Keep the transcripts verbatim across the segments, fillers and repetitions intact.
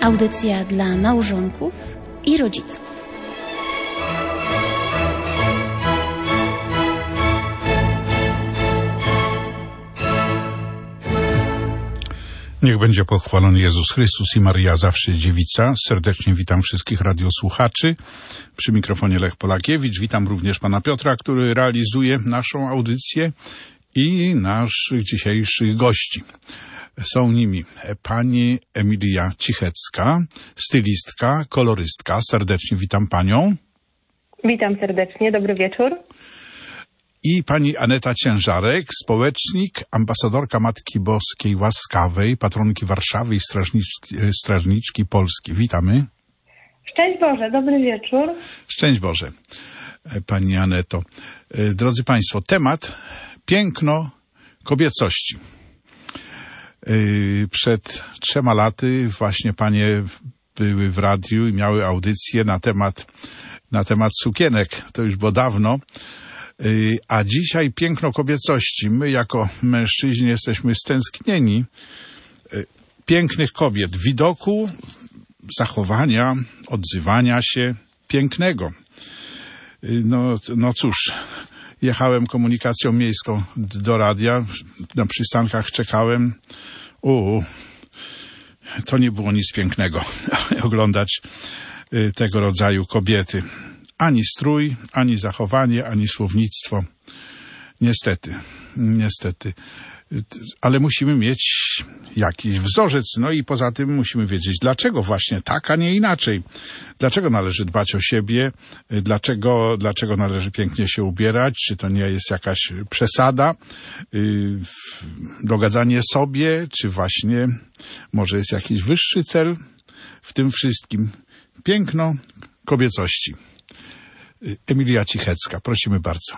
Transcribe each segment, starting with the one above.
Audycja dla małżonków i rodziców. Niech będzie pochwalony Jezus Chrystus i Maryja zawsze dziewica. Serdecznie witam wszystkich radiosłuchaczy. Przy mikrofonie Lech Polakiewicz. Witam również pana Piotra, który realizuje naszą audycję i naszych dzisiejszych gości. Są nimi pani Emilia Cichecka, stylistka, kolorystka. Serdecznie witam panią. Witam serdecznie, dobry wieczór. I pani Aneta Ciężarek, społecznik, ambasadorka Matki Boskiej Łaskawej, patronki Warszawy i strażniczki, strażniczki Polski. Witamy. Szczęść Boże, dobry wieczór. Szczęść Boże, pani Aneto. Drodzy państwo, temat piękno kobiecości. Przed trzema laty właśnie panie były w radiu i miały audycję na temat, na temat sukienek. To już było dawno. A dzisiaj piękno kobiecości. My jako mężczyźni jesteśmy stęsknieni pięknych kobiet, widoku, zachowania, odzywania się pięknego. No, no cóż, jechałem komunikacją miejską do radia, na przystankach czekałem. U, to nie było nic pięknego oglądać tego rodzaju kobiety. Ani strój, ani zachowanie, ani słownictwo. Niestety, niestety. Ale musimy mieć jakiś wzorzec. No i poza tym musimy wiedzieć, dlaczego właśnie tak, a nie inaczej. Dlaczego należy dbać o siebie? Dlaczego, dlaczego należy pięknie się ubierać? Czy to nie jest jakaś przesada? Yy, dogadzanie sobie? Czy właśnie może jest jakiś wyższy cel w tym wszystkim? Piękno kobiecości. Emilia Cichecka, prosimy bardzo.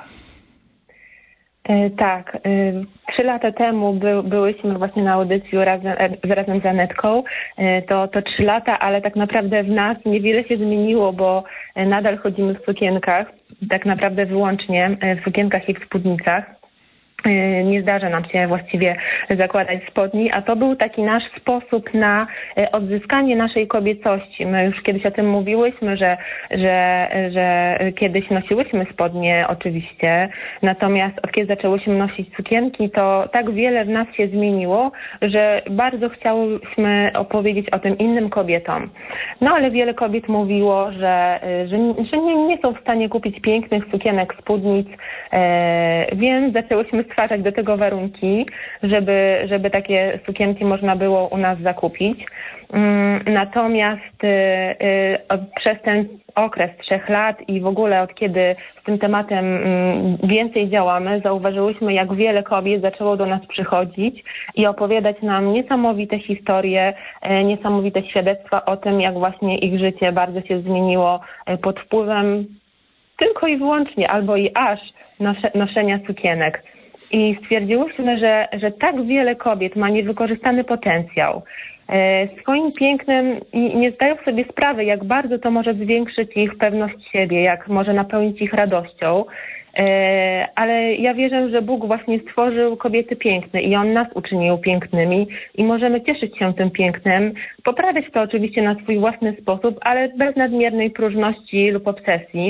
E, tak, e, trzy lata temu by, byłyśmy właśnie na audycji razem, razem z Anetką. E, to, to trzy lata, ale tak naprawdę w nas niewiele się zmieniło, bo nadal chodzimy w sukienkach, tak naprawdę wyłącznie w sukienkach i w spódnicach. Nie zdarza nam się właściwie zakładać spodni, a to był taki nasz sposób na odzyskanie naszej kobiecości. My już kiedyś o tym mówiłyśmy, że, że, że kiedyś nosiłyśmy spodnie oczywiście, natomiast od kiedy zaczęłyśmy nosić sukienki, to tak wiele w nas się zmieniło, że bardzo chciałyśmy opowiedzieć o tym innym kobietom. No ale wiele kobiet mówiło, że, że, że nie, nie są w stanie kupić pięknych sukienek, spódnic, e, więc zaczęłyśmy stwarzać do tego warunki, żeby, żeby takie sukienki można było u nas zakupić. Natomiast y, y, przez ten okres trzech lat i w ogóle od kiedy z tym tematem y, więcej działamy, zauważyłyśmy, jak wiele kobiet zaczęło do nas przychodzić i opowiadać nam niesamowite historie, y, niesamowite świadectwa o tym, jak właśnie ich życie bardzo się zmieniło y, pod wpływem tylko i wyłącznie albo i aż noszenia sukienek. I stwierdziłyśmy, że, że tak wiele kobiet ma niewykorzystany potencjał e, swoim pięknem i nie zdają sobie sprawy, jak bardzo to może zwiększyć ich pewność siebie, jak może napełnić ich radością. E, ale ja wierzę, że Bóg właśnie stworzył kobiety piękne i On nas uczynił pięknymi i możemy cieszyć się tym pięknem, poprawiać to oczywiście na swój własny sposób, ale bez nadmiernej próżności lub obsesji.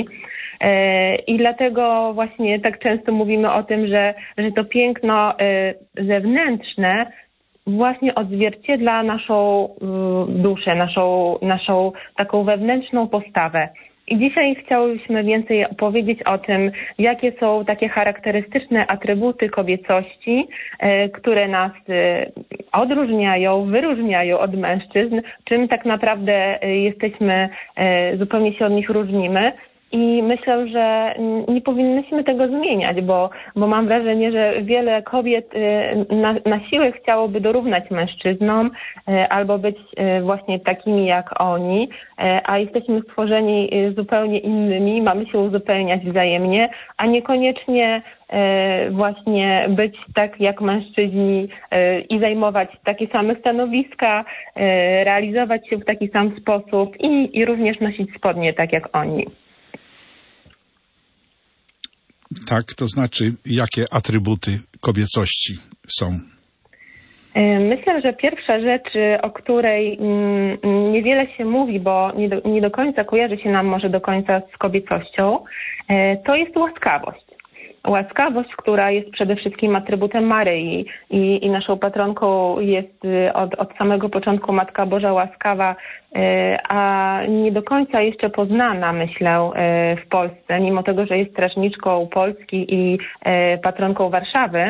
I dlatego właśnie tak często mówimy o tym, że, że to piękno zewnętrzne właśnie odzwierciedla naszą duszę, naszą, naszą taką wewnętrzną postawę. I dzisiaj chciałyśmy więcej opowiedzieć o tym, jakie są takie charakterystyczne atrybuty kobiecości, które nas odróżniają, wyróżniają od mężczyzn, czym tak naprawdę jesteśmy, zupełnie się od nich różnimy. I myślę, że nie powinnyśmy tego zmieniać, bo, bo mam wrażenie, że wiele kobiet na, na siłę chciałoby dorównać mężczyznom albo być właśnie takimi jak oni, a jesteśmy stworzeni zupełnie innymi, mamy się uzupełniać wzajemnie, a niekoniecznie właśnie być tak jak mężczyźni i zajmować takie same stanowiska, realizować się w taki sam sposób i, i również nosić spodnie tak jak oni. Tak, to znaczy, jakie atrybuty kobiecości są? Myślę, że pierwsza rzecz, o której niewiele się mówi, bo nie do, nie do końca kojarzy się nam może do końca z kobiecością, to jest łaskawość. Łaskawość, która jest przede wszystkim atrybutem Maryi i, i naszą patronką jest od, od samego początku Matka Boża łaskawa, a nie do końca jeszcze poznana, myślę, w Polsce, mimo tego, że jest strażniczką Polski i patronką Warszawy.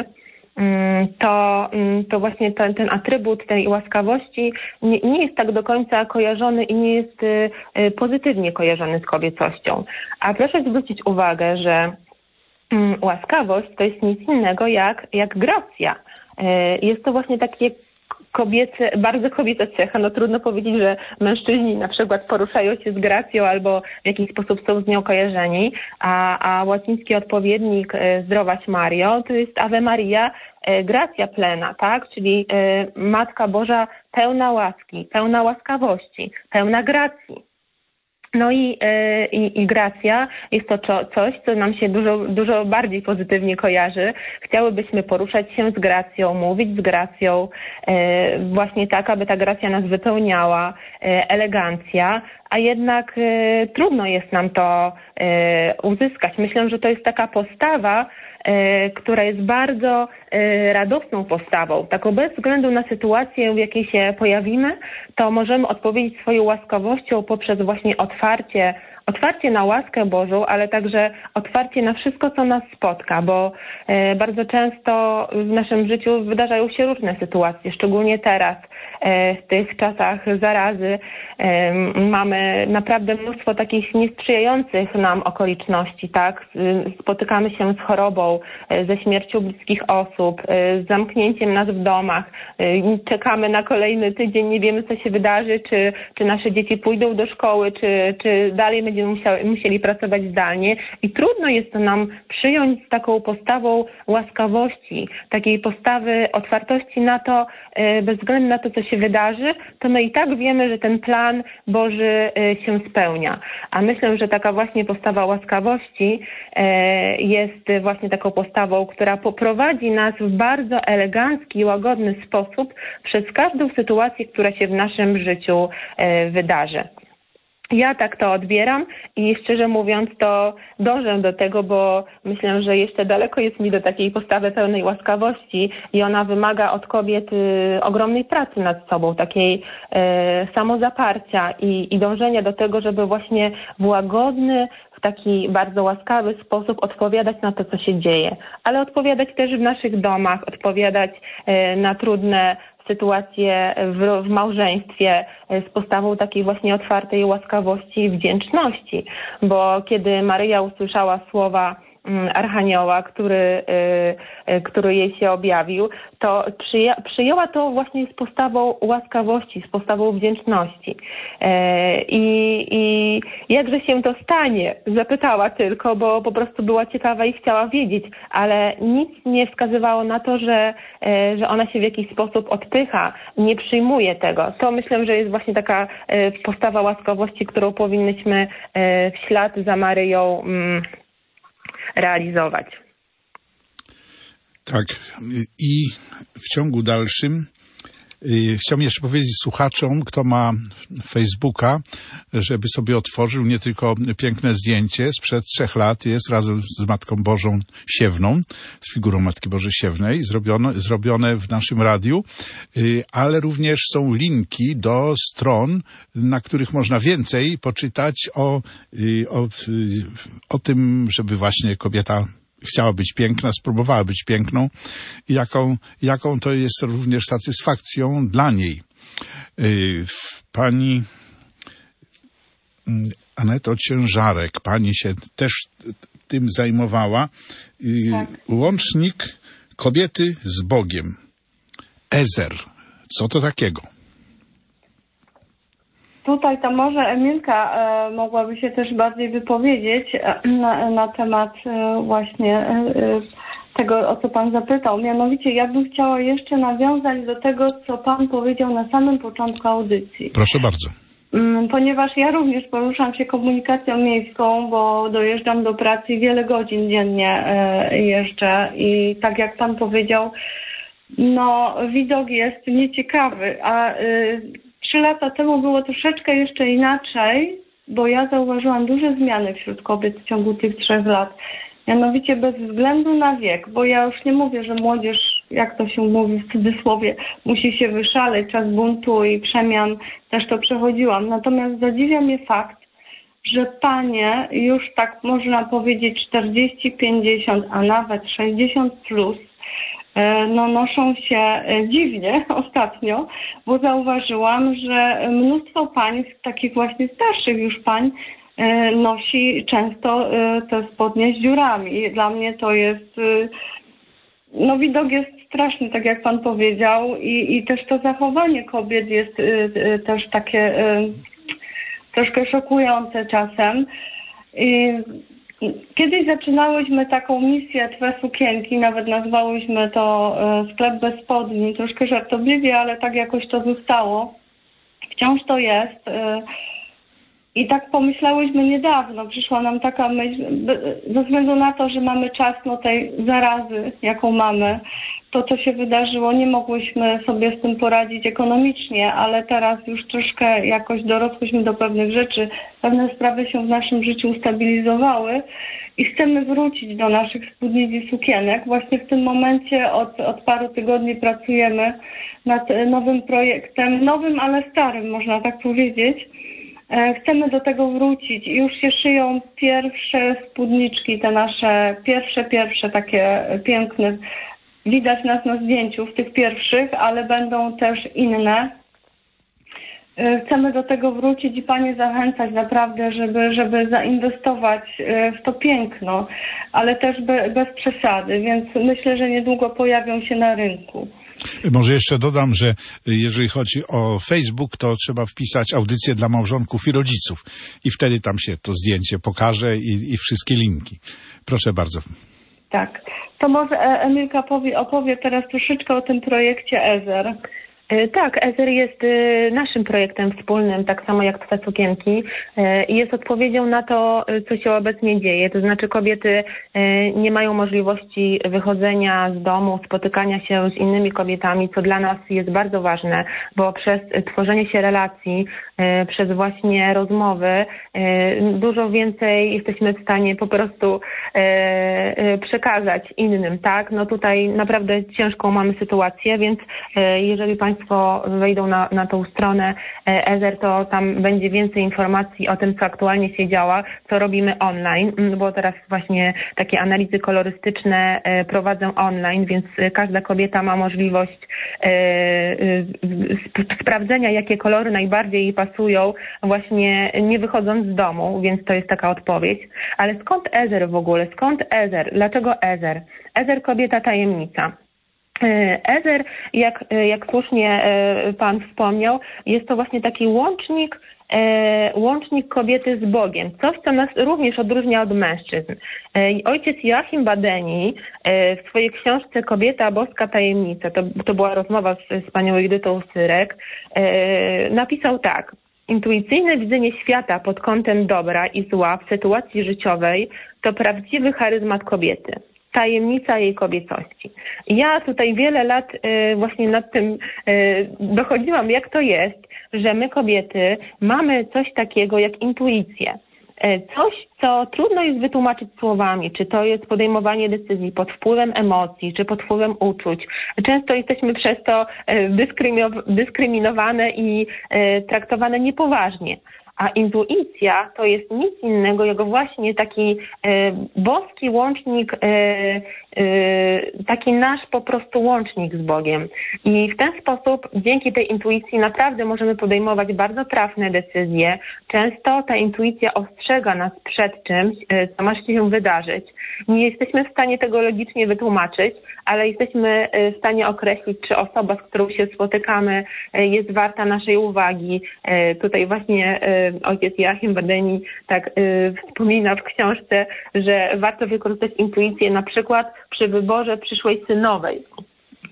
To, to właśnie ten, ten atrybut tej łaskawości nie, nie jest tak do końca kojarzony i nie jest pozytywnie kojarzony z kobiecością. A proszę zwrócić uwagę, że łaskawość to jest nic innego jak, jak gracja. Jest to właśnie takie kobiece, bardzo kobieca cecha. No trudno powiedzieć, że mężczyźni na przykład poruszają się z gracją albo w jakiś sposób są z nią kojarzeni, a, a łaciński odpowiednik Zdrowaś Mario to jest Ave Maria gratia plena, tak? Czyli Matka Boża pełna łaski, pełna łaskawości, pełna gracji. No i, i, i gracja jest to coś, co nam się dużo, dużo bardziej pozytywnie kojarzy. Chciałybyśmy poruszać się z gracją, mówić z gracją, właśnie tak, aby ta gracja nas wypełniała, elegancja, a jednak trudno jest nam to uzyskać. Myślę, że to jest taka postawa, która jest bardzo radosną postawą. Taką bez względu na sytuację, w jakiej się pojawimy, to możemy odpowiedzieć swoją łaskawością poprzez właśnie otwarcie, otwarcie na łaskę Bożą, ale także otwarcie na wszystko, co nas spotka, bo bardzo często w naszym życiu wydarzają się różne sytuacje, szczególnie teraz, w tych czasach zarazy. Mamy naprawdę mnóstwo takich niesprzyjających nam okoliczności, tak? Spotykamy się z chorobą, ze śmiercią bliskich osób, z zamknięciem nas w domach, czekamy na kolejny tydzień, nie wiemy, co się wydarzy, czy, czy nasze dzieci pójdą do szkoły, czy, czy dalej będziemy musiały, musieli pracować zdalnie i trudno jest to nam przyjąć z taką postawą łaskawości, takiej postawy otwartości na to, bez względu na to, co się wydarzy, to my i tak wiemy, że ten plan Boży się spełnia. A myślę, że taka właśnie postawa łaskawości jest właśnie taką postawą, która poprowadzi nas w bardzo elegancki i łagodny sposób przez każdą sytuację, która się w naszym życiu wydarzy. Ja tak to odbieram i szczerze mówiąc to dążę do tego, bo myślę, że jeszcze daleko jest mi do takiej postawy pełnej łaskawości i ona wymaga od kobiet y, ogromnej pracy nad sobą, takiej y, samozaparcia i, i dążenia do tego, żeby właśnie w łagodny, w taki bardzo łaskawy sposób odpowiadać na to, co się dzieje, ale odpowiadać też w naszych domach, odpowiadać y, na trudne sytuacje w, w małżeństwie z postawą takiej właśnie otwartej łaskawości i wdzięczności, bo kiedy Maryja usłyszała słowa Archanioła, który, który jej się objawił, to przyja- przyjęła to właśnie z postawą łaskawości, z postawą wdzięczności. I, i jakże się to stanie? Zapytała tylko, bo po prostu była ciekawa i chciała wiedzieć, ale nic nie wskazywało na to, że, że ona się w jakiś sposób odpycha, nie przyjmuje tego. To myślę, że jest właśnie taka postawa łaskawości, którą powinnyśmy w ślad za Maryją realizować. Tak. I w ciągu dalszym yy, chciałbym jeszcze powiedzieć słuchaczom, kto ma Facebooka, żeby sobie otworzył nie tylko piękne zdjęcie sprzed trzech lat, jest razem z Matką Bożą Siewną, z figurą Matki Bożej Siewnej, zrobione, zrobione w naszym radiu, yy, ale również są linki do stron, na których można więcej poczytać o, yy, o, yy, o tym, żeby właśnie kobieta chciała być piękna, spróbowała być piękną i jaką, jaką to jest również satysfakcją dla niej. Pani Aneto Ciężarek, pani się też tym zajmowała. Tak. Łącznik kobiety z Bogiem. Ezer. Co to takiego? Tutaj to może Emilka e, mogłaby się też bardziej wypowiedzieć na, na temat e, właśnie e, tego, o co Pan zapytał. Mianowicie ja bym chciała jeszcze nawiązać do tego, co Pan powiedział na samym początku audycji. Proszę bardzo. Ponieważ ja również poruszam się komunikacją miejską, bo dojeżdżam do pracy wiele godzin dziennie e, jeżdżę i tak jak Pan powiedział, no widok jest nieciekawy, a y, trzy lata temu było troszeczkę jeszcze inaczej, bo ja zauważyłam duże zmiany wśród kobiet w ciągu tych trzech lat. Mianowicie bez względu na wiek, bo ja już nie mówię, że młodzież, jak to się mówi w cudzysłowie, musi się wyszaleć, czas buntu i przemian, też to przechodziłam. Natomiast zadziwia mnie fakt, że panie już tak można powiedzieć czterdzieści, pięćdziesiąt, a nawet sześćdziesiąt plus, no noszą się dziwnie ostatnio, bo zauważyłam, że mnóstwo pań, takich właśnie starszych już pań, nosi często te spodnie z dziurami. Dla mnie to jest, no widok jest straszny, tak jak pan powiedział, i, i też to zachowanie kobiet jest też takie troszkę szokujące czasem. I kiedyś zaczynałyśmy taką misję Twe sukienki, nawet nazwałyśmy to sklep bez spodni, troszkę żartobliwie, ale tak jakoś to zostało. Wciąż to jest. I tak pomyślałyśmy niedawno, przyszła nam taka myśl, ze względu na to, że mamy czas no, tej zarazy, jaką mamy, to co się wydarzyło, nie mogłyśmy sobie z tym poradzić ekonomicznie, ale teraz już troszkę jakoś dorosłyśmy do pewnych rzeczy, pewne sprawy się w naszym życiu ustabilizowały i chcemy wrócić do naszych spódnic i sukienek. Właśnie w tym momencie od, od paru tygodni pracujemy nad nowym projektem, nowym, ale starym, można tak powiedzieć. Chcemy do tego wrócić i już się szyją pierwsze spódniczki, te nasze pierwsze, pierwsze takie piękne. Widać nas na zdjęciu w tych pierwszych, ale będą też inne. Chcemy do tego wrócić i panie zachęcać naprawdę, żeby, żeby zainwestować w to piękno, ale też be, bez przesady, więc myślę, że niedługo pojawią się na rynku. Może jeszcze dodam, że jeżeli chodzi o Facebook, to trzeba wpisać audycję dla małżonków i rodziców i wtedy tam się to zdjęcie pokaże i, i wszystkie linki. Proszę bardzo. Tak. To może Emilka powie, opowie teraz troszeczkę o tym projekcie Ezer. Tak, Ezer jest naszym projektem wspólnym, tak samo jak Twe sukienki, i jest odpowiedzią na to, co się obecnie dzieje. To znaczy kobiety nie mają możliwości wychodzenia z domu, spotykania się z innymi kobietami, co dla nas jest bardzo ważne, bo przez tworzenie się relacji, przez właśnie rozmowy dużo więcej jesteśmy w stanie po prostu przekazać innym, tak? No tutaj naprawdę ciężką mamy sytuację, więc jeżeli Państwo Państwo wejdą na, na tą stronę Ezer, to tam będzie więcej informacji o tym, co aktualnie się działa, co robimy online, bo teraz właśnie takie analizy kolorystyczne prowadzę online, więc każda kobieta ma możliwość sprawdzenia, jakie kolory najbardziej jej pasują, właśnie nie wychodząc z domu, więc to jest taka odpowiedź. Ale skąd Ezer w ogóle? Skąd Ezer? Dlaczego Ezer? Ezer, kobieta tajemnica. Ezer, jak, jak słusznie Pan wspomniał, jest to właśnie taki łącznik, łącznik kobiety z Bogiem. Coś, co nas również odróżnia od mężczyzn. Ojciec Joachim Badeni w swojej książce Kobieta, boska tajemnica, to, to była rozmowa z, z panią Edytą Syrek, napisał tak. Intuicyjne widzenie świata pod kątem dobra i zła w sytuacji życiowej to prawdziwy charyzmat kobiety. Tajemnica jej kobiecości. Ja tutaj wiele lat y, właśnie nad tym y, dochodziłam, jak to jest, że my kobiety mamy coś takiego jak intuicję. Y, coś, co trudno jest wytłumaczyć słowami, czy to jest podejmowanie decyzji pod wpływem emocji, czy pod wpływem uczuć. Często jesteśmy przez to y, dyskryminowane i y, traktowane niepoważnie. A intuicja to jest nic innego jak właśnie taki e, boski łącznik, e, e, taki nasz po prostu łącznik z Bogiem. I w ten sposób, dzięki tej intuicji naprawdę możemy podejmować bardzo trafne decyzje. Często ta intuicja ostrzega nas przed czymś, e, co ma się wydarzyć. Nie jesteśmy w stanie tego logicznie wytłumaczyć, ale jesteśmy w stanie określić, czy osoba, z którą się spotykamy, jest warta naszej uwagi. Tutaj właśnie ojciec Joachim Badeni tak wspomina w książce, że warto wykorzystać intuicję na przykład przy wyborze przyszłej synowej.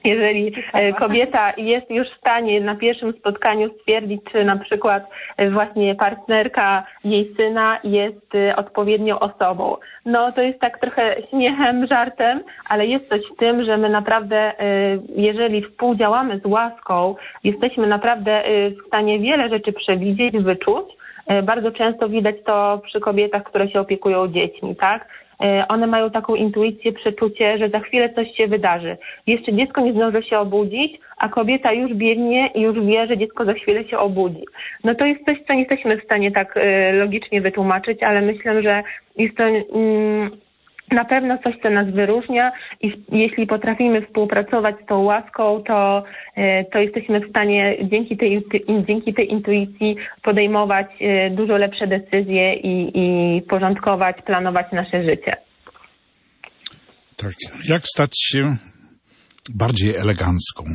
Jeżeli kobieta jest już w stanie na pierwszym spotkaniu stwierdzić, czy na przykład właśnie partnerka jej syna jest odpowiednią osobą. No to jest tak trochę śmiechem, żartem, ale jest coś w tym, że my naprawdę, jeżeli współdziałamy z łaską, jesteśmy naprawdę w stanie wiele rzeczy przewidzieć, wyczuć. Bardzo często widać to przy kobietach, które się opiekują dziećmi, tak? One mają taką intuicję, przeczucie, że za chwilę coś się wydarzy. Jeszcze dziecko nie zdąży się obudzić, a kobieta już biegnie i już wie, że dziecko za chwilę się obudzi. No to jest coś, co nie jesteśmy w stanie tak logicznie wytłumaczyć, ale myślę, że jest to mm, na pewno coś, co nas wyróżnia i jeśli potrafimy współpracować z tą łaską, to, to jesteśmy w stanie dzięki tej, dzięki tej intuicji podejmować dużo lepsze decyzje i, i porządkować, planować nasze życie. Tak. Jak stać się bardziej elegancką?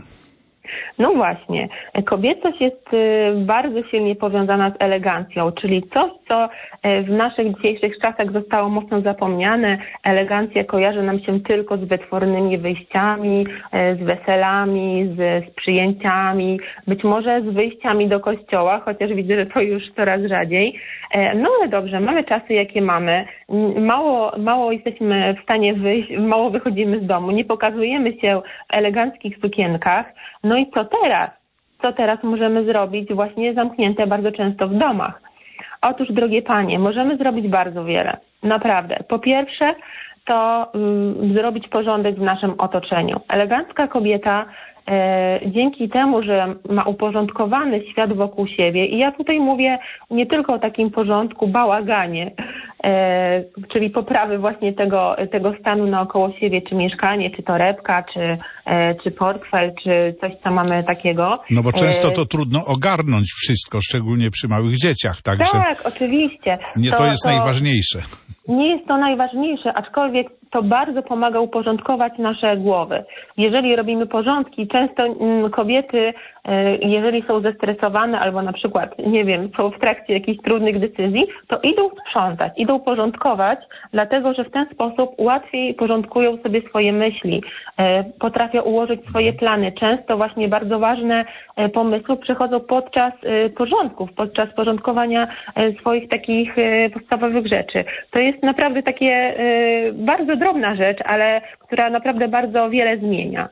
No właśnie, kobiecość jest bardzo silnie powiązana z elegancją, czyli coś, co w naszych dzisiejszych czasach zostało mocno zapomniane. Elegancja kojarzy nam się tylko z wytwornymi wyjściami, z weselami, z, z przyjęciami, być może z wyjściami do kościoła, chociaż widzę, że to już coraz rzadziej. No ale dobrze, mamy czasy, jakie mamy. Mało, mało jesteśmy w stanie wyjść, mało wychodzimy z domu, nie pokazujemy się w eleganckich sukienkach. No i co teraz? Co teraz możemy zrobić właśnie zamknięte bardzo często w domach? Otóż, drogie panie, możemy zrobić bardzo wiele. Naprawdę. Po pierwsze, to y, zrobić porządek w naszym otoczeniu. Elegancka kobieta e, dzięki temu, że ma uporządkowany świat wokół siebie, i ja tutaj mówię nie tylko o takim porządku, bałaganie, e, czyli poprawy właśnie tego, tego stanu naokoło siebie, czy mieszkanie, czy torebka, czy, e, czy portfel, czy coś, co mamy takiego. No bo często to trudno ogarnąć wszystko, szczególnie przy małych dzieciach. Także tak, oczywiście. Nie to, to jest to... najważniejsze. Nie jest to najważniejsze, aczkolwiek to bardzo pomaga uporządkować nasze głowy. Jeżeli robimy porządki, często kobiety, jeżeli są zestresowane albo na przykład, nie wiem, są w trakcie jakichś trudnych decyzji, to idą sprzątać, idą porządkować, dlatego że w ten sposób łatwiej porządkują sobie swoje myśli, potrafią ułożyć swoje plany. Często właśnie bardzo ważne pomysły przychodzą podczas porządków, podczas porządkowania swoich takich podstawowych rzeczy. To jest naprawdę takie bardzo drobna rzecz, ale która naprawdę bardzo wiele zmienia.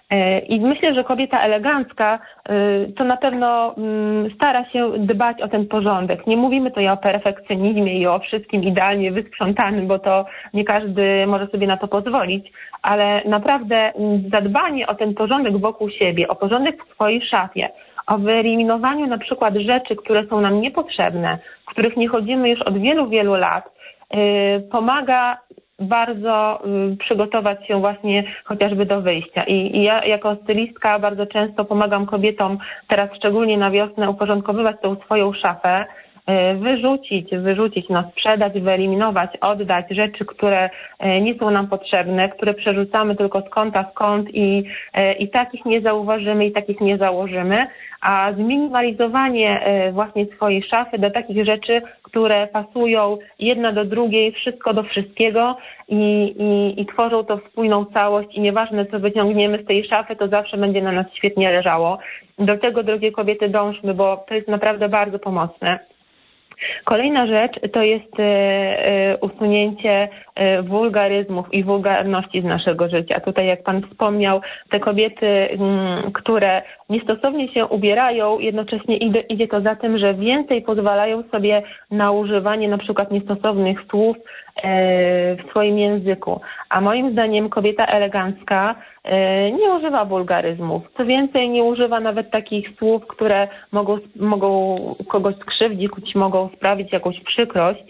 I myślę, że kobieta elegancka to na pewno stara się dbać o ten porządek. Nie mówimy tutaj o perfekcjonizmie i o wszystkim idealnie wysprzątanym, bo to nie każdy może sobie na to pozwolić, ale naprawdę zadbanie o ten porządek wokół siebie, o porządek w swojej szafie, o wyeliminowaniu na przykład rzeczy, które są nam niepotrzebne, w których nie chodzimy już od wielu, wielu lat, pomaga bardzo y, przygotować się właśnie chociażby do wyjścia. I, I ja jako stylistka bardzo często pomagam kobietom, teraz szczególnie na wiosnę, uporządkowywać tą swoją szafę, y, wyrzucić, wyrzucić, no sprzedać, wyeliminować, oddać rzeczy, które y, nie są nam potrzebne, które przerzucamy tylko z kąta w kąt i, y, i takich nie zauważymy i takich nie założymy, a zminimalizowanie y, właśnie swojej szafy do takich rzeczy, które pasują jedna do drugiej, wszystko do wszystkiego i, i, i tworzą to spójną całość i nieważne, co wyciągniemy z tej szafy, to zawsze będzie na nas świetnie leżało. Do tego, drogie kobiety, dążmy, bo to jest naprawdę bardzo pomocne. Kolejna rzecz to jest e, usunięcie e, wulgaryzmów i wulgarności z naszego życia. Tutaj, jak Pan wspomniał, te kobiety, m, które niestosownie się ubierają, jednocześnie idzie, idzie to za tym, że więcej pozwalają sobie na używanie na przykład niestosownych słów e, w swoim języku. A moim zdaniem kobieta elegancka e, nie używa wulgaryzmów. Co więcej, nie używa nawet takich słów, które mogą, mogą kogoś skrzywdzić, mogą sprawić jakąś przykrość.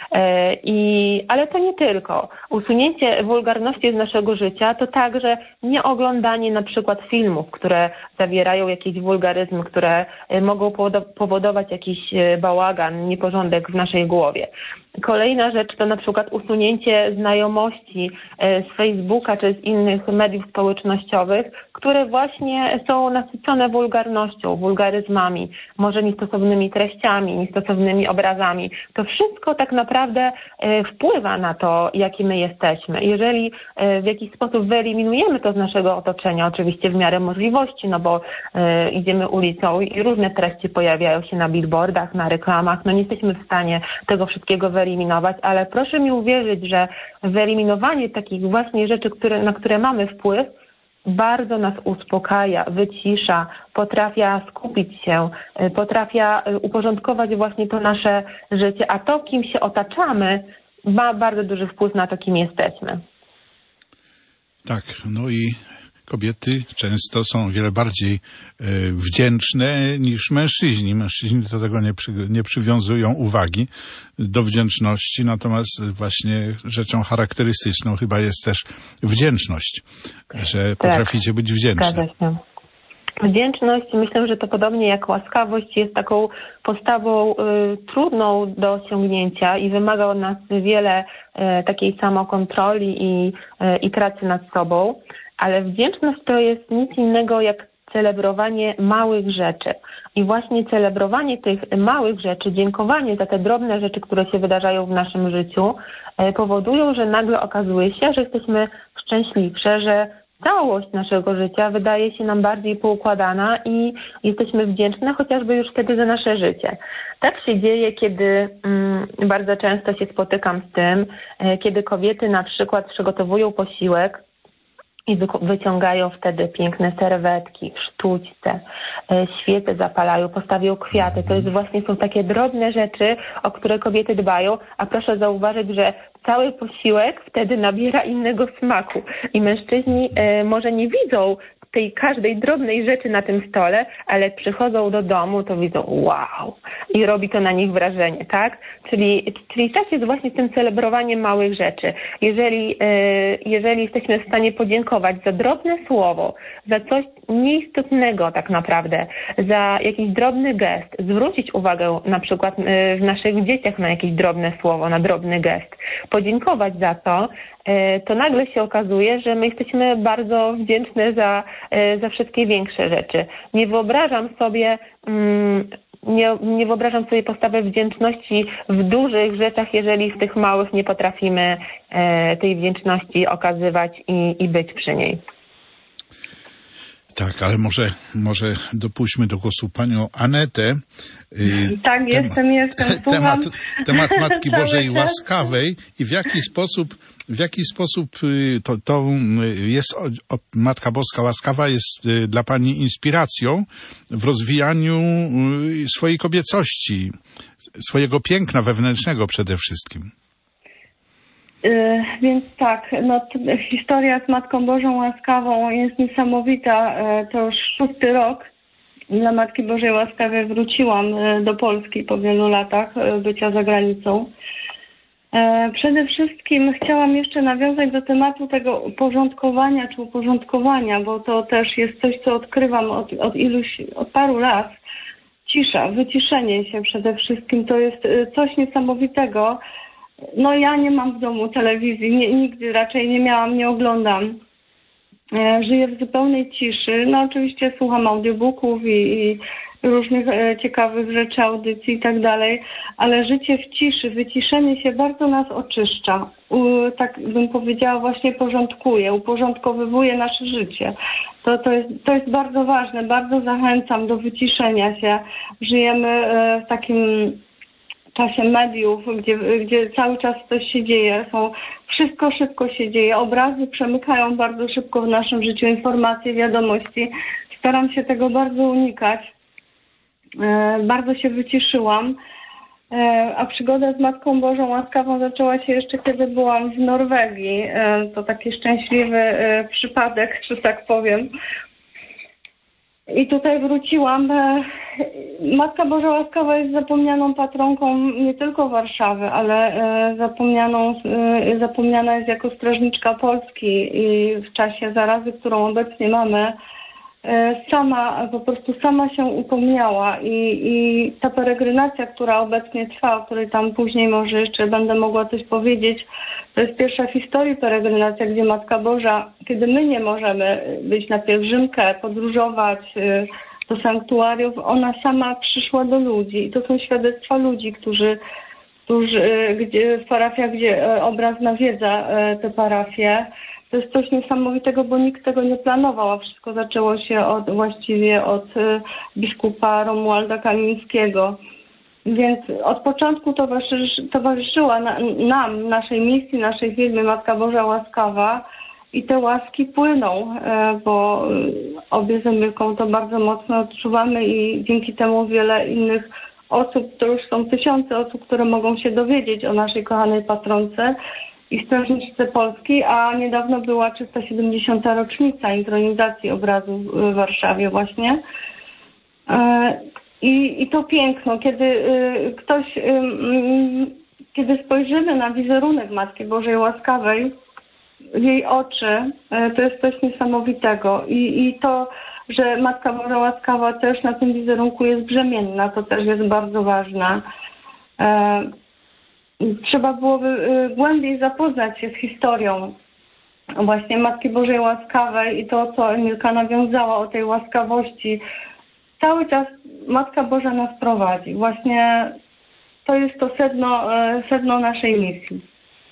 I, ale to nie tylko. Usunięcie wulgarności z naszego życia to także nieoglądanie na przykład filmów, które zawierają jakieś wulgaryzmy, które mogą powodować jakiś bałagan, nieporządek w naszej głowie. Kolejna rzecz to na przykład usunięcie znajomości z Facebooka czy z innych mediów społecznościowych, które właśnie są nasycone wulgarnością, wulgaryzmami, może niestosownymi treściami, niestosownymi obrazami. To wszystko tak naprawdę naprawdę wpływa na to, jaki my jesteśmy. Jeżeli w jakiś sposób wyeliminujemy to z naszego otoczenia, oczywiście w miarę możliwości, no bo idziemy ulicą i różne treści pojawiają się na billboardach, na reklamach, no nie jesteśmy w stanie tego wszystkiego wyeliminować, ale proszę mi uwierzyć, że wyeliminowanie takich właśnie rzeczy, które, na które mamy wpływ, bardzo nas uspokaja, wycisza, potrafia skupić się, potrafia uporządkować właśnie to nasze życie, a to, kim się otaczamy, ma bardzo duży wpływ na to, kim jesteśmy. Tak, no i kobiety często są o wiele bardziej e, wdzięczne niż mężczyźni. Mężczyźni do tego nie, przy, nie przywiązują uwagi do wdzięczności, natomiast właśnie rzeczą charakterystyczną chyba jest też wdzięczność, że tak, potraficie być wdzięczne. Wdzięczność, myślę, że to podobnie jak łaskawość jest taką postawą y, trudną do osiągnięcia i wymaga od nas wiele y, takiej samokontroli i, y, i pracy nad sobą. Ale wdzięczność to jest nic innego jak celebrowanie małych rzeczy. I właśnie celebrowanie tych małych rzeczy, dziękowanie za te drobne rzeczy, które się wydarzają w naszym życiu, powodują, że nagle okazuje się, że jesteśmy szczęśliwsze, że całość naszego życia wydaje się nam bardziej poukładana i jesteśmy wdzięczne chociażby już wtedy za nasze życie. Tak się dzieje, kiedy mm, bardzo często się spotykam z tym, kiedy kobiety na przykład przygotowują posiłek, i wyciągają wtedy piękne serwetki, sztućce, świece zapalają, postawią kwiaty. To jest właśnie są takie drobne rzeczy, o które kobiety dbają, a proszę zauważyć, że cały posiłek wtedy nabiera innego smaku i mężczyźni e, może nie widzą tej każdej drobnej rzeczy na tym stole, ale przychodzą do domu, to widzą wow i robi to na nich wrażenie, tak? Czyli, czyli tak jest właśnie z tym celebrowaniem małych rzeczy. Jeżeli, e, jeżeli jesteśmy w stanie podziękować za drobne słowo, za coś nieistotnego tak naprawdę, za jakiś drobny gest, zwrócić uwagę na przykład e, w naszych dzieciach na jakieś drobne słowo, na drobny gest, podziękować za to, to nagle się okazuje, że my jesteśmy bardzo wdzięczne za, za wszystkie większe rzeczy. Nie wyobrażam sobie, nie, nie wyobrażam sobie postawy wdzięczności w dużych rzeczach, jeżeli w tych małych nie potrafimy tej wdzięczności okazywać i, i być przy niej. Tak, ale może, może dopuśćmy do głosu panią Anetę. Tak, temat, jestem, jestem. Temat, temat Matki Bożej Łaskawej i w jaki sposób, w jaki sposób to, to jest, o, Matka Boska Łaskawa jest dla pani inspiracją w rozwijaniu swojej kobiecości, swojego piękna wewnętrznego przede wszystkim. Yy, więc tak, no t- historia z Matką Bożą Łaskawą jest niesamowita. Yy, to już szósty rok dla Matki Bożej Łaskawej wróciłam yy, do Polski po wielu latach yy, bycia za granicą. Yy, przede wszystkim chciałam jeszcze nawiązać do tematu tego uporządkowania czy uporządkowania, bo to też jest coś, co odkrywam od, od iluś, od paru lat. Cisza, wyciszenie się przede wszystkim to jest yy, coś niesamowitego. No ja nie mam w domu telewizji, nie, nigdy raczej nie miałam, nie oglądam. E, żyję w zupełnej ciszy. No oczywiście słucham audiobooków i, i różnych e, ciekawych rzeczy, audycji i tak dalej, ale życie w ciszy, wyciszenie się bardzo nas oczyszcza. U, tak bym powiedziała, właśnie porządkuje, uporządkowywuje nasze życie. To, to, jest, to jest bardzo ważne, bardzo zachęcam do wyciszenia się. Żyjemy e, w takim czasie mediów, gdzie, gdzie cały czas coś się dzieje, są, wszystko szybko się dzieje, obrazy przemykają bardzo szybko w naszym życiu, informacje, wiadomości. Staram się tego bardzo unikać. E, bardzo się wyciszyłam. E, a przygoda z Matką Bożą Łaskawą zaczęła się jeszcze, kiedy byłam w Norwegii. E, to taki szczęśliwy e, przypadek, że tak powiem. I tutaj wróciłam. Matka Boża Łaskawa jest zapomnianą patronką nie tylko Warszawy, ale zapomnianą, zapomniana jest jako strażniczka Polski i w czasie zarazy, którą obecnie mamy, sama, po prostu sama się upomniała i, i ta peregrinacja, która obecnie trwa, o której tam później może jeszcze będę mogła coś powiedzieć, to jest pierwsza w historii peregrinacja, gdzie Matka Boża, kiedy my nie możemy być na pielgrzymkę, podróżować do sanktuariów, ona sama przyszła do ludzi i to są świadectwa ludzi, którzy, już gdzie, w parafiach, gdzie obraz nawiedza te parafie. To jest coś niesamowitego, bo nikt tego nie planował, a wszystko zaczęło się od, właściwie od biskupa Romualda Kamińskiego. Więc od początku towarzyszy, towarzyszyła na, nam, naszej misji, naszej firmy Matka Boża Łaskawa i te łaski płyną, bo obie z Emilką to bardzo mocno odczuwamy i dzięki temu wiele innych osób, to już są tysiące osób, które mogą się dowiedzieć o naszej kochanej patronce i strażniczce Polski, a niedawno była trzysta siedemdziesiąta rocznica intronizacji obrazu w Warszawie właśnie. I, i to piękno, kiedy ktoś, kiedy spojrzymy na wizerunek Matki Bożej Łaskawej, jej oczy, to jest coś niesamowitego. I, i to, że Matka Boża Łaskawa też na tym wizerunku jest brzemienna, to też jest bardzo ważne. Trzeba byłoby głębiej zapoznać się z historią właśnie Matki Bożej Łaskawej i to, co Emilka nawiązała o tej łaskawości. Cały czas Matka Boża nas prowadzi. Właśnie to jest to sedno, sedno naszej misji.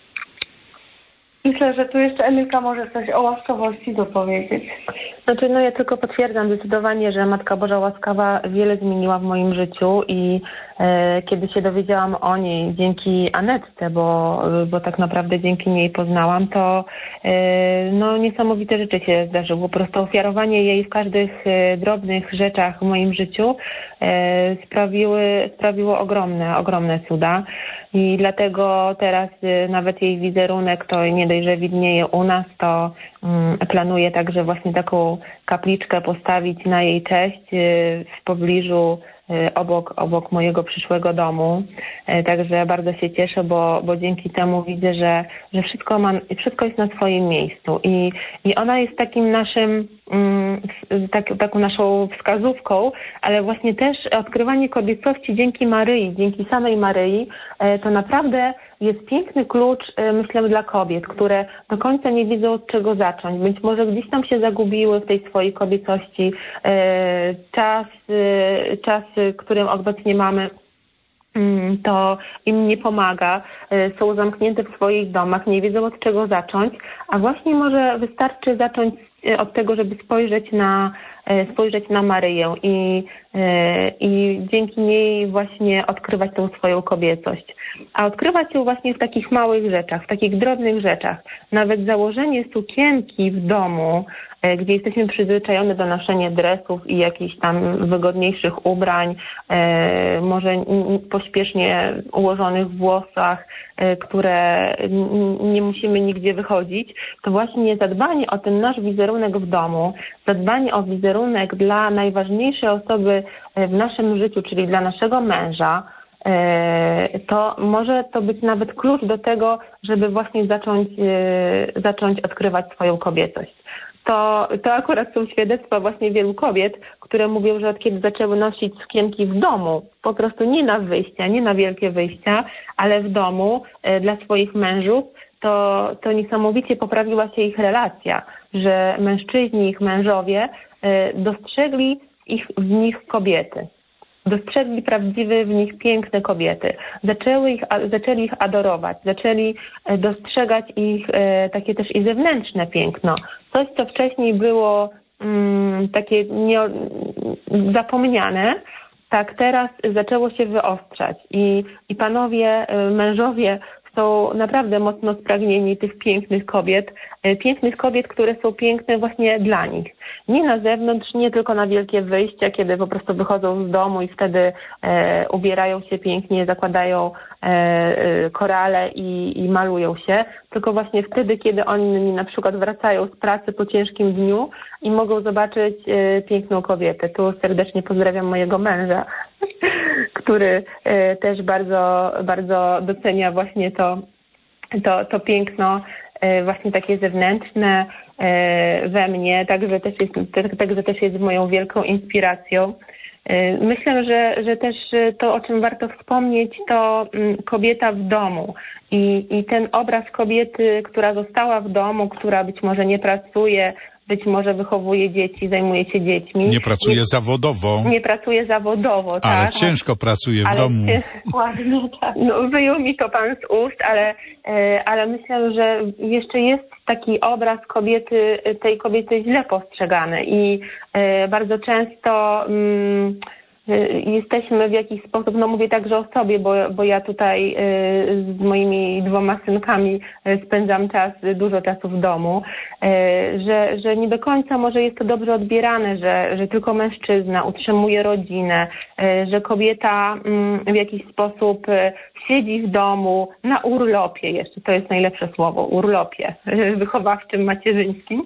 Myślę, że tu jeszcze Emilka może coś o łaskawości dopowiedzieć. Znaczy, no ja tylko potwierdzam zdecydowanie, że Matka Boża Łaskawa wiele zmieniła w moim życiu i e, kiedy się dowiedziałam o niej dzięki Anetce, bo, bo tak naprawdę dzięki niej poznałam, to e, no niesamowite rzeczy się zdarzyły. Po prostu ofiarowanie jej w każdych e, drobnych rzeczach w moim życiu e, sprawiły, sprawiło ogromne, ogromne cuda. I dlatego teraz y, nawet jej wizerunek to nie dość, że widnieje u nas, to y, planuję także właśnie taką kapliczkę postawić na jej cześć y, w pobliżu y, obok, obok mojego przyszłego domu. Y, także bardzo się cieszę, bo, bo dzięki temu widzę, że, że wszystko, ma, wszystko jest na swoim miejscu i, i ona jest takim naszym, y, tak, taką naszą wskazówką, ale właśnie też odkrywanie kobiecości dzięki Maryi, dzięki samej Maryi, y, to naprawdę jest piękny klucz, myślę, dla kobiet, które do końca nie wiedzą, od czego zacząć. Być może gdzieś tam się zagubiły w tej swojej kobiecości. Czas, czas, którym obecnie mamy, to im nie pomaga. Są zamknięte w swoich domach, nie wiedzą, od czego zacząć, a właśnie może wystarczy zacząć od tego, żeby spojrzeć na spojrzeć na Maryję i, i dzięki niej właśnie odkrywać tą swoją kobiecość. A odkrywać ją właśnie w takich małych rzeczach, w takich drobnych rzeczach. Nawet założenie sukienki w domu, gdzie jesteśmy przyzwyczajone do noszenia dresów i jakichś tam wygodniejszych ubrań, może pośpiesznie ułożonych w włosach, które nie musimy nigdzie wychodzić, to właśnie zadbanie o ten nasz wizerunek w domu, zadbanie o wizerunek dla najważniejszej osoby w naszym życiu, czyli dla naszego męża, to może to być nawet klucz do tego, żeby właśnie zacząć, zacząć odkrywać swoją kobiecość. To, to akurat są świadectwa właśnie wielu kobiet, które mówią, że od kiedy zaczęły nosić sukienki w domu, po prostu nie na wyjścia, nie na wielkie wyjścia, ale w domu e, dla swoich mężów, to, to niesamowicie poprawiła się ich relacja, że mężczyźni, ich mężowie e, dostrzegli ich, w nich kobiety. Dostrzegli prawdziwe w nich piękne kobiety. Zaczęły ich, zaczęli ich adorować, zaczęli dostrzegać ich e, takie też i zewnętrzne piękno. Coś, co wcześniej było mm, takie nie, zapomniane, tak teraz zaczęło się wyostrzać. I, i panowie, mężowie są naprawdę mocno spragnieni tych pięknych kobiet, pięknych kobiet, które są piękne właśnie dla nich. Nie na zewnątrz, nie tylko na wielkie wyjścia, kiedy po prostu wychodzą z domu i wtedy e, ubierają się pięknie, zakładają e, korale i, i malują się, tylko właśnie wtedy, kiedy oni na przykład wracają z pracy po ciężkim dniu i mogą zobaczyć e, piękną kobietę. Tu serdecznie pozdrawiam mojego męża, który e, też bardzo, bardzo docenia właśnie to, to, to piękno właśnie takie zewnętrzne we mnie, także też jest, także też jest moją wielką inspiracją. Myślę, że, że też to, o czym warto wspomnieć, to kobieta w domu i, i ten obraz kobiety, która została w domu, która być może nie pracuje, być może wychowuje dzieci, zajmuje się dziećmi. Nie pracuje nie, zawodowo. Nie pracuje zawodowo, ale tak. Ale ciężko pracuje w ale domu. Ładnie, tak. No, wyjął mi to pan z ust, ale, ale myślę, że jeszcze jest taki obraz kobiety, tej kobiety źle postrzegany i bardzo często mm, jesteśmy w jakiś sposób, no mówię także o sobie, bo, bo ja tutaj z moimi dwoma synkami spędzam czas, dużo czasu w domu, że, że nie do końca może jest to dobrze odbierane, że, że tylko mężczyzna utrzymuje rodzinę, że kobieta w jakiś sposób siedzi w domu na urlopie jeszcze, to jest najlepsze słowo, urlopie wychowawczym, macierzyńskim.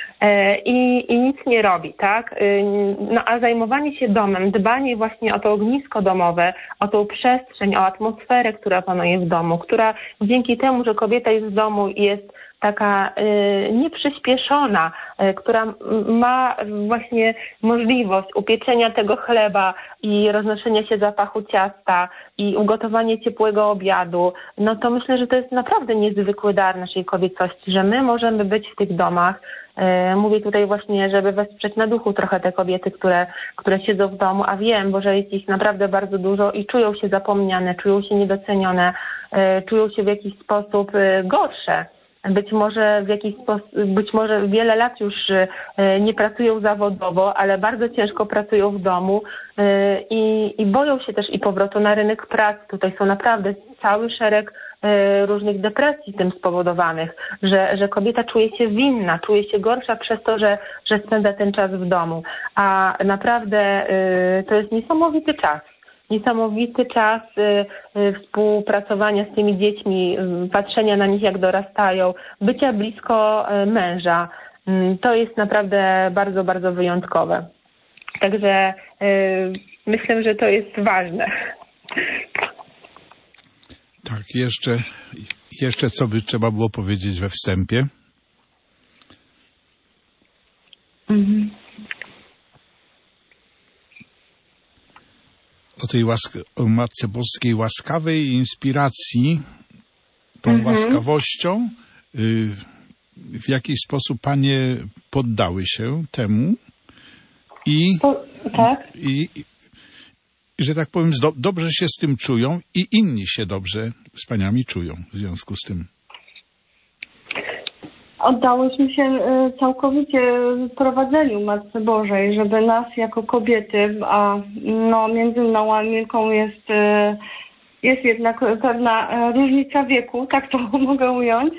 I, i nic nie robi, tak? No a zajmowanie się domem, dbanie właśnie o to ognisko domowe, o tą przestrzeń, o atmosferę, która panuje w domu, która dzięki temu, że kobieta jest w domu i jest taka y, nieprzyspieszona, y, która ma właśnie możliwość upieczenia tego chleba i roznoszenia się zapachu ciasta i ugotowania ciepłego obiadu, no to myślę, że to jest naprawdę niezwykły dar naszej kobiecości, że my możemy być w tych domach. Y, mówię tutaj właśnie, żeby wesprzeć na duchu trochę te kobiety, które, które siedzą w domu, a wiem, bo że jest ich naprawdę bardzo dużo i czują się zapomniane, czują się niedocenione, y, czują się w jakiś sposób y, gorsze. Być może w jakiś sposób, być może wiele lat już nie pracują zawodowo, ale bardzo ciężko pracują w domu i, i boją się też i powrotu na rynek pracy. Tutaj są naprawdę cały szereg różnych depresji tym spowodowanych, że, że kobieta czuje się winna, czuje się gorsza przez to, że, że spędza ten czas w domu. A naprawdę to jest niesamowity czas. Niesamowity czas y, y, współpracowania z tymi dziećmi, y, patrzenia na nich jak dorastają, bycia blisko y, męża. Y, to jest naprawdę bardzo, bardzo wyjątkowe. Także y, myślę, że to jest ważne. Tak, jeszcze, jeszcze co by trzeba było powiedzieć we wstępie? Mhm. O tej łask- o Matce Boskiej łaskawej inspiracji, tą mhm. łaskawością, y, w jakiś sposób panie poddały się temu i, to, tak? i, i, i że tak powiem, do, dobrze się z tym czują i inni się dobrze z paniami czują w związku z tym. Oddałyśmy się całkowicie prowadzeniu Matce Bożej, żeby nas jako kobiety, a no między mną a Emilką jest, jest jednak pewna różnica wieku, tak to mogę ująć.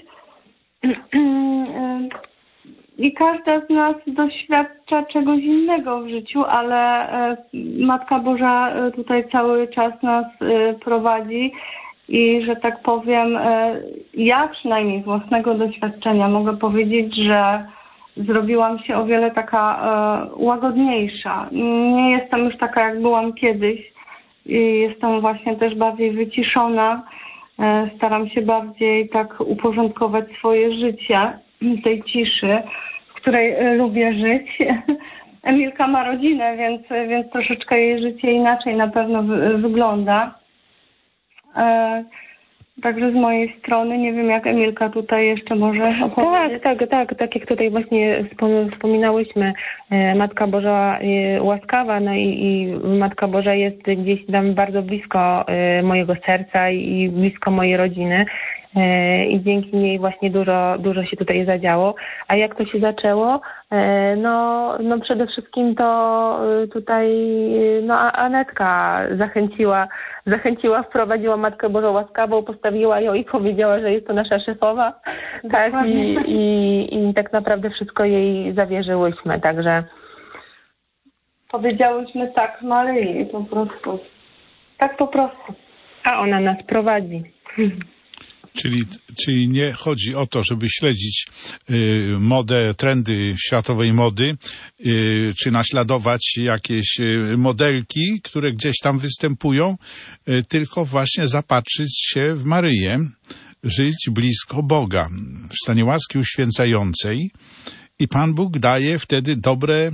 I każda z nas doświadcza czegoś innego w życiu, ale Matka Boża tutaj cały czas nas prowadzi. I że tak powiem, ja przynajmniej z własnego doświadczenia mogę powiedzieć, że zrobiłam się o wiele taka łagodniejsza. Nie jestem już taka, jak byłam kiedyś. I jestem właśnie też bardziej wyciszona. Staram się bardziej tak uporządkować swoje życie w tej ciszy, w której lubię żyć. Emilka ma rodzinę, więc, więc troszeczkę jej życie inaczej na pewno wy- wygląda. E, także z mojej strony, nie wiem jak Emilka tutaj jeszcze może opowiedzieć. Tak, tak, tak, tak jak tutaj właśnie wspominałyśmy, Matka Boża łaskawa, no i, i Matka Boża jest gdzieś tam bardzo blisko mojego serca i blisko mojej rodziny. I dzięki niej właśnie dużo, dużo się tutaj zadziało. A jak to się zaczęło? No, no przede wszystkim to tutaj no Anetka zachęciła, zachęciła, wprowadziła Matkę Bożą łaskawą, postawiła ją i powiedziała, że jest to nasza szefowa. Tak, i, i, i tak naprawdę wszystko jej zawierzyłyśmy, także powiedziałyśmy tak Maryi, po prostu. Tak po prostu. A ona nas prowadzi. Czyli, czyli nie chodzi o to, żeby śledzić y, modę, trendy światowej mody, y, czy naśladować jakieś y, modelki, które gdzieś tam występują, y, tylko właśnie zapatrzyć się w Maryję, żyć blisko Boga, w stanie łaski uświęcającej i Pan Bóg daje wtedy dobre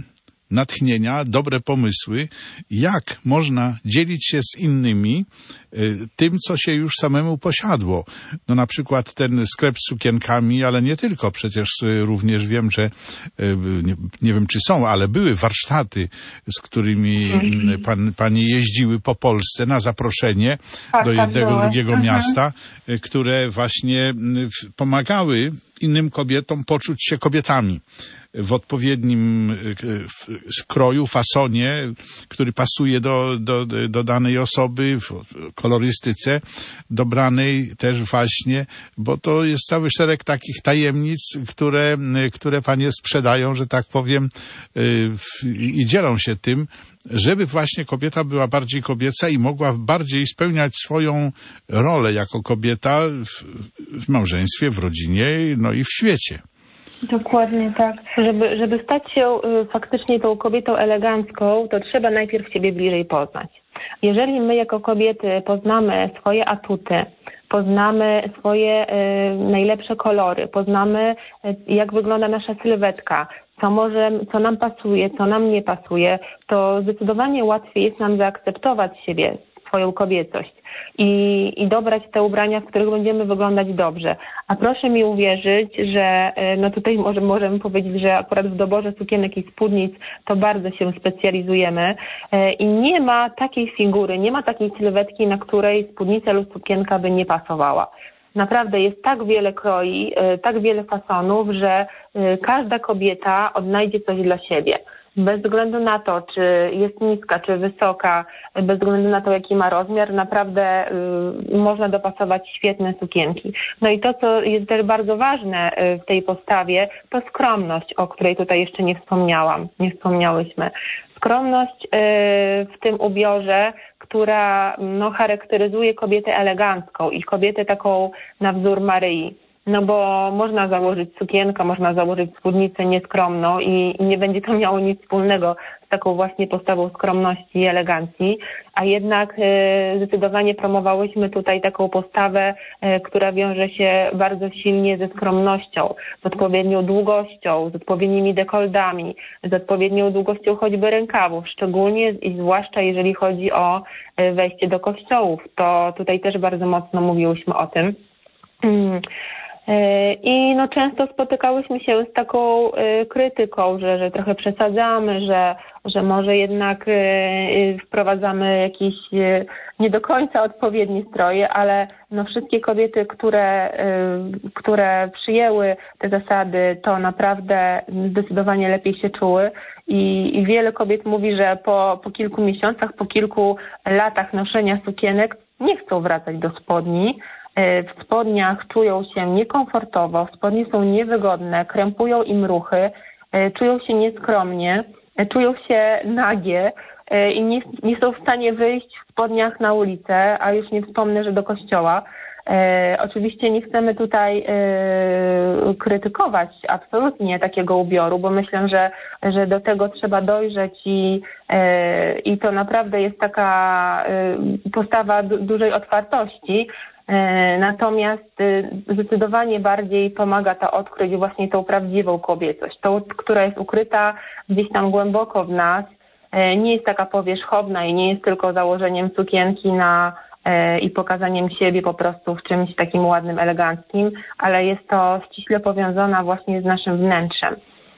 natchnienia, dobre pomysły, jak można dzielić się z innymi tym, co się już samemu posiadło. No na przykład ten sklep z sukienkami, ale nie tylko. Przecież również wiem, że nie, nie wiem, czy są, ale były warsztaty, z którymi pan, panie jeździły po Polsce na zaproszenie tak, do jednego, tak drugiego mhm. miasta, które właśnie pomagały innym kobietom poczuć się kobietami w odpowiednim skroju, fasonie, który pasuje do, do, do danej osoby, w kolorystyce dobranej też właśnie, bo to jest cały szereg takich tajemnic, które, które panie sprzedają, że tak powiem, i dzielą się tym, żeby właśnie kobieta była bardziej kobieca i mogła bardziej spełniać swoją rolę jako kobieta w, w małżeństwie, w rodzinie, no i w świecie. Dokładnie tak. Żeby, żeby stać się y, faktycznie tą kobietą elegancką, to trzeba najpierw siebie bliżej poznać. Jeżeli my jako kobiety poznamy swoje atuty, poznamy swoje y, najlepsze kolory, poznamy y, jak wygląda nasza sylwetka, co może, co nam pasuje, co nam nie pasuje, to zdecydowanie łatwiej jest nam zaakceptować siebie, swoją kobiecość i, i dobrać te ubrania, w których będziemy wyglądać dobrze. A proszę mi uwierzyć, że no tutaj może, możemy powiedzieć, że akurat w doborze sukienek i spódnic to bardzo się specjalizujemy i nie ma takiej figury, nie ma takiej sylwetki, na której spódnica lub sukienka by nie pasowała. Naprawdę jest tak wiele kroi, tak wiele fasonów, że każda kobieta odnajdzie coś dla siebie. Bez względu na to, czy jest niska, czy wysoka, bez względu na to, jaki ma rozmiar, naprawdę y, można dopasować świetne sukienki. No i to, co jest też bardzo ważne y, w tej postawie, to skromność, o której tutaj jeszcze nie wspomniałam, nie wspomniałyśmy. Skromność y, w tym ubiorze, która no, charakteryzuje kobietę elegancką i kobietę taką na wzór Maryi. No bo można założyć sukienkę, można założyć spódnicę nieskromną i, i nie będzie to miało nic wspólnego z taką właśnie postawą skromności i elegancji, a jednak e, zdecydowanie promowałyśmy tutaj taką postawę, e, która wiąże się bardzo silnie ze skromnością, z odpowiednią długością, z odpowiednimi dekoltami, z odpowiednią długością choćby rękawów, szczególnie i zwłaszcza jeżeli chodzi o e, wejście do kościołów, to tutaj też bardzo mocno mówiłyśmy o tym. Mm. I no często spotykałyśmy się z taką y, krytyką, że, że trochę przesadzamy, że, że może jednak y, wprowadzamy jakieś y, nie do końca odpowiednie stroje, ale no wszystkie kobiety, które, y, które przyjęły te zasady, to naprawdę zdecydowanie lepiej się czuły. I, i wiele kobiet mówi, że po, po kilku miesiącach, po kilku latach noszenia sukienek nie chcą wracać do spodni. W spodniach czują się niekomfortowo, spodnie są niewygodne, krępują im ruchy, czują się nieskromnie, czują się nagie i nie, nie są w stanie wyjść w spodniach na ulicę, a już nie wspomnę, że do kościoła. E, oczywiście nie chcemy tutaj e, krytykować absolutnie takiego ubioru, bo myślę, że, że do tego trzeba dojrzeć i, e, i to naprawdę jest taka e, postawa du- dużej otwartości. Natomiast zdecydowanie bardziej pomaga to odkryć właśnie tą prawdziwą kobiecość, tą, która jest ukryta gdzieś tam głęboko w nas, nie jest taka powierzchowna i nie jest tylko założeniem sukienki na, i pokazaniem siebie po prostu w czymś takim ładnym, eleganckim, ale jest to ściśle powiązana właśnie z naszym wnętrzem,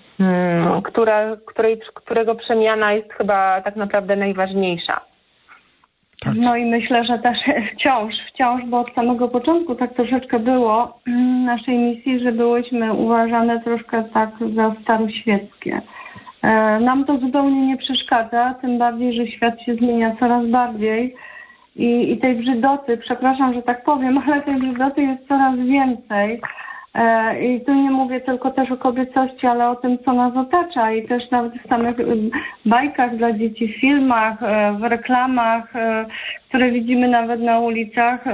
która, której, którego przemiana jest chyba tak naprawdę najważniejsza. Tak. No i myślę, że też wciąż, wciąż, bo od samego początku tak troszeczkę było naszej misji, że byłyśmy uważane troszkę tak za staroświeckie. Nam to zupełnie nie przeszkadza, tym bardziej, że świat się zmienia coraz bardziej i, i tej brzydoty, przepraszam, że tak powiem, ale tej brzydoty jest coraz więcej. I tu nie mówię tylko też o kobiecości, ale o tym, co nas otacza i też nawet w samych bajkach dla dzieci, w filmach, w reklamach, które widzimy nawet na ulicach,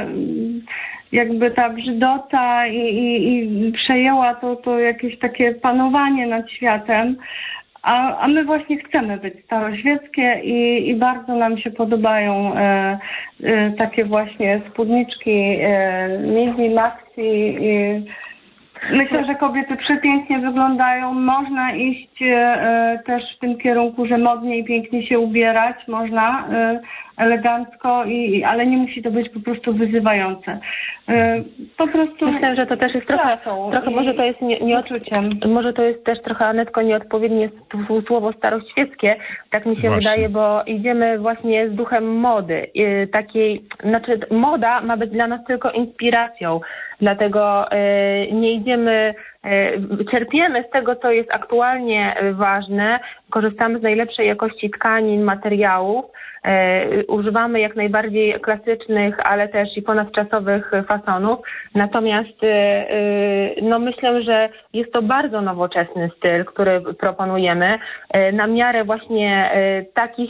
jakby ta brzydota i, i, i przejęła to, to jakieś takie panowanie nad światem. A, a my właśnie chcemy być staroświeckie i, i bardzo nam się podobają e, e, takie właśnie spódniczki e, midi, maxi i Myślę, że kobiety przepięknie wyglądają. Można iść e, też w tym kierunku, że modnie i pięknie się ubierać. Można e, elegancko, i, ale nie musi to być po prostu wyzywające. E, po prostu myślę, że to też jest trochę, trochę może to jest nie, nie może to jest też trochę, Anetko, nieodpowiednie słowo staroświeckie, tak mi się Właśnie. wydaje, bo idziemy właśnie z duchem mody. E, takiej, znaczy moda ma być dla nas tylko inspiracją. Dlatego e, nie idziemy, e, czerpiemy z tego, co jest aktualnie ważne, korzystamy z najlepszej jakości tkanin, materiałów, e, używamy jak najbardziej klasycznych, ale też i ponadczasowych fasonów. Natomiast e, no myślę, że jest to bardzo nowoczesny styl, który proponujemy e, na miarę właśnie e, takich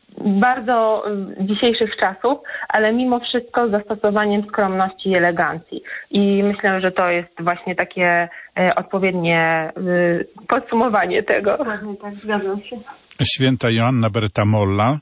bardzo dzisiejszych czasów, ale mimo wszystko z zastosowaniem skromności i elegancji. I myślę, że to jest właśnie takie e, odpowiednie e, podsumowanie tego. Tak, zgadzam się. Święta Joanna Bertamolla,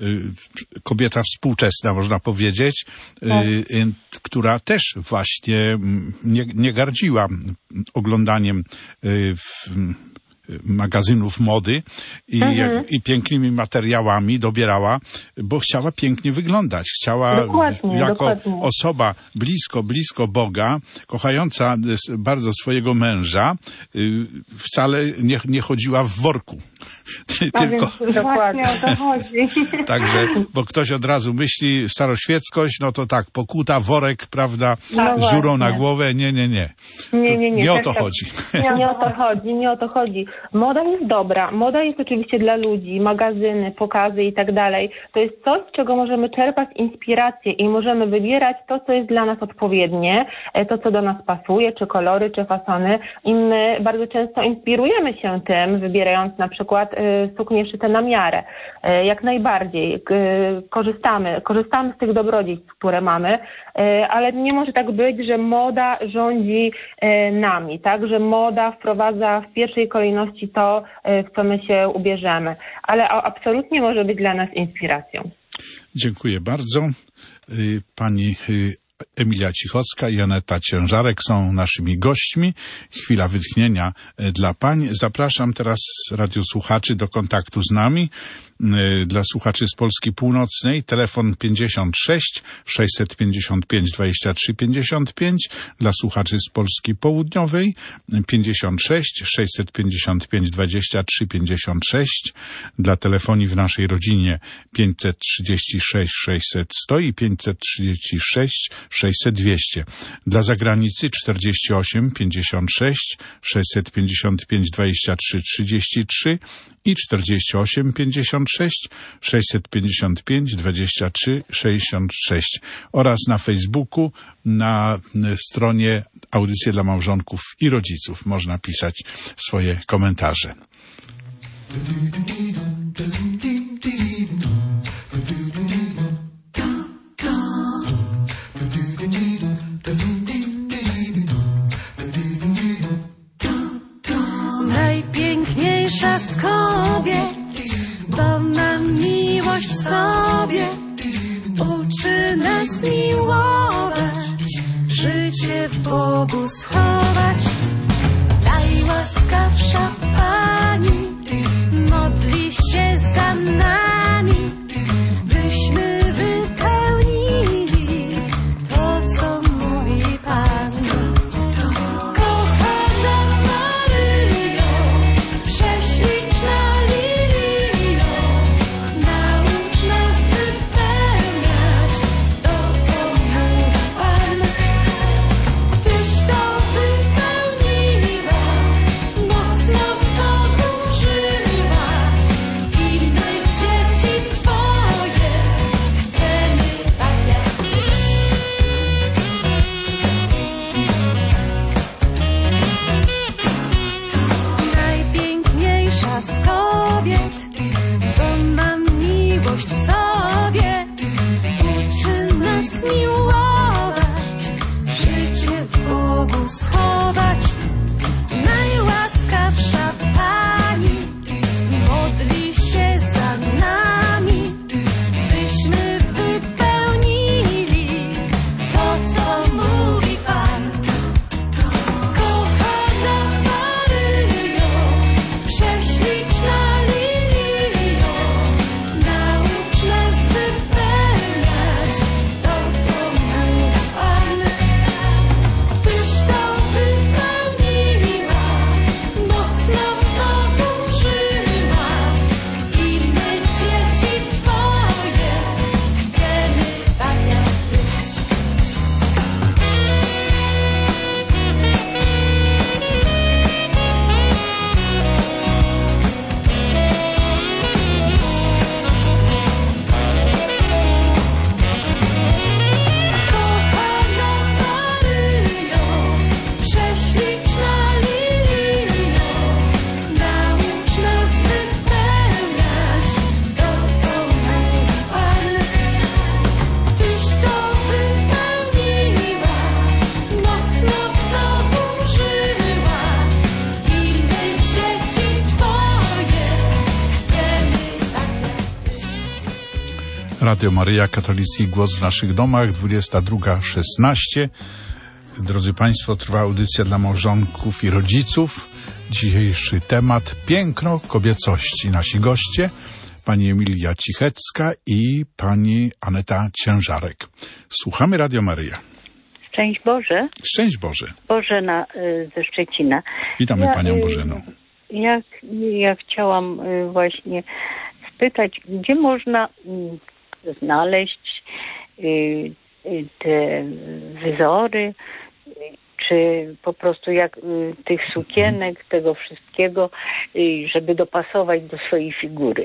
kobieta współczesna, można powiedzieć, tak. która też właśnie nie, nie gardziła oglądaniem w magazynów mody i, mhm. i pięknymi materiałami dobierała, bo chciała pięknie wyglądać. Chciała dokładnie, jako dokładnie. osoba blisko, blisko Boga, kochająca bardzo swojego męża, wcale nie, nie chodziła w worku. Tylko dokładnie o to chodzi. Także, bo ktoś od razu myśli staroświeckość, no to tak, pokuta, worek, prawda, no z dziurą na głowę, nie, nie, nie. Nie, nie, nie. Nie o tak, to tak. chodzi. Nie, nie o to chodzi, nie o to chodzi. Moda jest dobra, moda jest oczywiście dla ludzi, magazyny, pokazy i tak dalej. To jest coś, z czego możemy czerpać inspirację i możemy wybierać to, co jest dla nas odpowiednie, to, co do nas pasuje, czy kolory, czy fasony. I my bardzo często inspirujemy się tym, wybierając na przykład y, suknie szyte na miarę. Y, jak najbardziej. Y, korzystamy, korzystamy z tych dobrodziejstw, które mamy, y, ale nie może tak być, że moda rządzi y, nami, tak? Że moda wprowadza w pierwszej kolejności to, y, w co my się ubierzemy. Ale a, absolutnie może być dla nas inspiracją. Dziękuję bardzo. Y, pani y, Emilia Cichocka i Aneta Ciężarek są naszymi gośćmi. Chwila wytchnienia dla pań. Zapraszam teraz radiosłuchaczy do kontaktu z nami. Dla słuchaczy z Polski Północnej telefon pięćdziesiąt sześć sześćset pięćdziesiąt pięć dwadzieścia trzy pięćdziesiąt pięć. Dla słuchaczy z Polski Południowej pięćdziesiąt sześć sześćset pięćdziesiąt pięć dwadzieścia trzy pięćdziesiąt sześć. Dla telefonii w naszej rodzinie pięćset trzydzieści sześć sześćset sto i pięćset trzydzieści sześć sześćset dwieście. Dla zagranicy czterdzieści osiem pięćdziesiąt sześć sześćset pięćdziesiąt pięć dwadzieścia trzy trzydzieści trzy i czterdzieści osiem pięćdziesiąt sześć sześćset pięćdziesiąt pięć dwadzieścia trzy sześćdziesiąt sześć oraz na Facebooku, na stronie Audycje dla Małżonków i Rodziców można pisać swoje komentarze. Najpiękniejsza z kobiet, bo ma miłość w sobie, uczy nas miłować, życie w Bogu schować. Najłaskawsza Pani modli się za nami, byśmy wypełnili to, co mówi Pan. Go Radio Maryja, katolicki głos w naszych domach, dwudziesta druga szesnaście. Drodzy Państwo, trwa audycja dla małżonków i rodziców. Dzisiejszy temat: piękno kobiecości. Nasi goście: pani Emilia Cichecka i pani Aneta Ciężarek. Słuchamy Radio Maryja. Szczęść Boże. Szczęść Boże. Bożena y, ze Szczecina. Witamy ja, panią Bożeną. Y, ja, ja chciałam y, właśnie spytać, gdzie można y, znaleźć y, y, te wzory, y, czy po prostu jak y, tych sukienek, tego wszystkiego, y, żeby dopasować do swojej figury.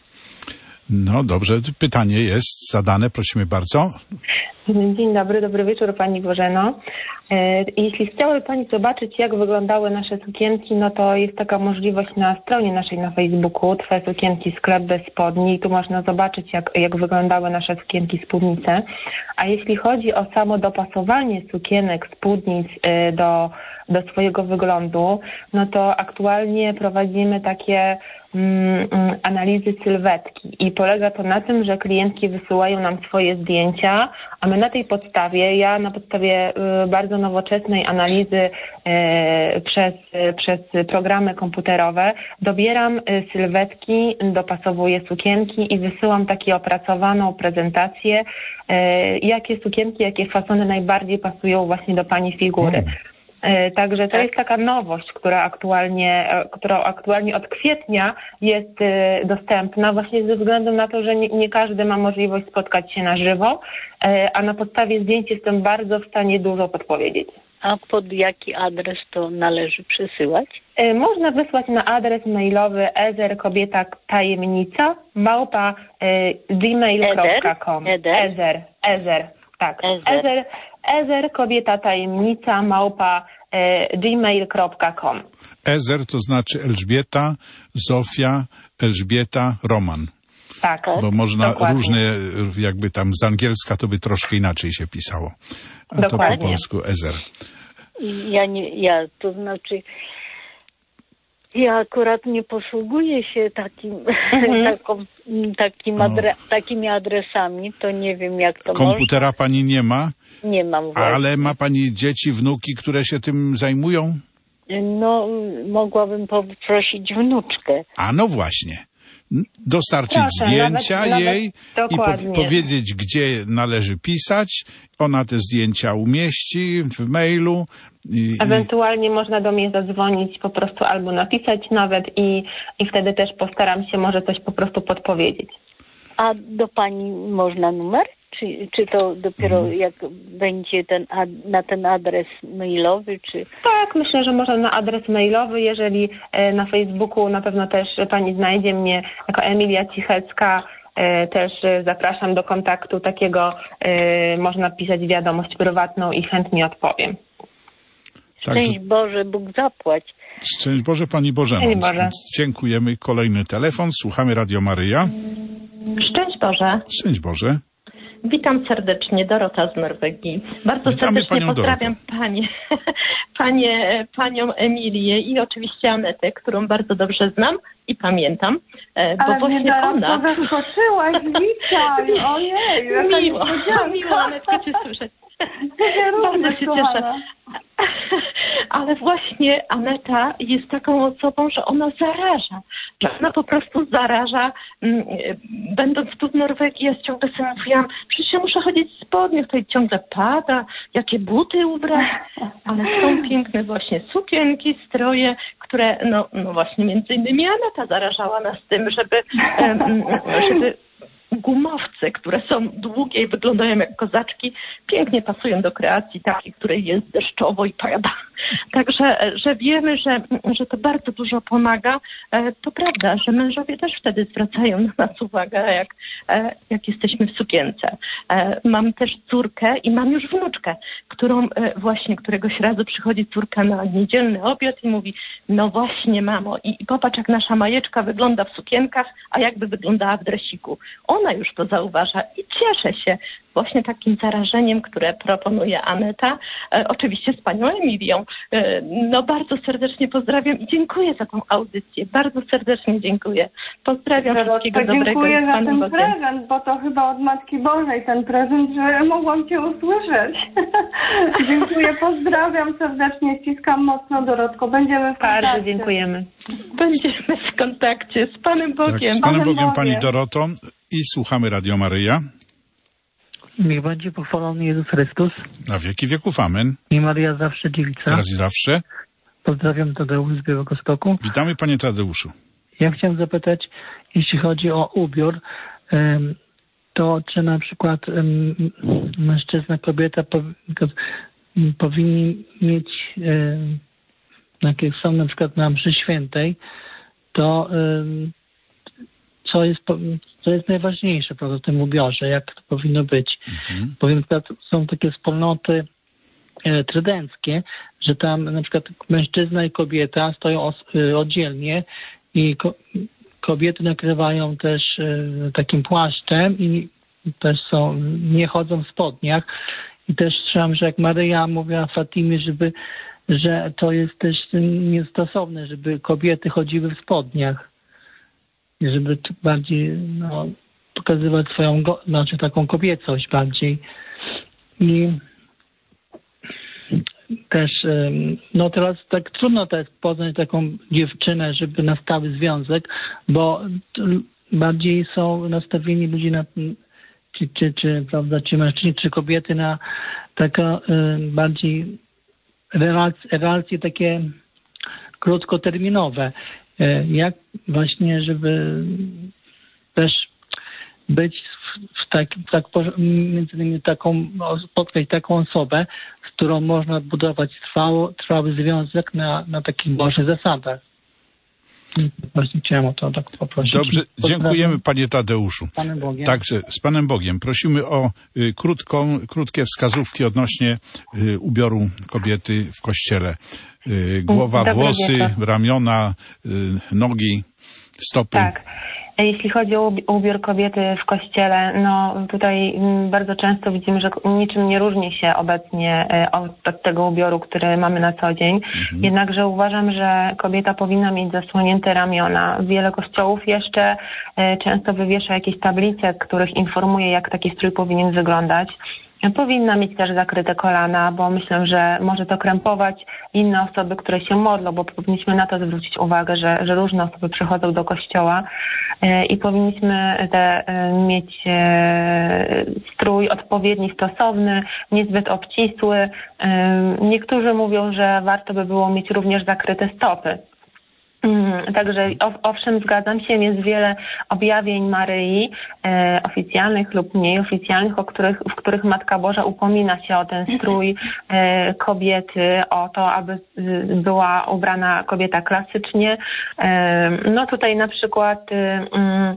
No dobrze, pytanie jest zadane, prosimy bardzo. Dzień dobry, dobry wieczór pani Bożeno. Jeśli chciałaby pani zobaczyć, jak wyglądały nasze sukienki, no to jest taka możliwość na stronie naszej na Facebooku, Twoje sukienki, sklep bez spodni. Tu można zobaczyć, jak, jak wyglądały nasze sukienki, spódnice. A jeśli chodzi o samo dopasowanie sukienek, spódnic do, do swojego wyglądu, no to aktualnie prowadzimy takie mm, analizy sylwetki i polega to na tym, że klientki wysyłają nam swoje zdjęcia, a my na tej podstawie, ja na podstawie y, bardzo nowoczesnej analizy y, przez, y, przez programy komputerowe dobieram y, sylwetki, dopasowuję sukienki i wysyłam takie opracowaną prezentację, y, jakie sukienki, jakie fasony najbardziej pasują właśnie do pani figury. Hmm. Także to jest taka nowość, która aktualnie, która aktualnie od kwietnia jest dostępna właśnie ze względu na to, że nie, nie każdy ma możliwość spotkać się na żywo, a na podstawie zdjęć jestem bardzo w stanie dużo podpowiedzieć. A pod jaki adres to należy przesyłać? Można wysłać na adres mailowy ezer kobieta tajemnica małpa gmail kropka com. Ezer, Ezer, tak. Ezer, Ezer kobieta tajemnica małpa gmail kropka com. Ezer to znaczy Elżbieta, Zofia, Elżbieta, Roman. Tak. Bo można dokładnie. Różne, jakby tam z angielska to by troszkę inaczej się pisało. A dokładnie. To po polsku Ezer. Ja nie, ja, to znaczy ja akurat nie posługuję się takim, mhm. taką, takim adre, takimi adresami, to nie wiem jak to Komputera można. Pani nie ma? Nie mam właśnie. Ale ma pani dzieci, wnuki, które się tym zajmują? No, mogłabym poprosić wnuczkę. A no właśnie. Dostarczyć Proszę, zdjęcia nawet, jej nawet i po, powiedzieć, gdzie należy pisać. Ona te zdjęcia umieści w mailu. I, Ewentualnie i... można do mnie zadzwonić po prostu albo napisać nawet i, i wtedy też postaram się może coś po prostu podpowiedzieć. A do pani można numer? Czy, czy to dopiero hmm. jak będzie ten ad, na ten adres mailowy, czy... Tak, myślę, że można na adres mailowy, jeżeli e, na Facebooku na pewno też pani znajdzie mnie jako Emilia Cichecka, e, też e, zapraszam do kontaktu takiego, e, można pisać wiadomość prywatną i chętnie odpowiem. Szczęść Także... Boże, Bóg zapłać. Szczęść Boże, pani Bożeno. Szczęść Boże. Dziękujemy. Kolejny telefon. Słuchamy Radio Maryja. Szczęść Boże. Szczęść Boże. Witam serdecznie, Dorota z Norwegii. Bardzo Witamy serdecznie pozdrawiam panie, panie, panią Emilię i oczywiście Anetę, którą bardzo dobrze znam i pamiętam, bo ale właśnie mnie ona... Ale zaskoczyłaś, witaj, ojej. Miło, miło, Anetka cię słyszeć. Bardzo się cieszę. Ale właśnie Aneta jest taką osobą, że ona zaraża. Że ona po prostu zaraża. Będąc tu w Norwegii, ja ciągle sobie mówiłam, przecież ja muszę chodzić w spodniach, tutaj ciągle pada, jakie buty ubrać. Ale są piękne właśnie sukienki, stroje, które, no, no właśnie między innymi Aneta zarażała nas tym, żeby, żeby gumowce, które są długie i wyglądają jak kozaczki, pięknie pasują do kreacji takiej, której jest deszczowo i pada. Także, że wiemy, że, że to bardzo dużo pomaga. To prawda, że mężowie też wtedy zwracają na nas uwagę, jak, jak jesteśmy w sukience. Mam też córkę i mam już wnuczkę, którą e, właśnie któregoś razu przychodzi córka na niedzielny obiad i mówi, no właśnie mamo, i, i popatrz jak nasza Majeczka wygląda w sukienkach, a jakby wyglądała w dresiku. Ona już to zauważa i cieszę się właśnie takim zarażeniem, które proponuje Aneta, e, oczywiście z panią Emilią. E, no bardzo serdecznie pozdrawiam i dziękuję za tą audycję. Bardzo serdecznie dziękuję. Pozdrawiam wszystkiego dobrego. Dziękuję z za Panem ten Bogiem. prezent, bo to chyba od Matki Bożej ten prezent, że mogłam cię usłyszeć. Dziękuję, pozdrawiam serdecznie, ściskam mocno, Dorotko. Będziemy w kontakcie. Bardzo dziękujemy. Będziemy w kontakcie z Panem Bogiem. Tak, z Panem Panem Bogiem, Bogiem. Pani Doroto. I słuchamy Radio Maryja. Niech będzie pochwalony Jezus Chrystus Na wieki wieków, amen. i Maria zawsze dziewica. Teraz i zawsze. Pozdrawiam Tadeusz z Białegostoku. Witamy, Panie Tadeuszu. Ja chciałem zapytać, jeśli chodzi o ubiór, em, to czy na przykład em, mężczyzna, kobieta powi- to, m, powinni mieć, em, jak są na przykład na mszy świętej, to em, co jest, po- co jest najważniejsze, prawda, w tym ubiorze, jak to powinno być. Mhm. Bo na przykład są takie wspólnoty e, trydenckie, że tam na przykład mężczyzna i kobieta stoją os- e, oddzielnie i ko- kobiety nakrywają też e, takim płaszczem i też są, nie chodzą w spodniach. I też słyszałam, że jak Maryja mówiła Fatimie, żeby, że to jest też niestosowne, żeby kobiety chodziły w spodniach. I żeby t- bardziej no, pokazywać swoją, go- znaczy taką kobiecość bardziej. I też, em, no teraz tak trudno też poznać taką dziewczynę, żeby na stały związek, bo t- bardziej są nastawieni ludzie na, czy, czy, czy, prawda, czy mężczyźni, czy kobiety na takie em, bardziej relacje, relacje takie krótkoterminowe. E, Jak właśnie, żeby też być w, w tak, w tak poż- między innymi taką, no, spotkać taką osobę, z którą można budować trwało, trwały związek na, na takich bożych zasadach. Właśnie chciałem o to tak poprosić. Dobrze, Pozdrawiam. dziękujemy, Panie Tadeuszu. Z Panem Bogiem. Także z Panem Bogiem prosimy o y, krótką, krótkie wskazówki odnośnie y, ubioru kobiety w kościele. Y, głowa, Dobry włosy, wieczór. ramiona, y, nogi, stopy. Tak. Jeśli chodzi o ubi- ubiór kobiety w kościele, no tutaj mm, bardzo często widzimy, że niczym nie różni się obecnie e, od, od tego ubioru, który mamy na co dzień. Mhm. Jednakże uważam, że kobieta powinna mieć zasłonięte ramiona. Wiele kościołów jeszcze e, często wywiesza jakieś tablice, których informuje, jak taki strój powinien wyglądać. Powinna mieć też zakryte kolana, bo myślę, że może to krępować inne osoby, które się modlą, bo powinniśmy na to zwrócić uwagę, że, że różne osoby przychodzą do kościoła e, i powinniśmy te, e, mieć e, strój odpowiedni, stosowny, niezbyt obcisły. E, niektórzy mówią, że warto by było mieć również zakryte stopy. Także owszem, zgadzam się, jest wiele objawień Maryi, e, oficjalnych lub mniej oficjalnych, o których, w których Matka Boża upomina się o ten strój e, kobiety, o to, aby y, była ubrana kobieta klasycznie. E, no tutaj na przykład y, y,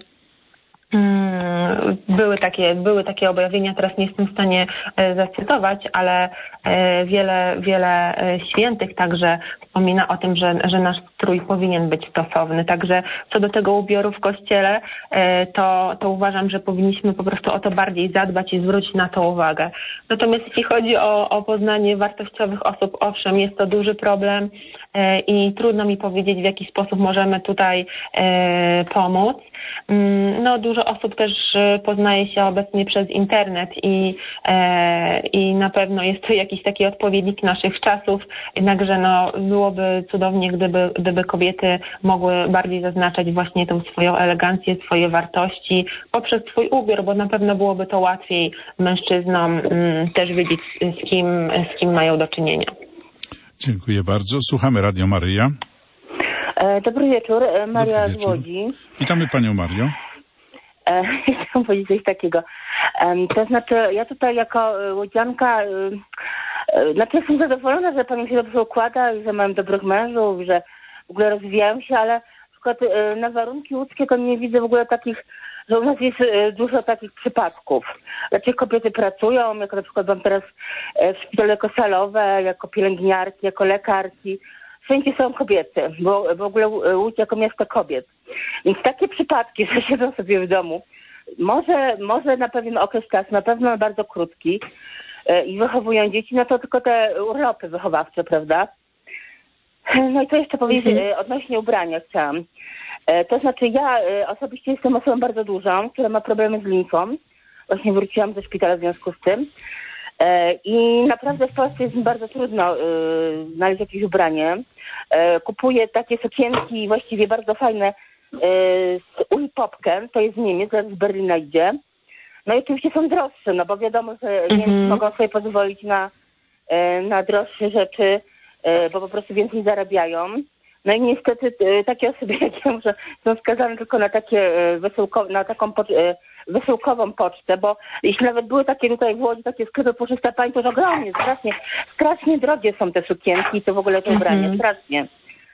Były takie, były takie objawienia, teraz nie jestem w stanie e, zacytować, ale e, wiele, wiele e, świętych także wspomina o tym, że, że nasz strój powinien być stosowny. Także co do tego ubioru w kościele, e, to, to uważam, że powinniśmy po prostu o to bardziej zadbać i zwrócić na to uwagę. Natomiast jeśli chodzi o, o poznanie wartościowych osób, owszem, jest to duży problem e, i trudno mi powiedzieć, w jaki sposób możemy tutaj e, pomóc. No, dużo osób też poznaje się obecnie przez internet i, e, i na pewno jest to jakiś taki odpowiednik naszych czasów, jednakże no, byłoby cudownie, gdyby, gdyby kobiety mogły bardziej zaznaczać właśnie tą swoją elegancję, swoje wartości poprzez swój ubiór, bo na pewno byłoby to łatwiej mężczyznom m, też wiedzieć, z kim, z kim mają do czynienia. Dziękuję bardzo. Słuchamy Radio Maryja. Dobry wieczór, Maria Dobry wieczór. z Łodzi. Witamy Panią Marią. E, Chciałam powiedzieć coś takiego. E, To znaczy, ja tutaj jako e, łodzianka, e, e, znaczy jestem zadowolona, że Pani się dobrze układa i że mam dobrych mężów, że w ogóle rozwijają się, ale na przykład e, na warunki łódzkie to nie widzę w ogóle takich że u nas jest e, dużo takich przypadków. Znaczy kobiety pracują, jako na przykład mam teraz e, w szpitale jako salowe, jako pielęgniarki, jako lekarki. Wszędzie są kobiety, bo w ogóle Łódź jako miasto kobiet. Więc takie przypadki, że siedzą sobie w domu, może, może na pewien okres czasu, na pewno bardzo krótki e, i wychowują dzieci, no to tylko te urlopy wychowawcze, prawda? No i co jeszcze powiedzieć mhm. e, odnośnie ubrania chciałam. E, to znaczy ja e, osobiście jestem osobą bardzo dużą, która ma problemy z limfą. Właśnie wróciłam ze szpitala w związku z tym. E, I naprawdę w Polsce jest mi bardzo trudno e, znaleźć jakieś ubranie. E, kupuję takie sukienki właściwie bardzo fajne e, z Uli Popken, to jest z Niemiec, zaraz z Berlina idzie. No i oczywiście są droższe, no bo wiadomo, że mhm. Niemcy mogą sobie pozwolić na, e, na droższe rzeczy, e, bo po prostu więcej zarabiają. No i niestety e, takie osoby jak ja może są skazane tylko na takie e, wysyłko, na taką po, e, wysyłkową pocztę, bo jeśli nawet były takie tutaj w Łodzi takie sklepy Puszysta Pani, to ogromnie, strasznie, strasznie drogie są te sukienki i to w ogóle te ubrania, mm-hmm. strasznie.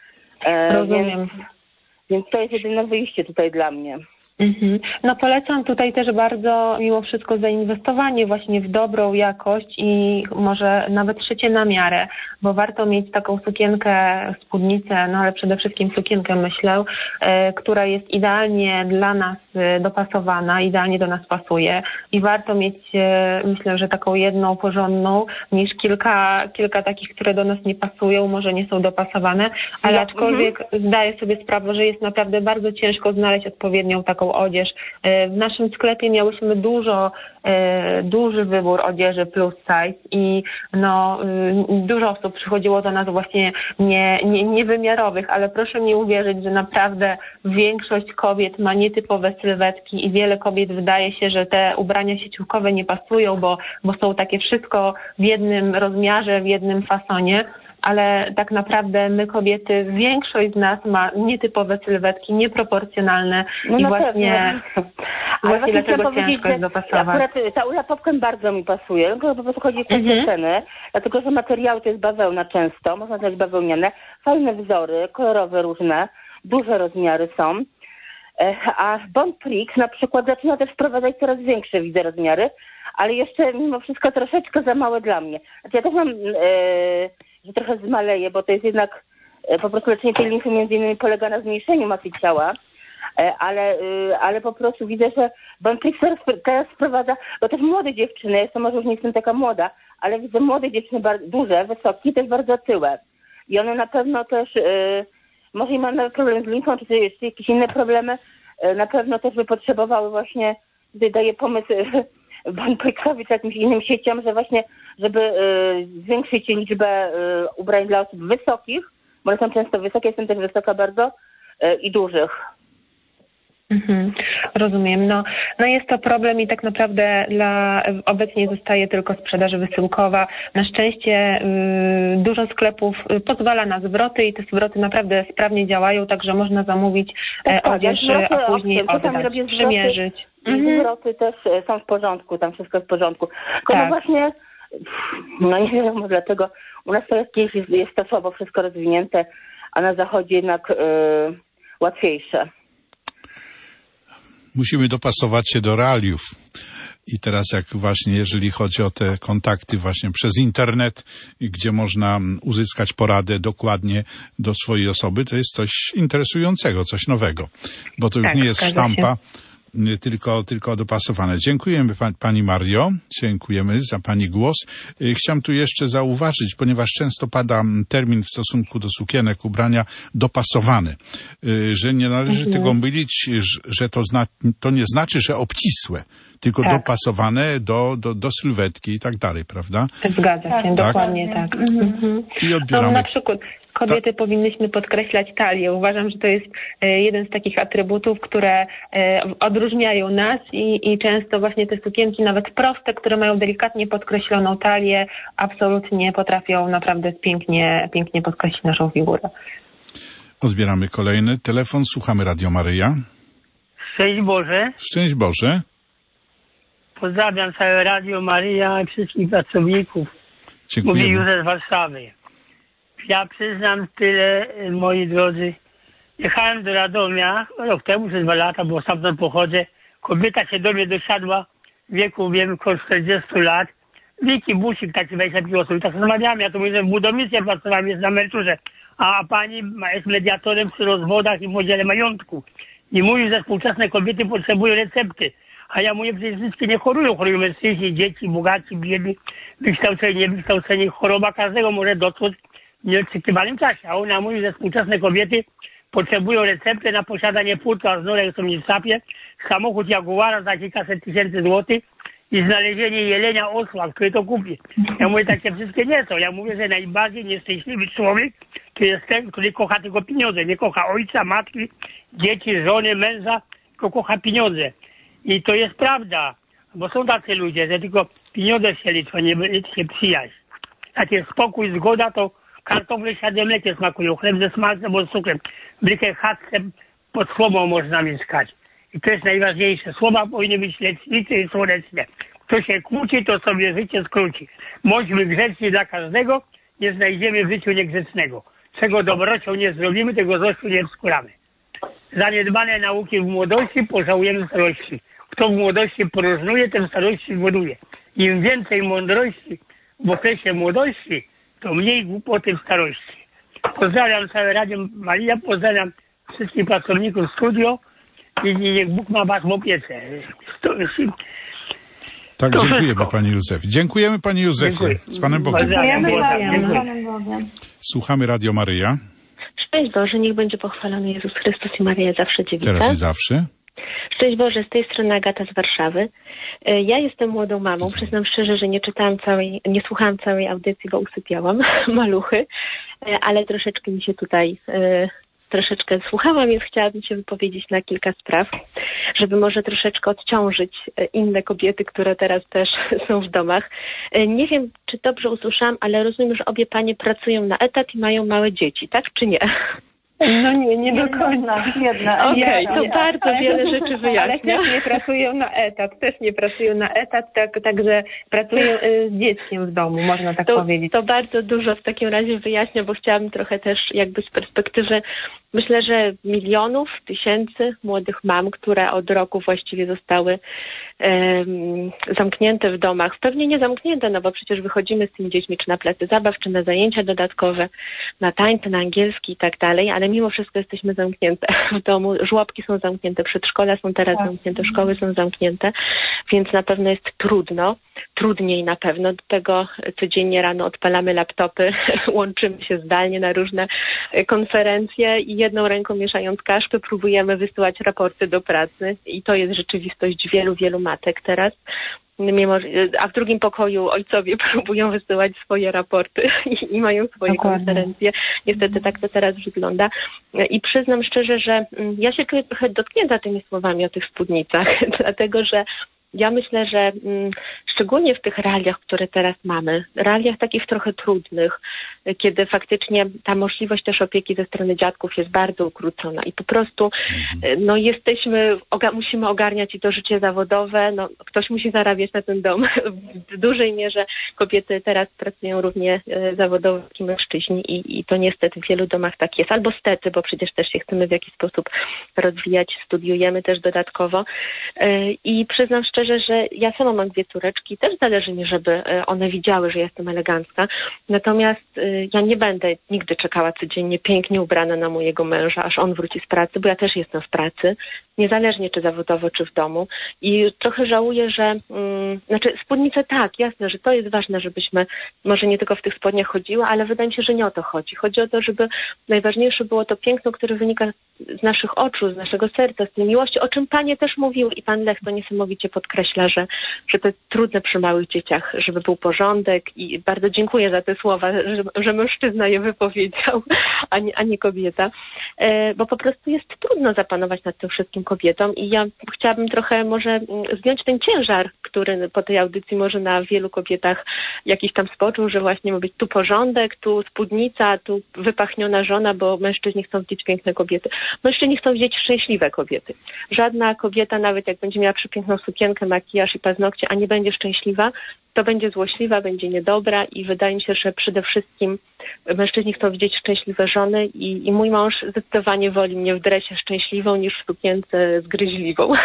E, Rozumiem. Więc, więc to jest jedyne wyjście tutaj dla mnie. Mhm. No polecam tutaj też bardzo mimo wszystko zainwestowanie właśnie w dobrą jakość i może nawet szycie na miarę, bo warto mieć taką sukienkę, spódnicę, no ale przede wszystkim sukienkę myślę, e, która jest idealnie dla nas dopasowana, idealnie do nas pasuje i warto mieć e, myślę, że taką jedną porządną niż kilka, kilka takich, które do nas nie pasują, może nie są dopasowane, ale ja, aczkolwiek mhm. zdaję sobie sprawę, że jest naprawdę bardzo ciężko znaleźć odpowiednią taką odzież. W naszym sklepie miałyśmy dużo, duży wybór odzieży plus size i no, dużo osób przychodziło do nas właśnie nie, nie, niewymiarowych, ale proszę mi uwierzyć, że naprawdę większość kobiet ma nietypowe sylwetki i wiele kobiet wydaje się, że te ubrania sieciówkowe nie pasują, bo, bo są takie wszystko w jednym rozmiarze, w jednym fasonie. Ale tak naprawdę my kobiety, większość z nas ma nietypowe sylwetki, nieproporcjonalne no i no właśnie, ale właśnie właśnie dlatego ciężko jest dopasować. Akurat ta Ula Popken bardzo mi pasuje, tylko po prostu chodzi o kwestię mhm. ceny, dlatego że materiały to jest bawełna często, można znaleźć bawełniane, fajne wzory, kolorowe różne, duże rozmiary są, a Bon Prix na przykład zaczyna też wprowadzać coraz większe, widzę, rozmiary, ale jeszcze mimo wszystko troszeczkę za małe dla mnie. Znaczy ja też mam... E, że trochę zmaleje, bo to jest jednak e, po prostu leczenie tej limfy między innymi polega na zmniejszeniu masy ciała, e, ale, e, ale po prostu widzę, że Bon Prix teraz, teraz sprowadza, bo też młode dziewczyny, jestem może już nie jestem taka młoda, ale widzę młode dziewczyny bardzo, duże, wysokie, też bardzo otyłe. I one na pewno też, e, może i mają nawet problem z limfą, czy, czy jakieś inne problemy, e, na pewno też by potrzebowały właśnie, tutaj daję pomysł Bon Prixowi czy jakimś innym sieciom, że właśnie, żeby y, zwiększyć liczbę y, ubrań dla osób wysokich, bo one są często wysokie, jestem też wysoka bardzo, y, i dużych. Mhm, rozumiem. No, no jest to problem i tak naprawdę dla obecnie zostaje tylko sprzedaż wysyłkowa. Na szczęście y, dużo sklepów y, pozwala na zwroty i te zwroty naprawdę sprawnie działają, także można zamówić tak, e, odzież, zwroty, a później owszem, oddać, przymierzyć. I mhm. zwroty też są w porządku, tam wszystko jest w porządku. Tylko tak. no właśnie, no nie wiadomo dlaczego, u nas to jakieś jest, jest to słabo wszystko rozwinięte, a na zachodzie jednak y, łatwiejsze. Musimy dopasować się do realiów. I teraz jak właśnie, jeżeli chodzi o te kontakty właśnie przez internet, gdzie można uzyskać poradę dokładnie do swojej osoby, to jest coś interesującego, coś nowego. Bo to już tak, nie jest sztampa, się. tylko tylko dopasowane. Dziękujemy pa, Pani Mario, dziękujemy za Pani głos. Chciałem tu jeszcze zauważyć, ponieważ często pada termin w stosunku do sukienek, ubrania dopasowane, że nie należy mhm. tego mylić, że to, zna, to nie znaczy, że obcisłe, tylko tak. dopasowane do, do, do sylwetki i tak dalej, prawda? Zgadza się, tak? Dokładnie tak. Mhm. I odbieramy... No, na przykład kobiety Ta... powinnyśmy podkreślać talię. Uważam, że to jest jeden z takich atrybutów, które odróżniają nas i, i często właśnie te sukienki, nawet proste, które mają delikatnie podkreśloną talię, absolutnie potrafią naprawdę pięknie, pięknie podkreślić naszą figurę. Odbieramy kolejny telefon, słuchamy Radio Maryja. Szczęść Boże. Szczęść Boże. Pozdrawiam całe Radio Maryja i wszystkich pracowników. Dziękujemy. Mówi Józef z Warszawy. Ja przyznam tyle, moi drodzy. Jechałem do Radomia rok temu, przez dwa lata, bo stamtąd pochodzę, kobieta się do mnie dosiadła w wieku, wiem, około czterdziestu lat. Wiki Busik, taki dwadzieścia pięć osób. I tak rozmawiałem, ja to mówię, że w budownictwie pracowałem, jest na emeryturze, a pani jest mediatorem przy rozwodach i podziale majątku. I mówi, że współczesne kobiety potrzebują recepty. A ja mówię, że wszystkie nie chorują. Chorują mężczyźni, dzieci, bogaci, biedni, wykształceni, niewykształceni. Choroba każdego może dotknąć w nieoczekiwanym czasie. A ona mówi, że współczesne kobiety potrzebują recepty na posiadanie płótna z norek, co mnie sapie, samochód Jaguara za kilkaset tysięcy złotych i znalezienie jelenia osła, który to kupi. Ja mówię, takie wszystkie nie są. Ja mówię, że najbardziej nieszczęśliwy człowiek to jest ten, który kocha tylko pieniądze. Nie kocha ojca, matki, dzieci, żony, męża, tylko kocha pieniądze. I to jest prawda, bo są tacy ludzie, że tylko pieniądze się liczą, nie liczy się przyjaźń. Jak jest spokój, zgoda, to kartofle siadem mlekiem smakują, chleb ze smalcem bądź cukrem. Brykę chatce pod słomą można mieszkać. I to jest najważniejsze. Słowa powinny być lecznicze i słoneczne. Kto się kłóci, to sobie życie skróci. Bądźmy grzeczni dla każdego, nie znajdziemy w życiu niegrzecznego. Czego dobrocią nie zrobimy, tego złością nie wskuramy. Zaniedbane nauki w młodości pożałujemy starości. Kto w młodości próżnuje, ten w starości głoduje. Im więcej mądrości w okresie młodości, to mniej głupoty w starości. Pozdrawiam całe Radio Maria, pozdrawiam wszystkich pracowników studio i niech Bóg ma was w opiece. Tak, dziękujemy Panie Józefie. Dziękujemy Panie Józefie. Dziękuję. Z Panem Bogiem. Dziękujemy Dziękuję. z Panem Bogiem. Słuchamy Radio Maryja. Szczęść Boże, niech będzie pochwalony Jezus Chrystus i Maria zawsze dziewica. Teraz i zawsze. Szczęść Boże, z tej strony Agata z Warszawy. Ja jestem młodą mamą. Przyznam szczerze, że nie czytałam całej, nie słuchałam całej audycji, bo usypiałam maluchy, ale troszeczkę mi się tutaj, troszeczkę słuchałam, więc chciałabym się wypowiedzieć na kilka spraw, żeby może troszeczkę odciążyć inne kobiety, które teraz też są w domach. Nie wiem, czy dobrze usłyszałam, ale rozumiem, że obie panie pracują na etat i mają małe dzieci, tak czy nie? No nie, nie do końca. Jedna. Okej, okay, to ja, bardzo ale, wiele rzeczy wyjaśnia. Ale też nie pracują na etat, też nie pracują na etat, tak, także pracują y, z dzieckiem w domu, można tak to, powiedzieć. To bardzo dużo w takim razie wyjaśnia, bo chciałabym trochę też jakby z perspektywy, myślę, że milionów, tysięcy młodych mam, które od roku właściwie zostały um, zamknięte w domach. Pewnie nie zamknięte, no bo przecież wychodzimy z tymi dziećmi czy na placy zabaw, czy na zajęcia dodatkowe, na tańce, na angielski i tak dalej, ale mimo wszystko jesteśmy zamknięte w domu. Żłobki są zamknięte, przedszkola są teraz tak. zamknięte, szkoły są zamknięte, więc na pewno jest trudno. Trudniej na pewno. Do tego codziennie rano odpalamy laptopy, łączymy się zdalnie na różne konferencje i jedną ręką mieszając kaszkę próbujemy wysyłać raporty do pracy. I to jest rzeczywistość wielu, wielu matek teraz. Mimo, a w drugim pokoju ojcowie próbują wysyłać swoje raporty i, i mają swoje Dokładnie. konferencje. Niestety tak to teraz wygląda. I przyznam szczerze, że ja się czuję trochę dotknięta tymi słowami o tych spódnicach, dlatego że ja myślę, że mm, szczególnie w tych realiach, które teraz mamy, realiach takich trochę trudnych, kiedy faktycznie ta możliwość też opieki ze strony dziadków jest bardzo ukrócona i po prostu no jesteśmy, oga, musimy ogarniać i to życie zawodowe, no ktoś musi zarabiać na ten dom. W dużej mierze kobiety teraz pracują równie e, zawodowo jak i mężczyźni i, i to niestety w wielu domach tak jest. Albo stety, bo przecież też się chcemy w jakiś sposób rozwijać, studiujemy też dodatkowo e, i przyznam szczerze, że ja sama mam dwie córeczki, też zależy mi, żeby one widziały, że jestem elegancka. Natomiast ja nie będę nigdy czekała codziennie pięknie ubrana na mojego męża, aż on wróci z pracy, bo ja też jestem w pracy, niezależnie czy zawodowo, czy w domu. I trochę żałuję, że, um, znaczy spódnice tak, jasne, że to jest ważne, żebyśmy może nie tylko w tych spodniach chodziły, ale wydaje mi się, że nie o to chodzi. Chodzi o to, żeby najważniejsze było to piękno, które wynika z naszych oczu, z naszego serca, z tej miłości, o czym panie też mówiły i pan Lech to niesamowicie podkreśla, że, że to jest trudne przy małych dzieciach, żeby był porządek i bardzo dziękuję za te słowa, że, że mężczyzna je wypowiedział, a nie, a nie kobieta, e, bo po prostu jest trudno zapanować nad tym wszystkim kobietom i ja chciałabym trochę może zdjąć ten ciężar, który po tej audycji może na wielu kobietach jakiś tam spoczął, że właśnie ma być tu porządek, tu spódnica, tu wypachniona żona, bo mężczyźni chcą widzieć piękne kobiety. Mężczyźni chcą widzieć szczęśliwe kobiety. Żadna kobieta, nawet jak będzie miała przepiękną sukienkę, makijaż i paznokcie, a nie będzie szczęśliwa, to będzie złośliwa, będzie niedobra i wydaje mi się, że przede wszystkim mężczyźni chcą widzieć szczęśliwe żony i, i mój mąż zdecydowanie woli mnie w dresie szczęśliwą niż w sukience zgryźliwą.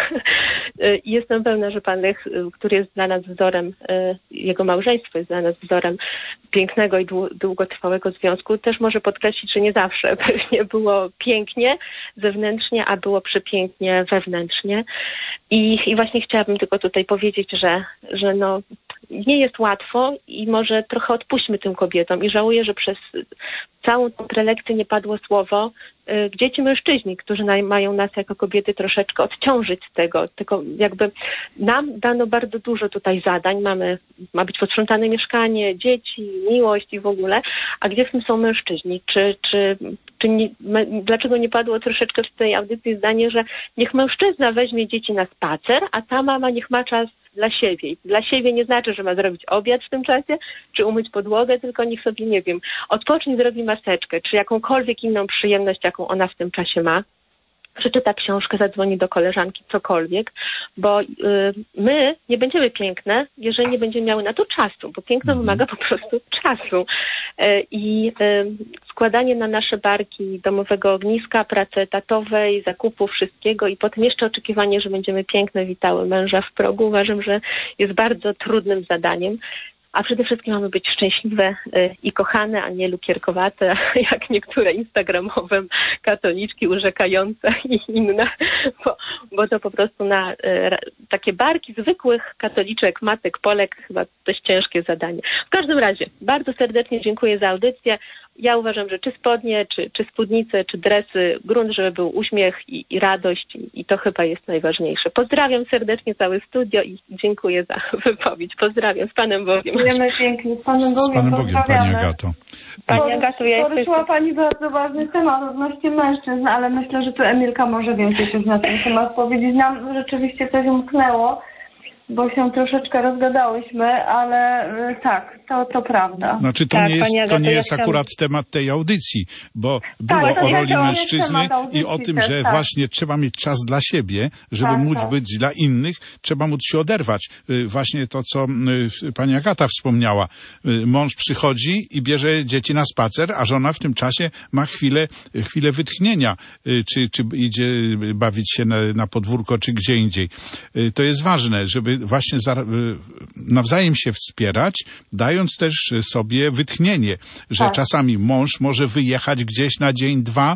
I jestem pewna, że pan Lech, który jest dla nas wzorem, jego małżeństwo jest dla nas wzorem pięknego i długotrwałego związku, też może podkreślić, że nie zawsze pewnie było pięknie zewnętrznie, a było przepięknie wewnętrznie. I, i właśnie chciałabym tylko tutaj powiedzieć, że, że no, nie jest łatwo i może trochę odpuśćmy tym kobietom. I żałuję, że przez całą tę prelekcję nie padło słowo, gdzie ci mężczyźni, którzy mają nas jako kobiety troszeczkę odciążyć z tego. Tylko jakby nam dano bardzo dużo tutaj zadań. Mamy, ma być posprzątane mieszkanie, dzieci, miłość i w ogóle. A gdzie w tym są mężczyźni? Czy, czy, czy nie, dlaczego nie padło troszeczkę w tej audycji zdanie, że niech mężczyzna weźmie dzieci na spacer, a ta mama niech ma czas dla siebie. Dla siebie nie znaczy, że ma zrobić obiad w tym czasie, czy umyć podłogę, tylko niech sobie, nie wiem, odpocznie, zrobi maseczkę, czy jakąkolwiek inną przyjemność, jaką ona w tym czasie ma. Przeczyta książkę, zadzwoni do koleżanki, cokolwiek, bo y, my nie będziemy piękne, jeżeli nie będziemy miały na to czasu, bo piękno mm. wymaga po prostu czasu. Y, I y, składanie na nasze barki domowego ogniska, pracy etatowej, zakupu wszystkiego i potem jeszcze oczekiwanie, że będziemy piękne, witały męża w progu, uważam, że jest bardzo trudnym zadaniem. A przede wszystkim mamy być szczęśliwe y, i kochane, a nie lukierkowate, jak niektóre instagramowe katoliczki urzekające i inne, bo, bo to po prostu na y, takie barki zwykłych katoliczek, matek, Polek chyba dość ciężkie zadanie. W każdym razie bardzo serdecznie dziękuję za audycję. Ja uważam, że czy spodnie, czy, czy spódnice, czy dresy, grunt, żeby był uśmiech i, i radość i, i to chyba jest najważniejsze. Pozdrawiam serdecznie całe studio i dziękuję za wypowiedź. Pozdrawiam, z Panem Bogiem. Dziękujemy pięknie, z Panem Bogiem. Z Panem Bogiem, Pani Agato. Pani Agato, ja poruszyła Pani bardzo ważny temat odnośnie mężczyzn, ale myślę, że tu Emilka może więcej coś na ten temat powiedzieć. Nam rzeczywiście coś umknęło, bo się troszeczkę rozgadałyśmy, ale tak, to, to prawda. Znaczy to tak, nie jest, Agato, to nie ja jest chciałam... akurat temat tej audycji, bo było tak, o ja roli mężczyzny audycji i o tym, też, że tak. właśnie trzeba mieć czas dla siebie, żeby tak, móc tak. być dla innych, trzeba móc się oderwać. Właśnie to, co pani Agata wspomniała. Mąż przychodzi i bierze dzieci na spacer, a żona w tym czasie ma chwilę, chwilę wytchnienia, czy, czy idzie bawić się na, na podwórko, czy gdzie indziej. To jest ważne, żeby właśnie za, nawzajem się wspierać, dając też sobie wytchnienie, że tak. czasami mąż może wyjechać gdzieś na dzień, dwa,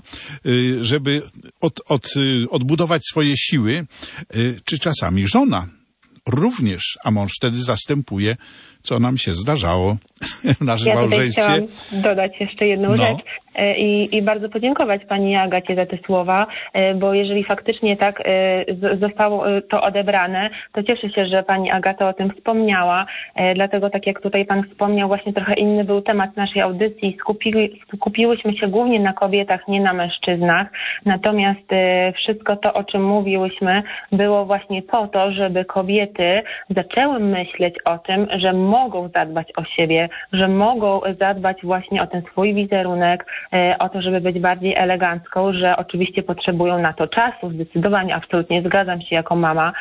żeby od, od, odbudować swoje siły, czy czasami żona również, a mąż wtedy zastępuje, co nam się zdarzało w naszym ja małżeństwie. Ja tutaj chciałam dodać jeszcze jedną no. rzecz i, i bardzo podziękować Pani Agacie za te słowa, bo jeżeli faktycznie tak zostało to odebrane, to cieszę się, że Pani Agata o tym wspomniała, dlatego tak jak tutaj Pan wspomniał, właśnie trochę inny był temat naszej audycji, skupili, skupiłyśmy się głównie na kobietach, nie na mężczyznach, natomiast wszystko to, o czym mówiłyśmy, było właśnie po to, żeby kobiety zaczęły myśleć o tym, że mogą zadbać o siebie, że mogą zadbać właśnie o ten swój wizerunek, o to, żeby być bardziej elegancką, że oczywiście potrzebują na to czasu, zdecydowanie, absolutnie zgadzam się jako mama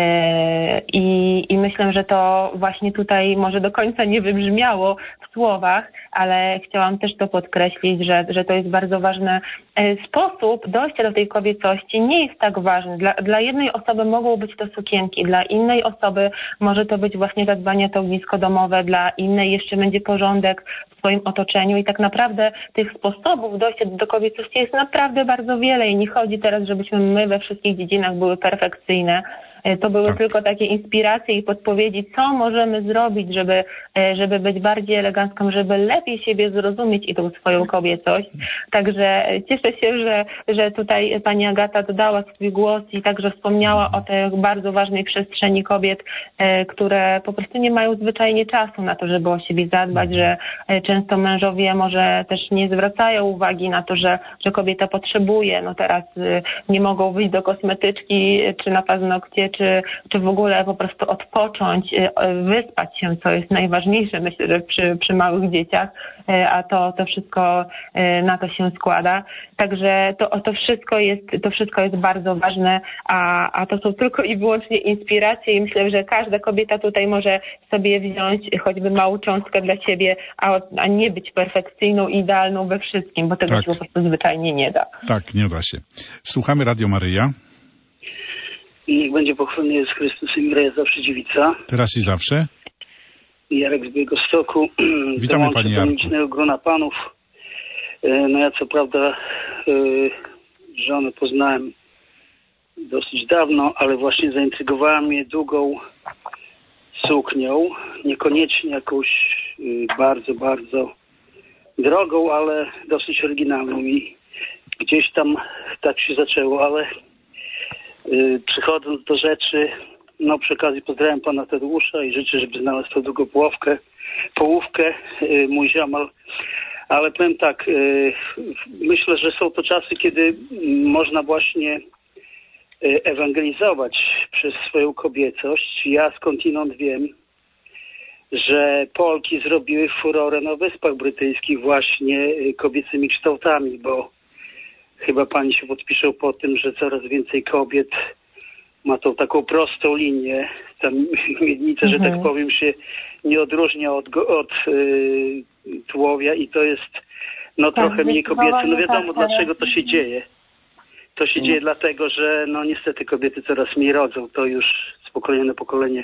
i, i myślę, że to właśnie tutaj może do końca nie wybrzmiało w słowach, ale chciałam też to podkreślić, że, że to jest bardzo ważny sposób dojścia do tej kobiecości, nie jest tak ważny. Dla, dla jednej osoby mogą być to sukienki, dla innej osoby może to być właśnie zadbanie o to ognisko domowe, dla innej jeszcze będzie porządek w swoim otoczeniu i tak naprawdę tych sposobów dojścia do kobiecości jest naprawdę bardzo wiele i nie chodzi teraz, żebyśmy my we wszystkich dziedzinach były perfekcyjne. To były tak. tylko takie inspiracje i podpowiedzi, co możemy zrobić, żeby, żeby być bardziej elegancką, żeby lepiej siebie zrozumieć i tą swoją kobiecość. Także cieszę się, że, że tutaj Pani Agata dodała swój głos i także wspomniała o tej bardzo ważnej przestrzeni kobiet, które po prostu nie mają zwyczajnie czasu na to, żeby o siebie zadbać, że często mężowie może też nie zwracają uwagi na to, że, że kobieta potrzebuje. No teraz nie mogą wyjść do kosmetyczki czy na paznokcie, czy, czy w ogóle po prostu odpocząć, wyspać się, co jest najważniejsze, myślę, że przy, przy małych dzieciach, a to, to wszystko na to się składa. Także to, to wszystko jest, to wszystko jest bardzo ważne, a, a to są tylko i wyłącznie inspiracje i myślę, że każda kobieta tutaj może sobie wziąć choćby małą cząstkę dla siebie, a, a nie być perfekcyjną, idealną we wszystkim, bo tego tak. się po prostu zwyczajnie nie da. Tak, nie da się. Słuchamy Radio Maryja. I niech będzie pochwalony Jezus Chrystus i Maryja zawsze dziewica. Teraz i zawsze. Jarek z Białegostoku. Witamy Panie Jarku. Do grona panów. No ja co prawda żonę poznałem dosyć dawno, ale właśnie zaintrygowała mnie długą suknią. Niekoniecznie jakąś bardzo, bardzo drogą, ale dosyć oryginalną i gdzieś tam tak się zaczęło, ale przechodząc do rzeczy, no przy okazji pozdrawiam pana Tadeusza i życzę, żeby znalazł tą długą połówkę, połówkę, mój ziomal. Ale powiem tak, myślę, że są to czasy, kiedy można właśnie ewangelizować przez swoją kobiecość. Ja skądinąd wiem, że Polki zrobiły furorę na Wyspach Brytyjskich właśnie kobiecymi kształtami, bo chyba pani się podpisze po tym, że coraz więcej kobiet ma tą taką prostą linię. Ta miednica, mhm. że tak powiem, się nie odróżnia od, od y, tułowia i to jest no tak, trochę mniej kobiece. No wiadomo, tak, dlaczego to się dzieje. To się mhm. dzieje dlatego, że no niestety kobiety coraz mniej rodzą. To już z pokolenia na pokolenie.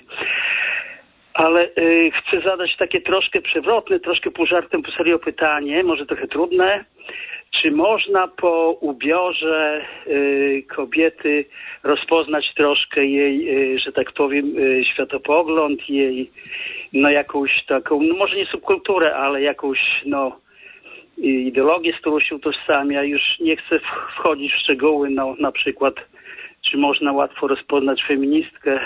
Ale y, chcę zadać takie troszkę przewrotne, troszkę pół żartem, pół serio pytanie, może trochę trudne. Czy można po ubiorze y, kobiety rozpoznać troszkę jej, y, że tak powiem, y, światopogląd, jej no jakąś taką, no może nie subkulturę, ale jakąś no ideologię, z którą się utożsamia. Już nie chcę wchodzić w szczegóły, no na przykład czy można łatwo rozpoznać feministkę,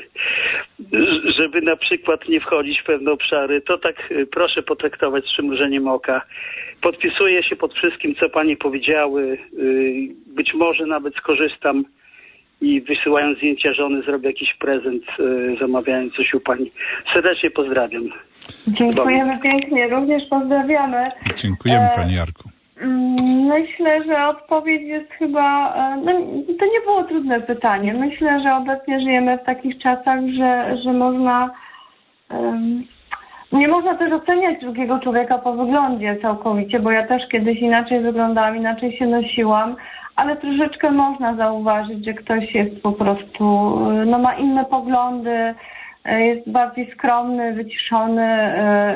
żeby na przykład nie wchodzić w pewne obszary. To tak proszę potraktować z przymrużeniem oka. Podpisuję się pod wszystkim, co panie powiedziały. Być może nawet skorzystam i wysyłając zdjęcia żony zrobię jakiś prezent, zamawiając coś u pani. Serdecznie pozdrawiam. Dziękujemy pięknie. Również pozdrawiamy. Dziękujemy pani Jarku. Myślę, że odpowiedź jest chyba... No, to nie było trudne pytanie. Myślę, że obecnie żyjemy w takich czasach, że, że można... Um, nie można też oceniać drugiego człowieka po wyglądzie całkowicie, bo ja też kiedyś inaczej wyglądałam, inaczej się nosiłam, ale troszeczkę można zauważyć, że ktoś jest po prostu... no ma inne poglądy, jest bardziej skromny, wyciszony...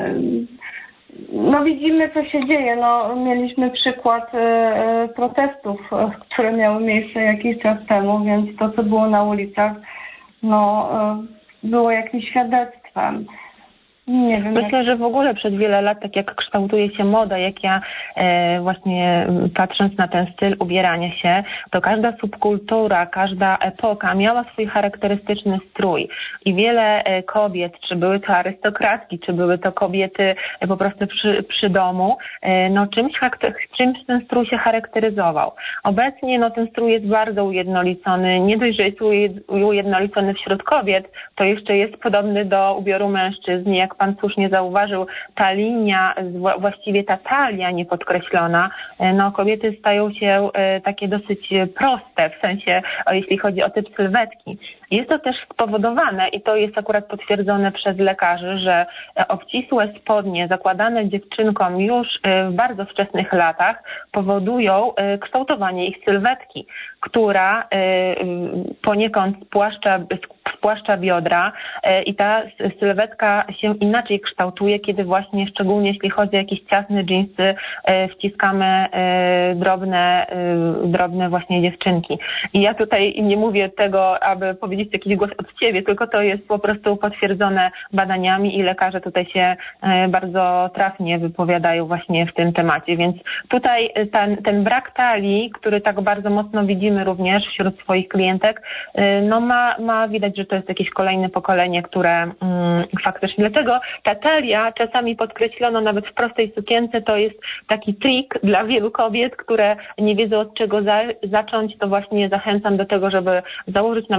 No widzimy, co się dzieje. No, mieliśmy przykład e, protestów, które miały miejsce jakiś czas temu, więc to, co było na ulicach, no, e, było jakimś świadectwem. Nie wiem, Myślę, jak... że w ogóle przez wiele lat, tak jak kształtuje się moda, jak ja e, właśnie patrząc na ten styl ubierania się, to każda subkultura, każda epoka miała swój charakterystyczny strój. I wiele e, kobiet, czy były to arystokratki, czy były to kobiety e, po prostu przy, przy domu, e, no czymś, czymś ten strój się charakteryzował. Obecnie no ten strój jest bardzo ujednolicony. Nie dość, że jest ujednolicony wśród kobiet, to jeszcze jest podobny do ubioru mężczyzn. Jak pan słusznie zauważył, ta linia, właściwie ta talia niepodkreślona, no kobiety stają się takie dosyć proste, w sensie, jeśli chodzi o typ sylwetki. Jest to też spowodowane i to jest akurat potwierdzone przez lekarzy, że obcisłe spodnie zakładane dziewczynkom już w bardzo wczesnych latach powodują kształtowanie ich sylwetki, która poniekąd spłaszcza, spłaszcza biodra i ta sylwetka się inaczej kształtuje, kiedy właśnie szczególnie jeśli chodzi o jakieś ciasne dżinsy wciskamy drobne, drobne właśnie dziewczynki. I ja tutaj nie mówię tego, aby powiedzieć jakiś głos od siebie, tylko to jest po prostu potwierdzone badaniami i lekarze tutaj się bardzo trafnie wypowiadają właśnie w tym temacie. Więc tutaj ten, ten brak talii, który tak bardzo mocno widzimy również wśród swoich klientek, no ma, ma widać, że to jest jakieś kolejne pokolenie, które mm, faktycznie... Dlatego ta talia, czasami podkreślono nawet w prostej sukience, to jest taki trik dla wielu kobiet, które nie wiedzą od czego za, zacząć, to właśnie zachęcam do tego, żeby założyć nawet prostą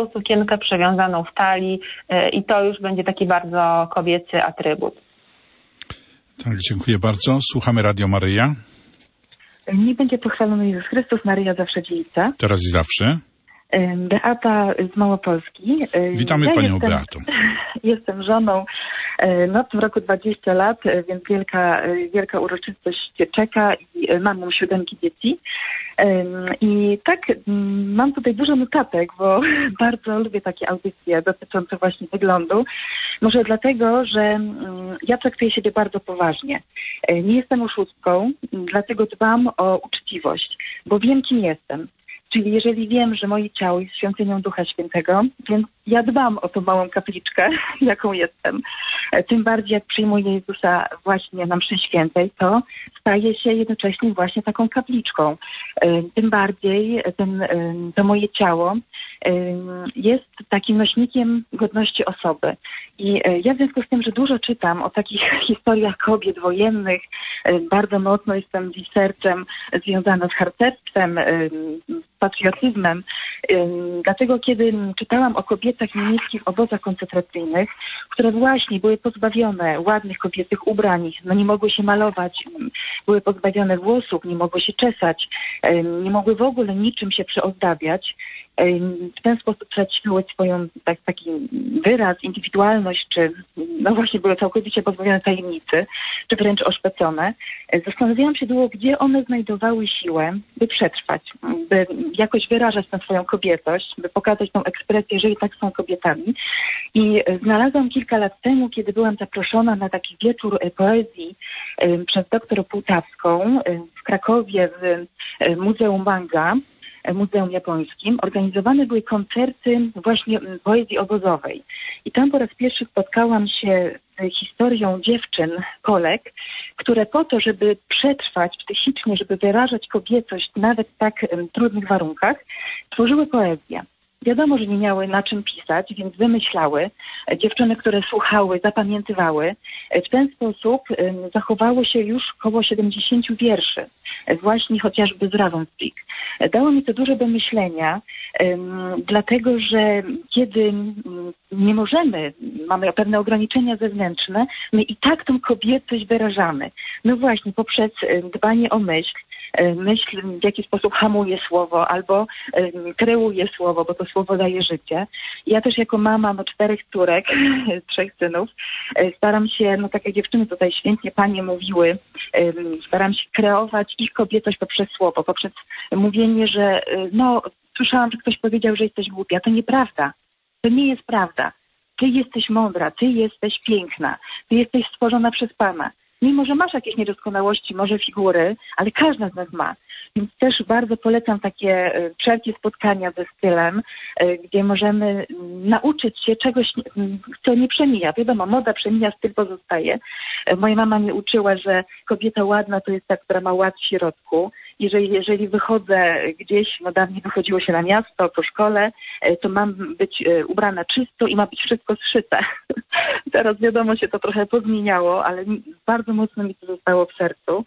prostą sukienkę przewiązaną w talii i to już będzie taki bardzo kobiecy atrybut. Tak, dziękuję bardzo. Słuchamy Radio Maryja. Niech będzie pochwalony Jezus Chrystus, Maryja zawsze dziewica. Teraz i zawsze. Beata z Małopolski. Witamy ja panią jestem, Beatą. Jestem żoną, no w tym roku dwadzieścia lat, więc wielka, wielka uroczystość czeka i mamą siódemki dzieci. I tak mam tutaj dużo notatek, bo bardzo lubię takie audycje dotyczące właśnie wyglądu. Może dlatego, że ja traktuję siebie bardzo poważnie. Nie jestem oszustką, dlatego dbam o uczciwość, bo wiem, kim jestem. Czyli jeżeli wiem, że moje ciało jest świątynią Ducha Świętego, więc ja dbam o tą małą kapliczkę, jaką jestem. Tym bardziej jak przyjmuję Jezusa właśnie na mszy świętej, to staje się jednocześnie właśnie taką kapliczką. Tym bardziej ten, to moje ciało jest takim nośnikiem godności osoby. I ja w związku z tym, że dużo czytam o takich historiach kobiet wojennych, bardzo mocno jestem researchem związana z harcerstwem, patriotyzmem. Dlatego kiedy czytałam o kobietach niemieckich w obozach koncentracyjnych, które właśnie były pozbawione ładnych kobiecych ubrań, no nie mogły się malować, były pozbawione włosów, nie mogły się czesać, nie mogły w ogóle niczym się przyozdabiać, w ten sposób traciły swoją tak, taki wyraz, indywidualność, czy no właśnie były całkowicie pozbawione tajemnicy, czy wręcz oszpecone. Zastanawiałam się długo, gdzie one znajdowały siłę, by przetrwać, by jakoś wyrażać tę swoją kobiecość, by pokazać tą ekspresję, że i tak są kobietami. I znalazłam kilka lat temu, kiedy byłam zaproszona na taki wieczór poezji przez doktor Półtawską w Krakowie w Muzeum Manga, Muzeum Japońskim, organizowane były koncerty właśnie poezji obozowej. I tam po raz pierwszy spotkałam się z historią dziewczyn, Polek, które po to, żeby przetrwać psychicznie, żeby wyrażać kobiecość nawet w tak um, trudnych warunkach, tworzyły poezję. Wiadomo, że nie miały na czym pisać, więc wymyślały. Dziewczyny, które słuchały, zapamiętywały. W ten sposób um, zachowało się już około siedemdziesięciu wierszy, właśnie chociażby z Ravensbrück. Dało mi to dużo do myślenia, um, dlatego że kiedy um, nie możemy, mamy pewne ograniczenia zewnętrzne, my i tak tą kobiecość wyrażamy. No właśnie, poprzez um, dbanie o myśl, myśl, w jaki sposób hamuje słowo albo um, kreuje słowo, bo to słowo daje życie. Ja też jako mama no, czterech córek, trzech synów, staram się, no tak jak dziewczyny tutaj świętnie panie mówiły, um, staram się kreować ich kobiecość poprzez słowo, poprzez mówienie, że no słyszałam, że ktoś powiedział, że jesteś głupia. To nieprawda. To nie jest prawda. Ty jesteś mądra, ty jesteś piękna, ty jesteś stworzona przez Pana. Mimo, że masz jakieś niedoskonałości, może figury, ale każda z nas ma. Więc też bardzo polecam takie y, wszelkie spotkania ze stylem, y, gdzie możemy y, nauczyć się czegoś, y, co nie przemija. Wiadomo, moda przemija, styl pozostaje. Y, moja mama mnie uczyła, że kobieta ładna to jest ta, która ma ład w środku. Jeżeli, jeżeli wychodzę gdzieś, no dawniej wychodziło się na miasto, po szkole, y, to mam być y, ubrana czysto i ma być wszystko zszyte. Teraz wiadomo, się to trochę pozmieniało, ale bardzo mocno mi to zostało w sercu.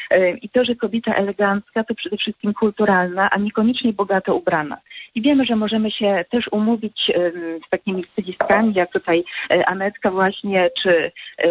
I to, że kobieta elegancka to przede wszystkim kulturalna, a niekoniecznie bogato ubrana. I wiemy, że możemy się też umówić z takimi stylistkami, jak tutaj Anetka właśnie, czy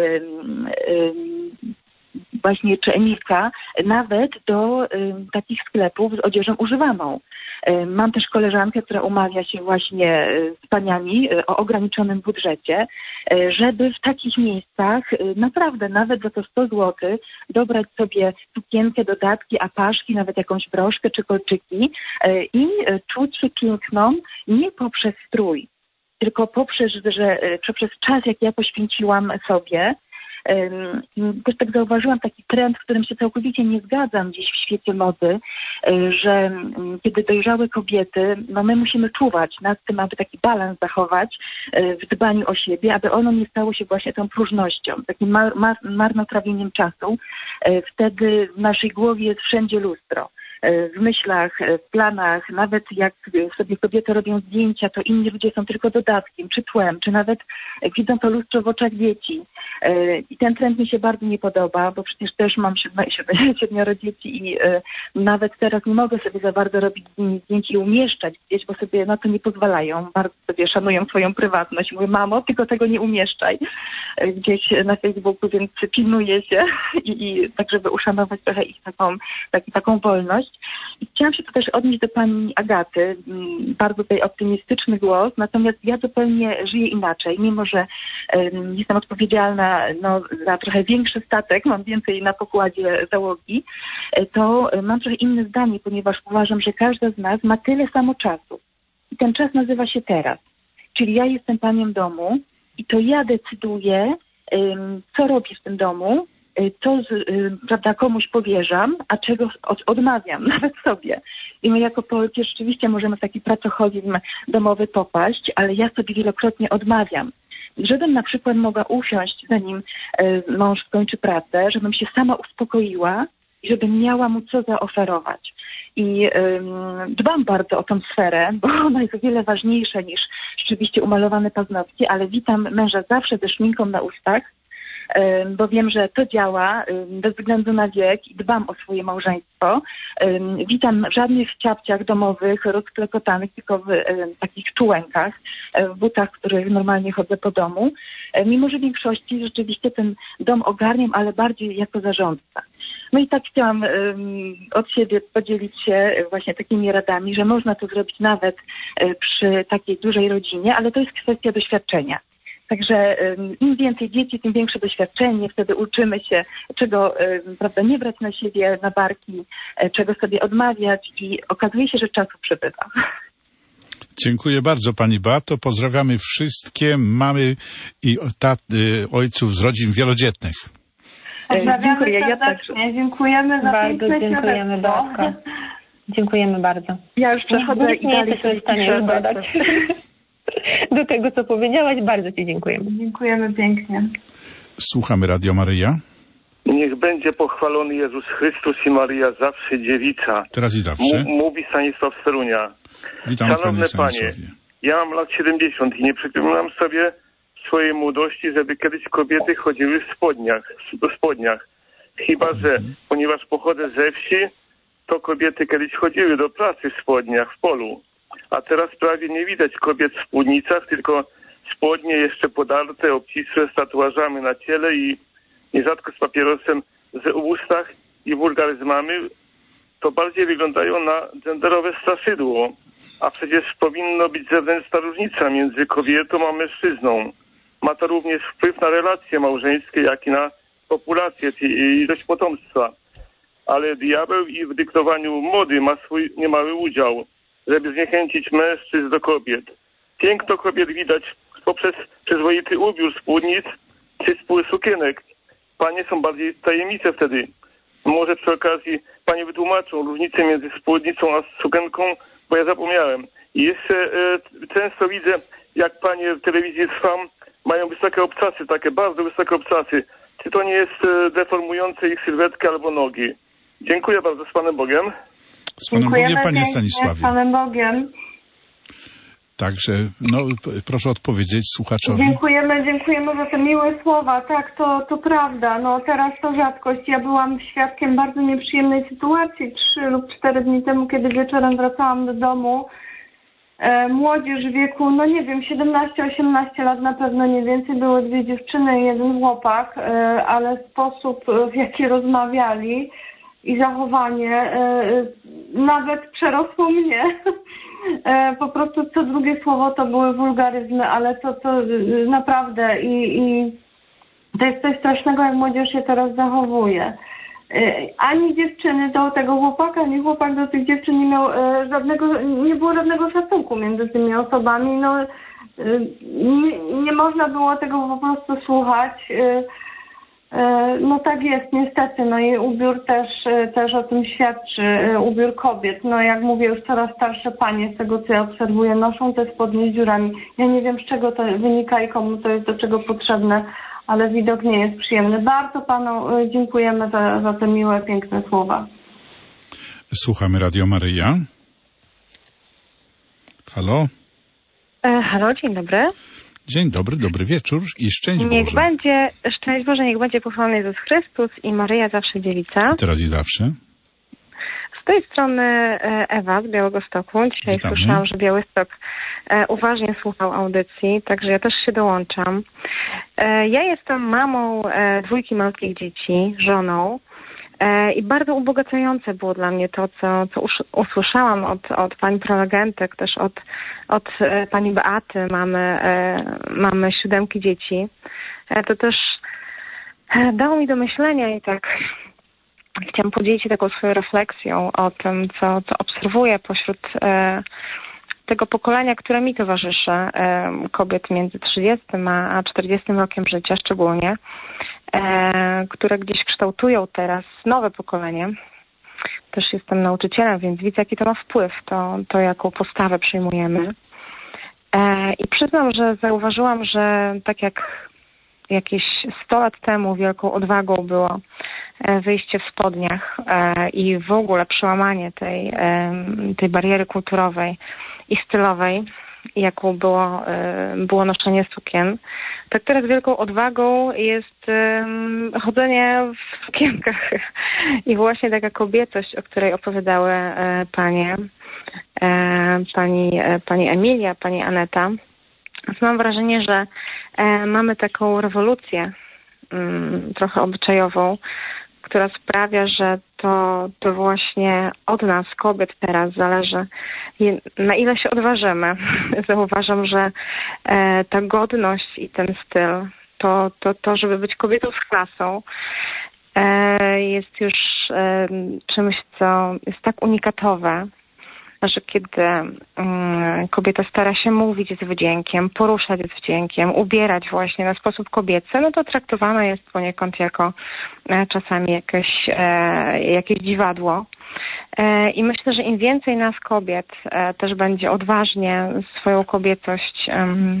właśnie czy Emilka, nawet do takich sklepów z odzieżą używaną. Mam też koleżankę, która umawia się właśnie z paniami o ograniczonym budżecie, żeby w takich miejscach naprawdę nawet za to sto złotych dobrać sobie sukienkę, dodatki, apaszki, nawet jakąś broszkę czy kolczyki i czuć się piękną nie poprzez strój, tylko poprzez, że, poprzez czas, jaki ja poświęciłam sobie. Też tak zauważyłam taki trend, w którym się całkowicie nie zgadzam dziś w świecie mody, że kiedy dojrzałe kobiety, no my musimy czuwać nad tym, aby taki balans zachować w dbaniu o siebie, aby ono nie stało się właśnie tą próżnością, takim mar- mar- marnotrawieniem czasu. Wtedy w naszej głowie jest wszędzie lustro. w myślach, w planach, nawet jak sobie kobiety robią zdjęcia, to inni ludzie są tylko dodatkiem, czy tłem, czy nawet widzą to lustro w oczach dzieci. I ten trend mi się bardzo nie podoba, bo przecież też mam siedmioro dzieci i nawet teraz nie mogę sobie za bardzo robić zdjęć i umieszczać gdzieś, bo sobie na to nie pozwalają. Bardzo sobie szanują swoją prywatność. Mówię, mamo, tylko tego nie umieszczaj gdzieś na Facebooku, więc pilnuję się i, i tak, żeby uszanować trochę ich taką, tak, taką wolność. I chciałam się tu też odnieść do pani Agaty. Bardzo tutaj optymistyczny głos, natomiast ja zupełnie żyję inaczej, mimo że um, jestem odpowiedzialna no, za trochę większy statek, mam więcej na pokładzie załogi, to mam trochę inne zdanie, ponieważ uważam, że każda z nas ma tyle samo czasu. I ten czas nazywa się teraz. Czyli ja jestem panią domu i to ja decyduję, um, co robię w tym domu, co z, prawda, komuś powierzam, a czego od, odmawiam, nawet sobie. I my jako Polki rzeczywiście możemy w taki pracoholizm domowy popaść, ale ja sobie wielokrotnie odmawiam. Żebym na przykład mogła usiąść, zanim y, mąż skończy pracę, żebym się sama uspokoiła i żebym miała mu co zaoferować. I y, dbam bardzo o tą sferę, bo ona jest o wiele ważniejsza niż rzeczywiście umalowane paznokcie, ale witam męża zawsze ze szminką na ustach, bo wiem, że to działa bez względu na wiek i dbam o swoje małżeństwo. Witam w żadnych ciapciach domowych, rozklekotanych, tylko w takich czułenkach, w butach, w których normalnie chodzę po domu. Mimo że w większości rzeczywiście ten dom ogarniam, ale bardziej jako zarządca. No i tak chciałam od siebie podzielić się właśnie takimi radami, że można to zrobić nawet przy takiej dużej rodzinie, ale to jest kwestia doświadczenia. Także im więcej dzieci, tym większe doświadczenie, wtedy uczymy się, czego prawda, nie brać na siebie, na barki, czego sobie odmawiać i okazuje się, że czasu przybywa. Dziękuję bardzo pani Beato. Pozdrawiamy wszystkie mamy i taty, ojców z rodzin wielodzietnych. Pozdrawiamy Dziękuję, ja serdecznie. Dziękujemy za Bardzo piękne dziękujemy, Beatko. Dziękujemy bardzo. Ja już przechodzę Nic i nie dalej jesteśmy w stanie już dodać do tego, co powiedziałaś. Bardzo ci dziękujemy. Dziękujemy pięknie. Słuchamy Radio Maryja. Niech będzie pochwalony Jezus Chrystus i Maryja zawsze dziewica. Teraz i zawsze. M- mówi Stanisław z Torunia. Witam Szanowne panie, ja mam lat siedemdziesiąt i nie przypominam sobie w swojej młodości, żeby kiedyś kobiety chodziły w spodniach. W spodniach. Chyba, że ponieważ pochodzę ze wsi, to kobiety kiedyś chodziły do pracy w spodniach w polu. A teraz prawie nie widać kobiet w spódnicach, tylko spodnie jeszcze podarte, obcisłe, z tatuażami na ciele i nierzadko z papierosem w ustach i wulgaryzmami, to bardziej wyglądają na genderowe straszydło. A przecież powinno być zewnętrzna różnica między kobietą a mężczyzną. Ma to również wpływ na relacje małżeńskie, jak i na populację i ilość potomstwa. Ale diabeł i w dyktowaniu mody ma swój niemały udział, żeby zniechęcić mężczyzn do kobiet. Piękno kobiet widać poprzez przyzwoity ubiór spódnic czy spór sukienek. Panie są bardziej tajemnice wtedy. Może przy okazji panie wytłumaczą różnicę między spódnicą a sukienką, bo ja zapomniałem. I jeszcze e, często widzę, jak panie w telewizji Trwam mają wysokie obcasy, takie bardzo wysokie obcasy. Czy to nie jest e, deformujące ich sylwetkę albo nogi? Dziękuję bardzo, z Panem Bogiem. Z Panem Dziękujemy Bogiem, panie pięknie, Stanisławie. z Panem Bogiem. Także, no, proszę odpowiedzieć słuchaczowi. Dziękujemy, dziękujemy za te miłe słowa. Tak, to, to prawda. No teraz to rzadkość. Ja byłam świadkiem bardzo nieprzyjemnej sytuacji trzy lub cztery dni temu, kiedy wieczorem wracałam do domu. E, młodzież w wieku, no nie wiem, siedemnaście osiemnaście lat na pewno, nie więcej. Były dwie dziewczyny i jeden chłopak, e, ale sposób, w jaki rozmawiali i zachowanie e, nawet przerosło mnie. Po prostu co drugie słowo to były wulgaryzmy, ale to, to naprawdę i, i to jest coś strasznego, jak młodzież się teraz zachowuje. Ani dziewczyny do tego chłopaka, ani chłopak do tych dziewczyn nie miał żadnego, nie było żadnego szacunku między tymi osobami. No, nie, nie można było tego po prostu słuchać. No tak jest, niestety. No i ubiór też, też o tym świadczy. Ubiór kobiet. No jak mówię, już coraz starsze panie, z tego co ja obserwuję, noszą te spodnie z dziurami. Ja nie wiem, z czego to wynika i komu to jest do czego potrzebne, ale widok nie jest przyjemny. Bardzo panu dziękujemy za, za te miłe, piękne słowa. Słuchamy Radio Maryja. Halo? E, halo, dzień dobry. Dzień dobry, dobry wieczór i szczęść Niech Boże. będzie, szczęść Boże, niech będzie pochwalony Jezus Chrystus i Maryja zawsze dziewica. Teraz i zawsze. Z tej strony Ewa z Białegostoku. Dzisiaj Witamy. słyszałam, że Białystok e, uważnie słuchał audycji, także ja też się dołączam. E, ja jestem mamą e, dwójki małych dzieci, żoną. E, I bardzo ubogacające było dla mnie to, co, co usz, usłyszałam od, od pani prelegentek, też od, od e, pani Beaty, mamy, e, mamy siódemki dzieci. E, to też e, dało mi do myślenia i tak chciałam podzielić się taką swoją refleksją o tym, co, co obserwuję pośród e, tego pokolenia, które mi towarzyszy, e, kobiet między trzydziestym a czterdziestym rokiem życia szczególnie, e, które gdzieś kształtują teraz nowe pokolenie. Też jestem nauczycielem, więc widzę, jaki to ma wpływ, to, to jaką postawę przyjmujemy. E, I przyznam, że zauważyłam, że tak jak jakieś sto lat temu wielką odwagą było wyjście w spodniach i w ogóle przełamanie tej, tej bariery kulturowej i stylowej, jaką było, było noszenie sukien, tak teraz wielką odwagą jest chodzenie w sukienkach. I właśnie taka kobiecość, o której opowiadały panie, pani, pani Emilia, pani Aneta. Mam wrażenie, że mamy taką rewolucję trochę obyczajową, która sprawia, że to, to właśnie od nas, kobiet teraz zależy, na ile się odważymy. Zauważam, że e, ta godność i ten styl, to, to, to żeby być kobietą z klasą, e, jest już e, czymś, co jest tak unikatowe, że kiedy um, kobieta stara się mówić z wdziękiem, poruszać z wdziękiem, ubierać właśnie na sposób kobiecy, no to traktowana jest poniekąd jako e, czasami jakieś, e, jakieś dziwadło. E, I myślę, że im więcej nas kobiet e, też będzie odważnie swoją kobiecość um,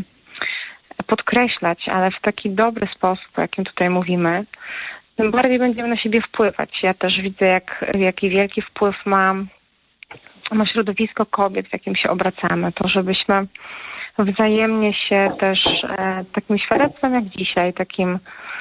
podkreślać, ale w taki dobry sposób, o jakim tutaj mówimy, tym bardziej będziemy na siebie wpływać. Ja też widzę, jak, jaki wielki wpływ ma na środowisko kobiet, w jakim się obracamy, to żebyśmy wzajemnie się też e, takim świadectwem jak dzisiaj, takim,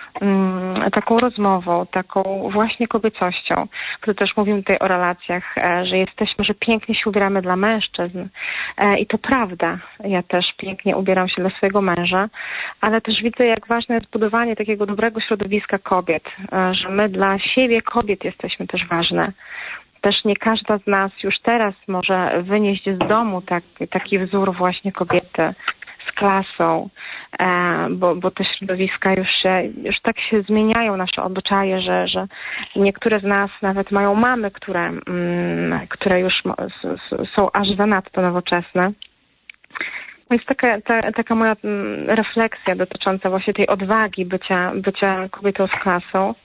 mm, taką rozmową, taką właśnie kobiecością, gdy też mówimy tutaj o relacjach, e, że jesteśmy, że pięknie się ubieramy dla mężczyzn e, i to prawda. Ja też pięknie ubieram się dla swojego męża, ale też widzę, jak ważne jest budowanie takiego dobrego środowiska kobiet, e, że my dla siebie kobiet jesteśmy też ważne. Też nie każda z nas już teraz może wynieść z domu tak, taki wzór właśnie kobiety z klasą, e, bo, bo te środowiska już się, już tak się zmieniają, nasze obyczaje, że, że niektóre z nas nawet mają mamy, które, mm, które już s, s, są aż zanadto nowoczesne. Więc taka, ta, taka moja refleksja dotycząca właśnie tej odwagi bycia, bycia kobietą z klasą.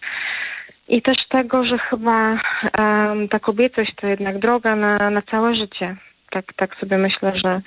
I też tego, że chyba um, ta kobiecość to jednak droga na, na całe życie. Tak, tak sobie myślę, że,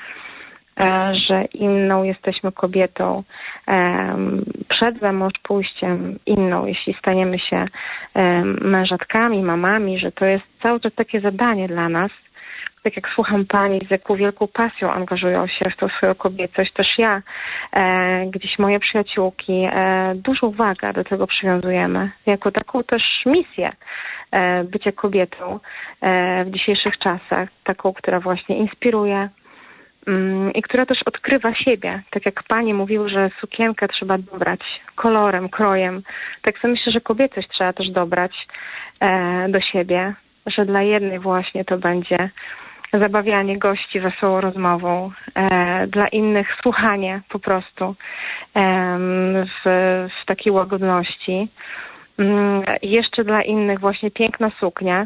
e, że inną jesteśmy kobietą um, przed za mąż pójściem, inną, jeśli staniemy się um, mężatkami, mamami, że to jest cały czas takie zadanie dla nas. Tak jak słucham pani, z jaką wielką pasją angażują się w tą swoją kobiecość, też ja, e, gdzieś moje przyjaciółki, e, dużą wagę do tego przywiązujemy, jako taką też misję e, bycia kobietą e, w dzisiejszych czasach, taką, która właśnie inspiruje mm, i która też odkrywa siebie. Tak jak pani mówił, że sukienkę trzeba dobrać kolorem, krojem, tak sobie myślę, że kobiecość trzeba też dobrać e, do siebie, że dla jednej właśnie to będzie zabawianie gości wesołą rozmową, e, dla innych słuchanie po prostu e, w, w takiej łagodności. E, jeszcze dla innych właśnie piękna suknia.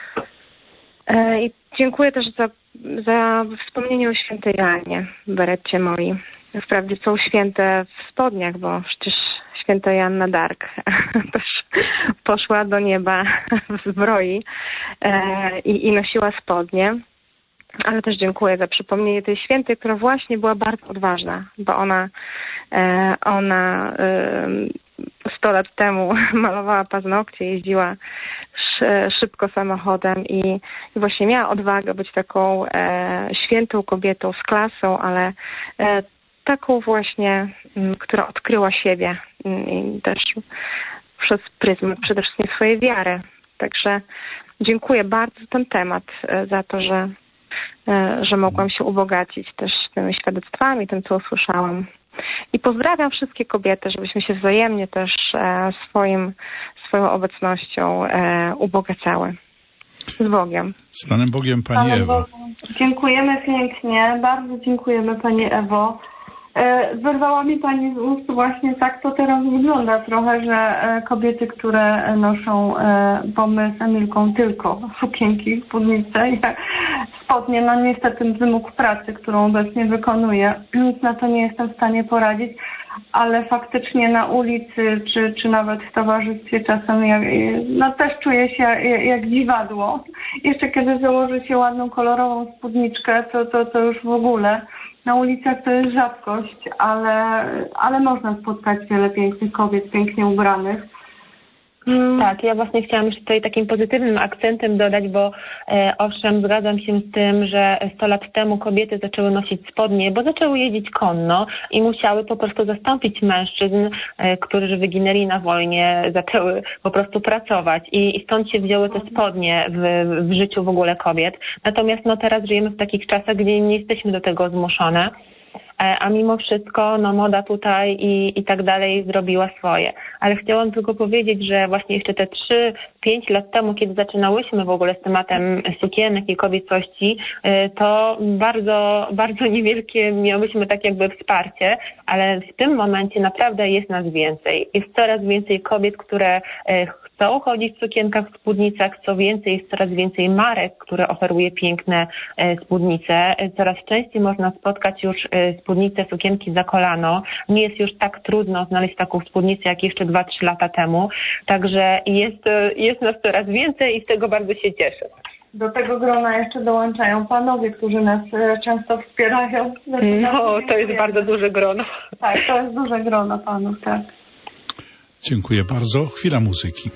E, I dziękuję też za, za wspomnienie o świętej Joannie, Beretcie moi. Wprawdzie są święte w spodniach, bo przecież święta Joanna Dark też poszła do nieba w zbroi e, i, i nosiła spodnie. Ale też dziękuję za przypomnienie tej świętej, która właśnie była bardzo odważna, bo ona, e, ona e, sto lat temu malowała paznokcie, jeździła szybko samochodem i, i właśnie miała odwagę być taką e, świętą kobietą z klasą, ale e, taką właśnie, m, która odkryła siebie m, i też przez pryzmat przede wszystkim swojej wiary. Także dziękuję bardzo za ten temat, e, za to, że, e, że mogłam się ubogacić też tymi świadectwami, tym, co usłyszałam. I pozdrawiam wszystkie kobiety, żebyśmy się wzajemnie też e, swoim, swoją obecnością e, ubogacały. Z Bogiem. Z Panem Bogiem, Pani Panem Ewo. Bogiem. Dziękujemy pięknie, bardzo dziękujemy Pani Ewo. E, wyrwała mi Pani z ust właśnie tak to teraz wygląda trochę, że e, kobiety, które noszą, e, bo my z Emilką tylko sukienki, spódnice, spodnie, no niestety wymóg pracy, którą obecnie wykonuję, nic na to nie jestem w stanie poradzić, ale faktycznie na ulicy, czy, czy nawet w towarzystwie czasem jak, no też czuję się jak, jak dziwadło. Jeszcze kiedy założy się ładną, kolorową spódniczkę, to, to, to już w ogóle. Na ulicach to jest rzadkość, ale, ale można spotkać wiele pięknych kobiet, pięknie ubranych. Tak, ja właśnie chciałam jeszcze tutaj takim pozytywnym akcentem dodać, bo e, owszem, zgadzam się z tym, że sto lat temu kobiety zaczęły nosić spodnie, bo zaczęły jeździć konno i musiały po prostu zastąpić mężczyzn, e, którzy wyginęli na wojnie, zaczęły po prostu pracować i, i stąd się wzięły te spodnie w, w życiu w ogóle kobiet. Natomiast no teraz żyjemy w takich czasach, gdzie nie jesteśmy do tego zmuszone. A mimo wszystko, no moda tutaj i, i tak dalej zrobiła swoje. Ale chciałam tylko powiedzieć, że właśnie jeszcze te trzy pięć lat temu, kiedy zaczynałyśmy w ogóle z tematem sukienek i kobiecości, to bardzo, bardzo niewielkie miałyśmy tak jakby wsparcie, ale w tym momencie naprawdę jest nas więcej. Jest coraz więcej kobiet, które chcą chodzić w sukienkach, w spódnicach, co więcej, jest coraz więcej marek, które oferuje piękne spódnice. Coraz częściej można spotkać już spódnice, sukienki za kolano. Nie jest już tak trudno znaleźć taką spódnicę jak jeszcze dwa trzy lata temu. Także jest, jest nas coraz więcej i z tego bardzo się cieszę. Do tego grona jeszcze dołączają panowie, którzy nas często wspierają. No, to jest bardzo duże grono. Tak, to jest duże grono panów, tak. Dziękuję bardzo. Chwila muzyki.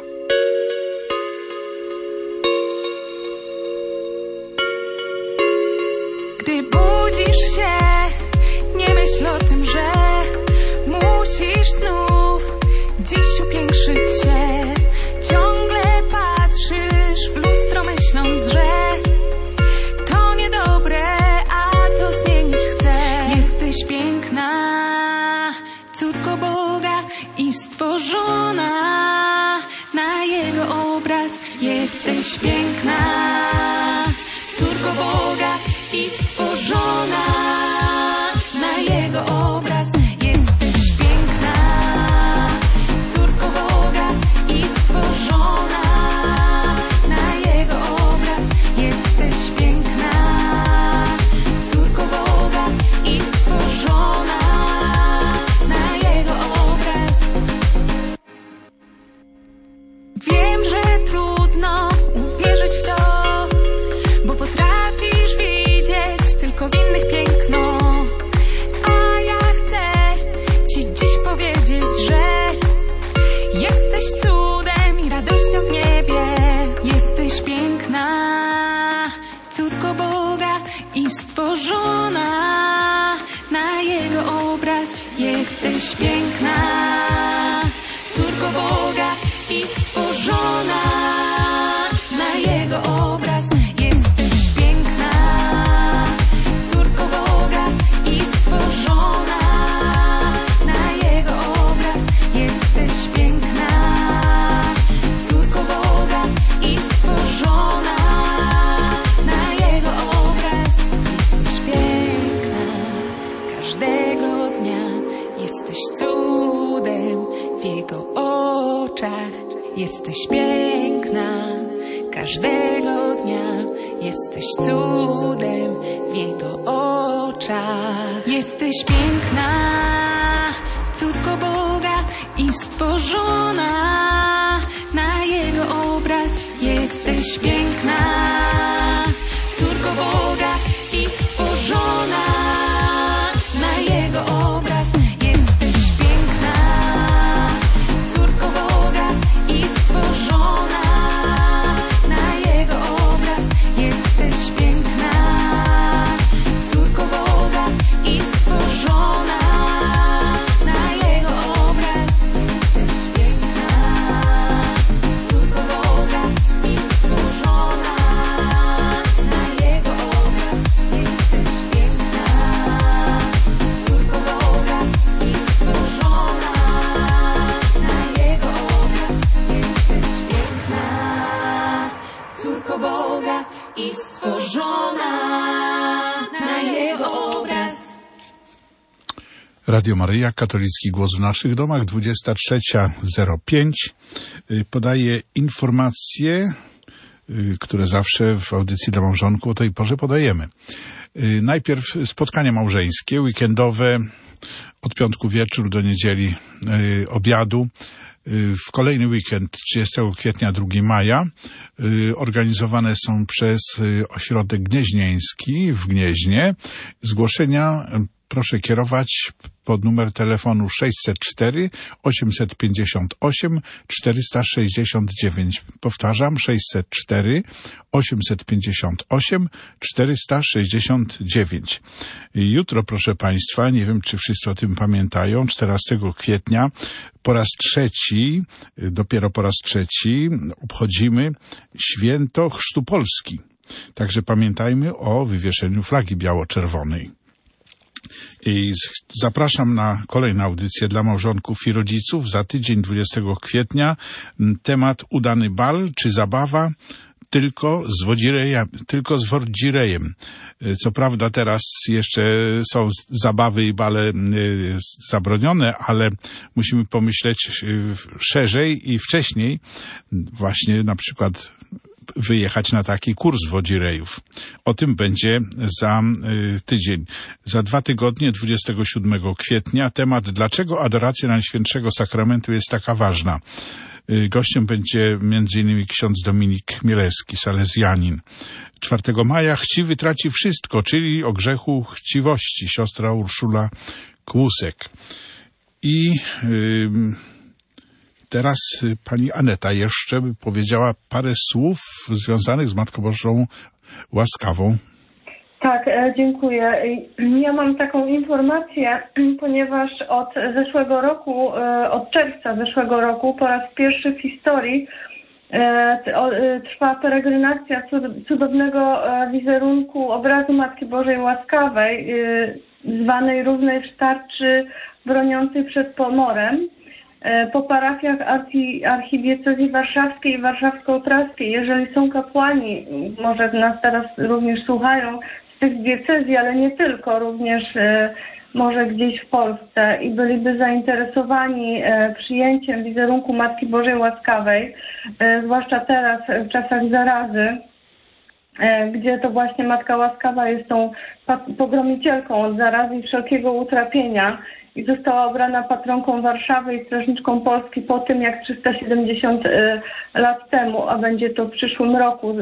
Gdy budzisz się, nie myśl o tym, że musisz znów dziś upiększyć się. Ciągle patrzysz w lustro, myśląc, że to niedobre, a to zmienić chcę. Jesteś piękna, córko Boga i stworzona na Jego obraz. Jesteś piękna, córko Boga i stworzona na Jego obraz. Jesteś piękna, córko Boga i stworzona na Jego obraz. Jesteś piękna, córko Boga i stworzona na Jego obraz. Wiem, że trudno uwierzyć w to, bo potrafisz widzieć tylko w innych piękno. A ja chcę Ci dziś powiedzieć, że jesteś cudem i radością w niebie. Jesteś piękna, córko Boga i stworzona na Jego obraz. Jesteś piękna, córko Boga i stworzona na Jego obraz. Jesteś piękna, córko Boga i stworzona na Jego obraz. Jesteś piękna, córko Boga i stworzona na Jego obraz. Jesteś piękna, każdego dnia jesteś cudem w Jego oczach. Jesteś piękna, każdego dnia jesteś cudem w Jego oczach. Jesteś piękna, córko Boga i stworzona na Jego obraz. Jesteś piękna, córko Boga i stworzona na Jego obraz. Jesteś piękna, córko Boga i stworzona Radio Maryja, katolicki głos w naszych domach, dwudziesta trzecia zero pięć. Podaję informacje, które zawsze w audycji dla małżonków o tej porze podajemy. Najpierw spotkania małżeńskie, weekendowe, od piątku wieczór do niedzieli obiadu. W kolejny weekend trzydziestego kwietnia, drugiego maja organizowane są przez Ośrodek Gnieźnieński w Gnieźnie. Zgłoszenia proszę kierować pod numer telefonu sześćset cztery osiemset pięćdziesiąt osiem czterysta sześćdziesiąt dziewięć. Powtarzam, sześćset cztery osiemset pięćdziesiąt osiem czterysta sześćdziesiąt dziewięć. Jutro, proszę Państwa, nie wiem, czy wszyscy o tym pamiętają, czternastego kwietnia po raz trzeci, dopiero po raz trzeci obchodzimy święto Chrztu Polski. Także pamiętajmy o wywieszeniu flagi biało-czerwonej. I zapraszam na kolejną audycję dla małżonków i rodziców za tydzień, dwudziestego kwietnia. Temat udany bal czy zabawa tylko z wodzirejem, tylko z wodzirejem. Co prawda teraz jeszcze są zabawy i bale zabronione, ale musimy pomyśleć szerzej i wcześniej, właśnie na przykład wyjechać na taki kurs wodzirejów. O tym będzie za y, tydzień. Za dwa tygodnie, dwudziestego siódmego kwietnia, temat dlaczego adoracja Najświętszego Sakramentu jest taka ważna. Y, gościem będzie między innymi ksiądz Dominik Mielewski, salezjanin. czwartego maja chciwy traci wszystko, czyli o grzechu chciwości, siostra Urszula Kłusek. I y, teraz pani Aneta jeszcze by powiedziała parę słów związanych z Matką Bożą Łaskawą. Tak, dziękuję. Ja mam taką informację, ponieważ od zeszłego roku, od czerwca zeszłego roku po raz pierwszy w historii trwa peregrinacja cudownego wizerunku obrazu Matki Bożej Łaskawej, zwanej również Tarczy broniącej przed pomorem, po parafiach archi, archidiecezji warszawskiej i warszawsko-otraskiej. Jeżeli są kapłani, może nas teraz również słuchają z tych diecezji, ale nie tylko, również może gdzieś w Polsce i byliby zainteresowani przyjęciem wizerunku Matki Bożej Łaskawej, zwłaszcza teraz w czasach zarazy, gdzie to właśnie Matka Łaskawa jest tą pogromicielką od zarazy i wszelkiego utrapienia i została obrana patronką Warszawy i strażniczką Polski po tym, jak trzysta siedemdziesiąt lat temu, a będzie to w przyszłym roku,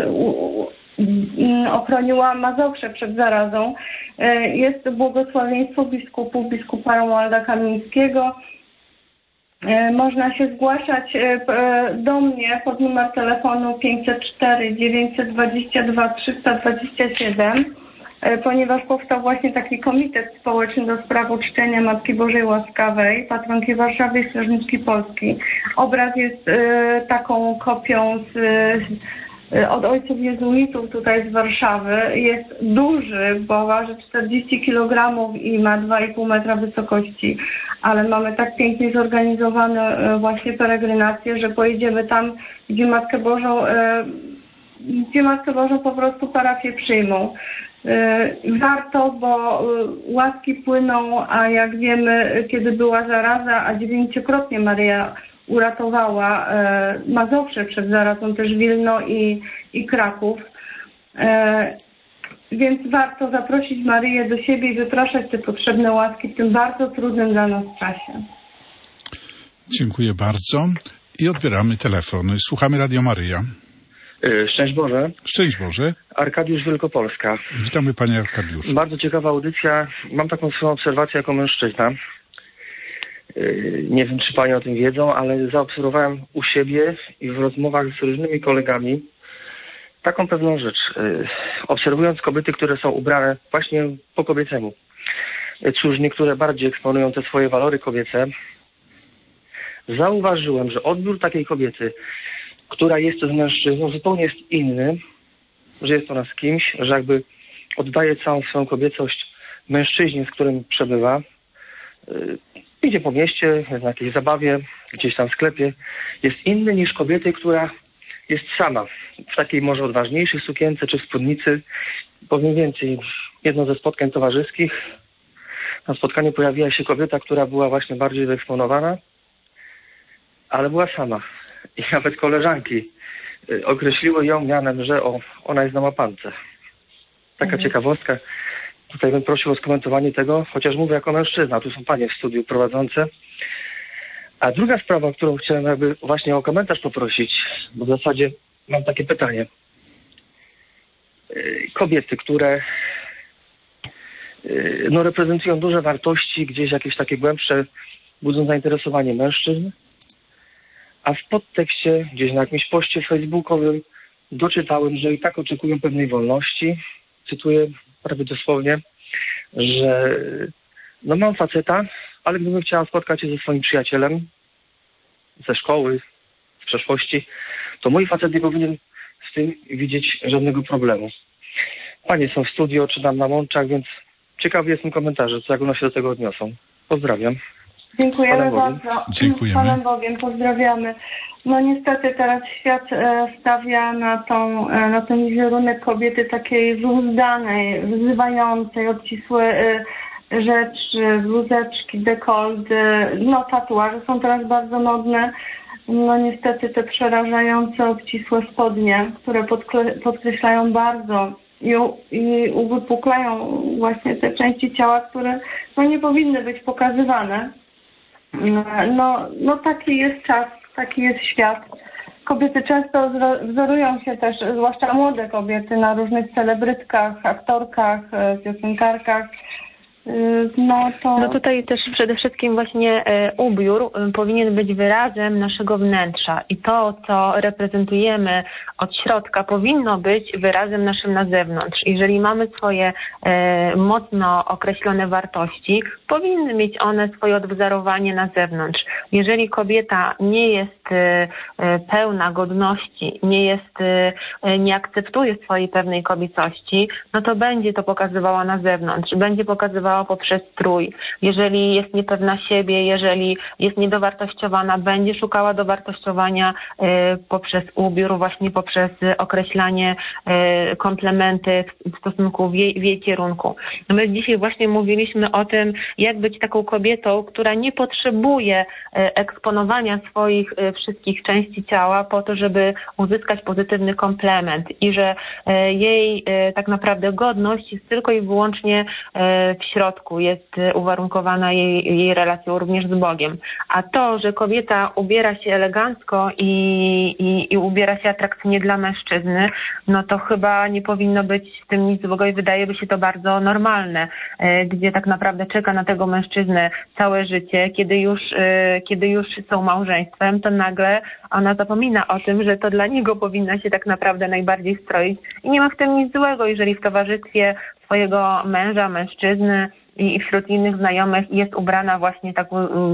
ochroniła Mazowsze przed zarazą. Jest błogosławieństwo biskupów, biskupa Romualda Kamińskiego. Można się zgłaszać do mnie pod numer telefonu pięćset cztery dziewięćset dwadzieścia dwa trzysta dwadzieścia siedem, ponieważ powstał właśnie taki komitet społeczny do spraw uczczenia Matki Bożej Łaskawej, patronki Warszawy i strażniczki Polski. Obraz jest taką kopią z, od ojców jezuitów tutaj z Warszawy. Jest duży, bo waży czterdzieści kilogramów i ma dwa i pół metra wysokości, ale mamy tak pięknie zorganizowane właśnie peregrinacje, że pojedziemy tam, gdzie Matkę Bożą, gdzie Matkę Bożą po prostu parafie przyjmą. Warto, bo łaski płyną, a jak wiemy, kiedy była zaraza, a dziewięciokrotnie Maryja uratowała Mazowsze przed zarazą, też Wilno i, i Kraków. Więc warto zaprosić Maryję do siebie i wypraszać te potrzebne łaski w tym bardzo trudnym dla nas czasie. Dziękuję bardzo. I odbieramy telefony. Słuchamy Radio Maryja. Szczęść Boże. Szczęść Boże. Arkadiusz, Wielkopolska. Witamy Panie Arkadiuszu. Bardzo ciekawa audycja. Mam taką swoją obserwację jako mężczyzna. Nie wiem, czy Panie o tym wiedzą, ale zaobserwowałem u siebie i w rozmowach z różnymi kolegami taką pewną rzecz. Obserwując kobiety, które są ubrane właśnie po kobiecemu, czy już niektóre bardziej eksponują te swoje walory kobiece, zauważyłem, że odbiór takiej kobiety, która jest z mężczyzną, zupełnie jest inny, że jest ona z kimś, że jakby oddaje całą swoją kobiecość mężczyźnie, z którym przebywa. Yy, idzie po mieście, jest na jakiejś zabawie, gdzieś tam w sklepie. Jest inny niż kobiety, która jest sama. W takiej może odważniejszej sukience czy w spódnicy. Powiem więcej, jedno ze spotkań towarzyskich Na spotkaniu pojawiła się kobieta, która była właśnie bardziej wyeksponowana, ale była sama. I nawet koleżanki y, określiły ją mianem, że o, ona jest na łapance. Taka mhm. ciekawostka. Tutaj bym prosił o skomentowanie tego, chociaż mówię jako mężczyzna, tu są panie w studiu prowadzące. A druga sprawa, o którą chciałem jakby właśnie o komentarz poprosić, bo w zasadzie mam takie pytanie. Kobiety, które no, reprezentują duże wartości, gdzieś jakieś takie głębsze, budzą zainteresowanie mężczyzn, a w podtekście, gdzieś na jakimś poście facebookowym doczytałem, że i tak oczekują pewnej wolności. Cytuję prawie dosłownie, że no mam faceta, ale gdybym chciała spotkać się ze swoim przyjacielem ze szkoły, z przeszłości, to mój facet nie powinien z tym widzieć żadnego problemu. Panie są w studio, czy tam na łączach, więc ciekawy jestem komentarzy, co jak one się do tego odniosą. Pozdrawiam. Dziękujemy bardzo. Dziękujemy. Panem Bogiem pozdrawiamy. No niestety teraz świat e, stawia na, tą, e, na ten wizerunek kobiety takiej wyuzdanej, wzywającej, obcisłe e, rzeczy, bluzeczki, dekolty, no tatuaże są teraz bardzo modne. No niestety te przerażające, obcisłe spodnie, które podkre- podkreślają bardzo i, i uwypuklają właśnie te części ciała, które no nie powinny być pokazywane. No, no taki jest czas, taki jest świat. Kobiety często wzorują się też, zwłaszcza młode kobiety, na różnych celebrytkach, aktorkach, piosenkarkach. No, to... no tutaj też przede wszystkim właśnie e, ubiór e, powinien być wyrazem naszego wnętrza i to, co reprezentujemy od środka, powinno być wyrazem naszym na zewnątrz. Jeżeli mamy swoje e, mocno określone wartości, powinny mieć one swoje odwzorowanie na zewnątrz. Jeżeli kobieta nie jest e, pełna godności, nie jest, e, nie akceptuje swojej pewnej kobiecości, no to będzie to pokazywała na zewnątrz, będzie pokazywała poprzez strój. Jeżeli jest niepewna siebie, jeżeli jest niedowartościowana, będzie szukała dowartościowania y, poprzez ubiór, właśnie poprzez określanie y, komplementy w, w stosunku w jej, w jej kierunku. My dzisiaj właśnie mówiliśmy o tym, jak być taką kobietą, która nie potrzebuje y, eksponowania swoich y, wszystkich części ciała po to, żeby uzyskać pozytywny komplement i że y, jej y, tak naprawdę godność jest tylko i wyłącznie y, w środku, jest uwarunkowana jej, jej relacją również z Bogiem. A to, że kobieta ubiera się elegancko i, i, i ubiera się atrakcyjnie dla mężczyzny, no to chyba nie powinno być w tym nic złego i wydaje się to bardzo normalne, gdzie tak naprawdę czeka na tego mężczyznę całe życie, kiedy już, kiedy już są małżeństwem, to nagle ona zapomina o tym, że to dla niego powinna się tak naprawdę najbardziej stroić i nie ma w tym nic złego, jeżeli w towarzystwie swojego męża, mężczyzny i wśród innych znajomych jest ubrana właśnie tak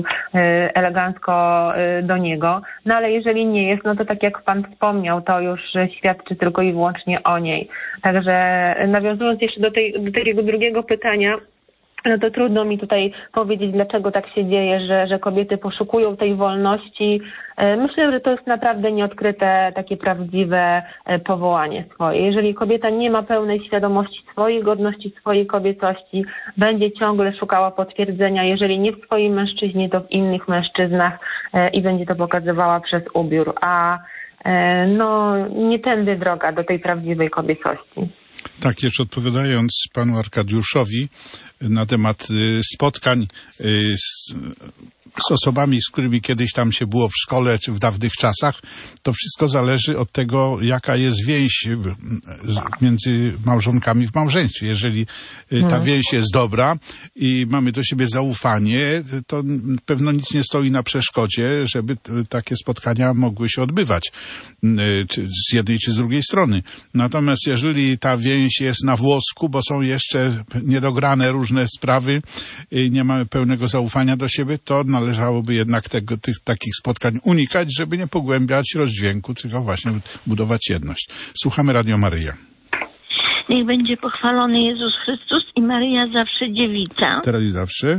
elegancko do niego. No ale jeżeli nie jest, no to tak jak Pan wspomniał, to już świadczy tylko i wyłącznie o niej. Także nawiązując jeszcze do, tej, do tego drugiego pytania, no to trudno mi tutaj powiedzieć, dlaczego tak się dzieje, że, że kobiety poszukują tej wolności. Myślę, że to jest naprawdę nieodkryte takie prawdziwe powołanie swoje. Jeżeli kobieta nie ma pełnej świadomości swojej godności, swojej kobiecości, będzie ciągle szukała potwierdzenia, jeżeli nie w swoim mężczyźnie, to w innych mężczyznach i będzie to pokazywała przez ubiór. A no nie tędy droga do tej prawdziwej kobiecości. Tak, jeszcze odpowiadając panu Arkadiuszowi na temat spotkań z, z osobami, z którymi kiedyś tam się było w szkole czy w dawnych czasach, to wszystko zależy od tego, jaka jest więź między małżonkami w małżeństwie. Jeżeli ta więź jest dobra i mamy do siebie zaufanie, to pewno nic nie stoi na przeszkodzie, żeby takie spotkania mogły się odbywać, czy z jednej czy z drugiej strony. Natomiast jeżeli ta więź jest na włosku, bo są jeszcze niedograne różne sprawy i nie mamy pełnego zaufania do siebie, to należałoby jednak tego, tych takich spotkań unikać, żeby nie pogłębiać rozdźwięku, tylko właśnie budować jedność. Słuchamy Radio Maryja. Niech będzie pochwalony Jezus Chrystus i Maryja zawsze dziewica. Teraz i zawsze.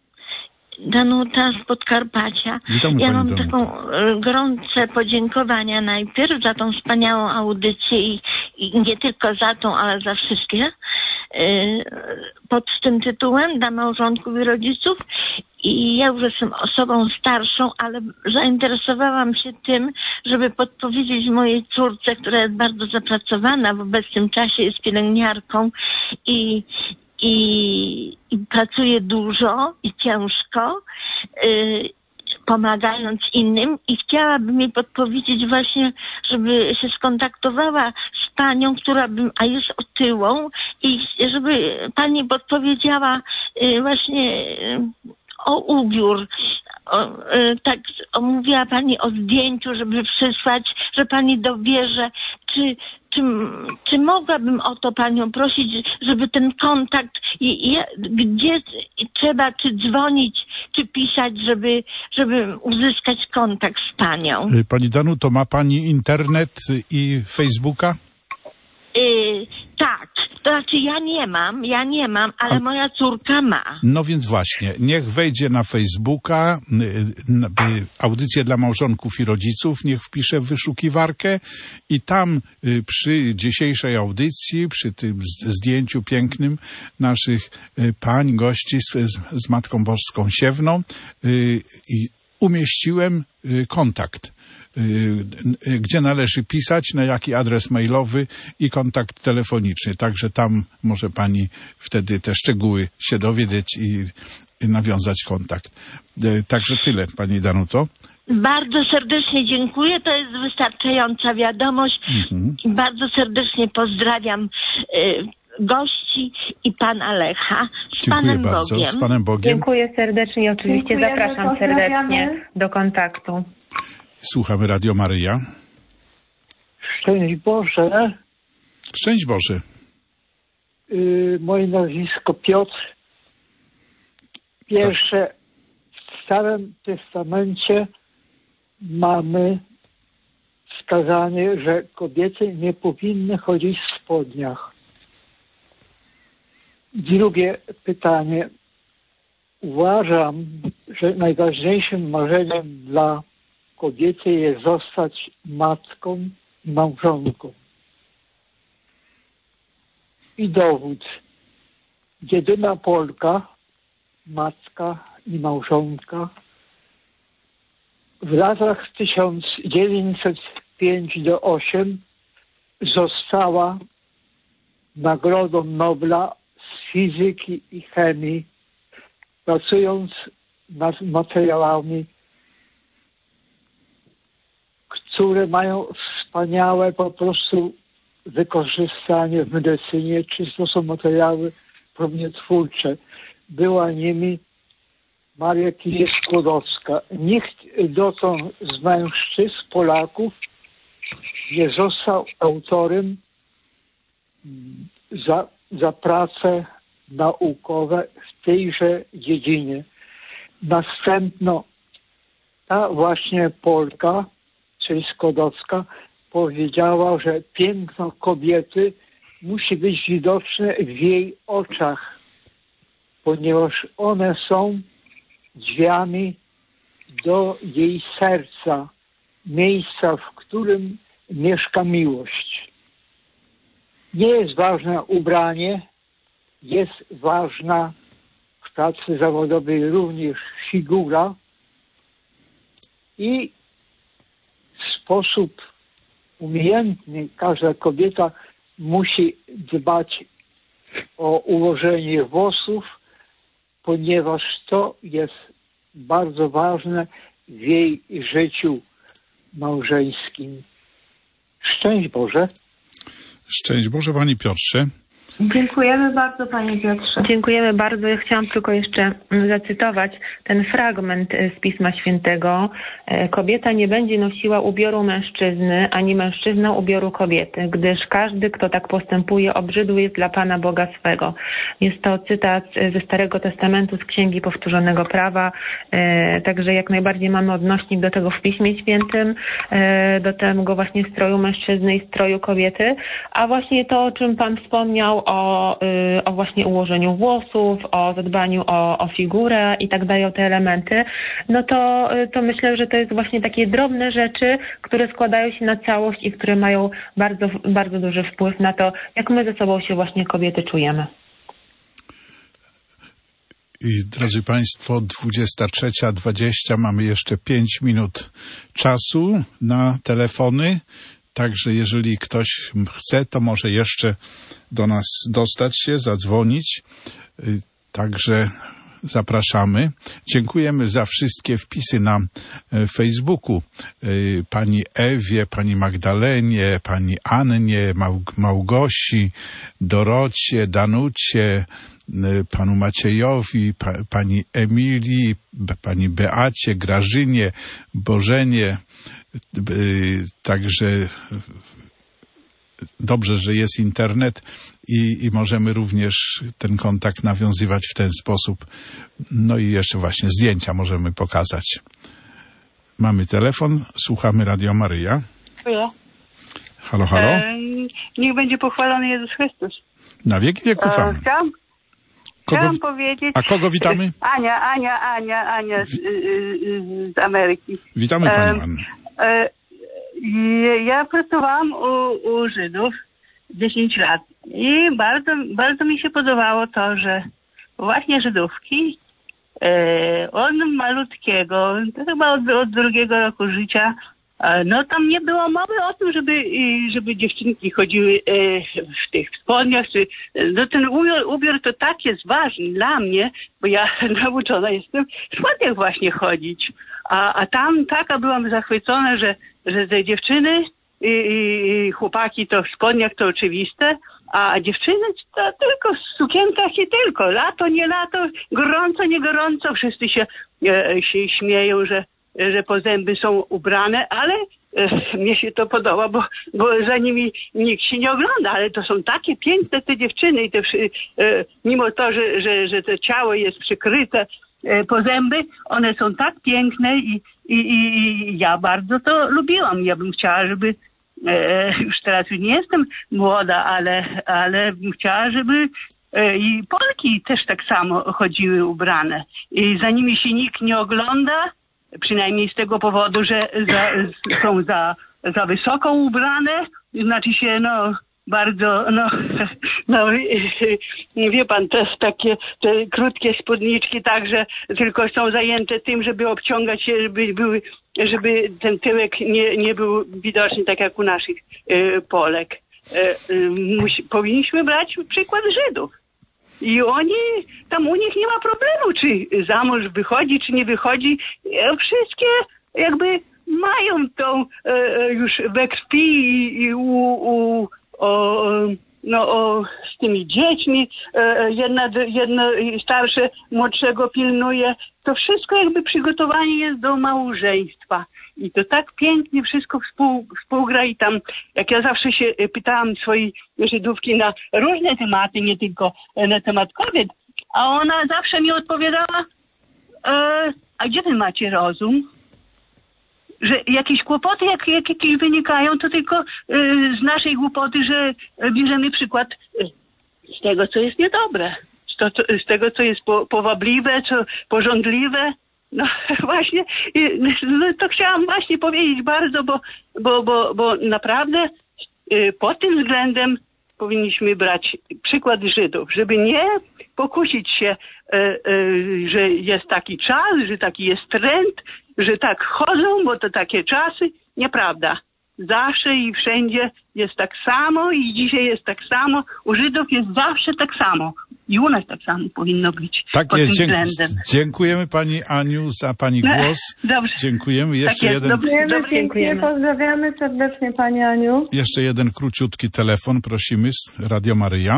Danuta z Podkarpacia. Witam, ja mam Danuta. taką gorące podziękowania najpierw za tą wspaniałą audycję i, i nie tylko za tą, ale za wszystkie. pod tym tytułem dla małżonków i rodziców. I ja już jestem osobą starszą, ale zainteresowałam się tym, żeby podpowiedzieć mojej córce, która jest bardzo zapracowana, w obecnym czasie jest pielęgniarką i, i, i pracuje dużo i ciężko, yy, pomagając innym, i chciałabym jej podpowiedzieć właśnie, żeby się skontaktowała z panią, która by, a jest otyłą, i żeby pani podpowiedziała yy, właśnie yy, o ubiór. O, y, tak o, mówiła pani o zdjęciu, żeby przysłać, że pani dobierze. Czy, czy, czy mogłabym o to panią prosić, żeby ten kontakt, i, i, gdzie trzeba, czy dzwonić, czy pisać, żeby, żeby uzyskać kontakt z panią? Pani Danuto, ma pani internet i Facebooka? Yy, tak, to znaczy ja nie mam, ja nie mam, ale A... moja córka ma. No więc właśnie, niech wejdzie na Facebooka, y, y, audycje dla małżonków i rodziców, niech wpisze w wyszukiwarkę i tam y, przy dzisiejszej audycji, przy tym zdjęciu pięknym naszych y, pań, gości z, z, z Matką Boską Siewną, y, y, umieściłem y, kontakt. Gdzie należy pisać, na jaki adres mailowy i kontakt telefoniczny. Także tam może pani wtedy te szczegóły się dowiedzieć i, i nawiązać kontakt. Także tyle, pani Danuto. Bardzo serdecznie dziękuję, to jest wystarczająca wiadomość. Mhm. Bardzo serdecznie pozdrawiam y, gości i pana Lecha. Z Dziękuję Panem bardzo. Bogiem. Z Panem Bogiem. Dziękuję serdecznie i oczywiście Dziękujemy, zapraszam serdecznie do kontaktu. Słuchamy Radio Maryja. Szczęść Boże. Szczęść Boże. Yy, moje nazwisko Piotr. Pierwsze, tak. W Starym Testamencie mamy wskazanie, że kobiety nie powinny chodzić w spodniach. Drugie pytanie. Uważam, że najważniejszym marzeniem dla kobiety jest zostać matką i małżonką. I dowód. Jedyna Polka, matka i małżonka, w latach tysiąc dziewięćset piąty do ósmego została Nagrodą Nobla z fizyki i chemii, pracując nad materiałami, które mają wspaniałe po prostu wykorzystanie w medycynie, czy to są materiały promieniotwórcze. Była nimi Maria Curie-Skłodowska. Nikt dotąd z mężczyzn Polaków nie został autorem za, za prace naukowe w tejże dziedzinie. Następno ta właśnie Polka, czyli Skłodowska, powiedziała, że piękno kobiety musi być widoczne w jej oczach, ponieważ one są drzwiami do jej serca, miejsca, w którym mieszka miłość. Nie jest ważne ubranie, jest ważna w pracy zawodowej również figura i w sposób umiejętny każda kobieta musi dbać o ułożenie włosów, ponieważ to jest bardzo ważne w jej życiu małżeńskim. Szczęść Boże. Szczęść Boże, Panie Piotrze. Dziękujemy bardzo, Panie Piotrze. Dziękujemy bardzo. Ja chciałam tylko jeszcze zacytować ten fragment z Pisma Świętego. Kobieta nie będzie nosiła ubioru mężczyzny, ani mężczyzna ubioru kobiety, gdyż każdy, kto tak postępuje, obrzydły jest dla Pana Boga swego. Jest to cytat ze Starego Testamentu, z Księgi Powtórzonego Prawa. Także jak najbardziej mamy odnośnik do tego w Piśmie Świętym, do tego właśnie stroju mężczyzny i stroju kobiety. A właśnie to, o czym Pan wspomniał, o, o właśnie ułożeniu włosów, o zadbaniu o, o figurę i tak dalej, o te elementy, no to, to myślę, że to jest właśnie takie drobne rzeczy, które składają się na całość i które mają bardzo, bardzo duży wpływ na to, jak my ze sobą się właśnie kobiety czujemy. I drodzy Państwo, dwudziesta trzecia dwadzieścia, mamy jeszcze pięć minut czasu na telefony, także jeżeli ktoś chce, to może jeszcze do nas dostać się, zadzwonić, także zapraszamy. Dziękujemy za wszystkie wpisy na Facebooku. Pani Ewie, pani Magdalenie, pani Annie, Małg- Małgosi, Dorocie, Danucie, panu Maciejowi, pa, pani Emilii, pani Beacie, Grażynie, Bożenie. Także dobrze, że jest internet i, i możemy również ten kontakt nawiązywać w ten sposób. No i jeszcze właśnie zdjęcia możemy pokazać. Mamy telefon, słuchamy Radio Maryja. Halo. Halo, halo. E, niech będzie pochwalony Jezus Chrystus. Na wieki wieków. E, chciałam, kogo, chciałam powiedzieć... A kogo witamy? Ania, Ania, Ania, Ania z, z Ameryki. Witamy panią Annę. E, Ja pracowałam u, u Żydów dziesięć lat i bardzo, bardzo mi się podobało to, że właśnie Żydówki e, od malutkiego, to chyba od, od drugiego roku życia, e, no tam nie było mowy o tym, żeby, żeby dziewczynki chodziły e, w tych spodniach. Czy, no ten ubiór, ubiór to tak jest ważny dla mnie, bo ja nauczona jestem w spodniach właśnie chodzić. A, a tam taka byłam zachwycona, że, że te dziewczyny i, i chłopaki to w spodniach to oczywiste, a dziewczyny to tylko w sukienkach i tylko. Lato, nie lato, gorąco, nie gorąco. Wszyscy się, e, się śmieją, że, że po zęby są ubrane, ale e, mnie się to podoba, bo, bo za nimi nikt się nie ogląda, ale to są takie piękne te dziewczyny i te, e, mimo to, że, że, że to ciało jest przykryte po zęby, one są tak piękne i, i, i ja bardzo to lubiłam. Ja bym chciała, żeby, e, już teraz już nie jestem młoda, ale, ale bym chciała, żeby e, i Polki też tak samo chodziły ubrane. I za nimi się nikt nie ogląda, przynajmniej z tego powodu, że za, są za, za wysoko ubrane, znaczy się, no, bardzo, no, no, wie pan, te takie te krótkie spódniczki także tylko są zajęte tym, żeby obciągać się, żeby były, żeby ten tyłek nie, nie był widoczny tak jak u naszych y, Polek. Y, y, musi, powinniśmy brać przykład Żydów. I oni, tam u nich nie ma problemu, czy za mąż wychodzi, czy nie wychodzi. Wszystkie jakby mają tą y, już we krwi i, i u, u O, no, o, z tymi dziećmi, jedna, jedno starsze młodszego pilnuje. To wszystko jakby przygotowanie jest do małżeństwa. I to tak pięknie wszystko współ, współgra i tam, jak ja zawsze się pytałam swojej Żydówki na różne tematy, nie tylko na temat kobiet, a ona zawsze mi odpowiadała, e, a gdzie wy macie rozum? Że jakieś kłopoty, jak, jak jakieś wynikają, to tylko y, z naszej głupoty, że bierzemy przykład y, z tego, co jest niedobre, z, to, co, z tego, co jest po, powabliwe, co pożądliwe. No właśnie, y, no, to chciałam właśnie powiedzieć bardzo, bo, bo, bo, bo naprawdę y, pod tym względem powinniśmy brać przykład Żydów, żeby nie pokusić się, y, y, że jest taki czas, że taki jest trend, że tak chodzą, bo to takie czasy. Nieprawda. Zawsze i wszędzie jest tak samo i dzisiaj jest tak samo. U Żydów jest zawsze tak samo. I u nas tak samo powinno być. Tak pod jest. tym Dziękuję, względem. dziękujemy pani Aniu za pani głos. Dobrze. Dziękujemy. Jeszcze tak jest. jeden. Dziękujemy, Dobrze, dziękujemy. Pozdrawiamy serdecznie pani Aniu. Jeszcze jeden króciutki telefon, prosimy, z Radio Maryja.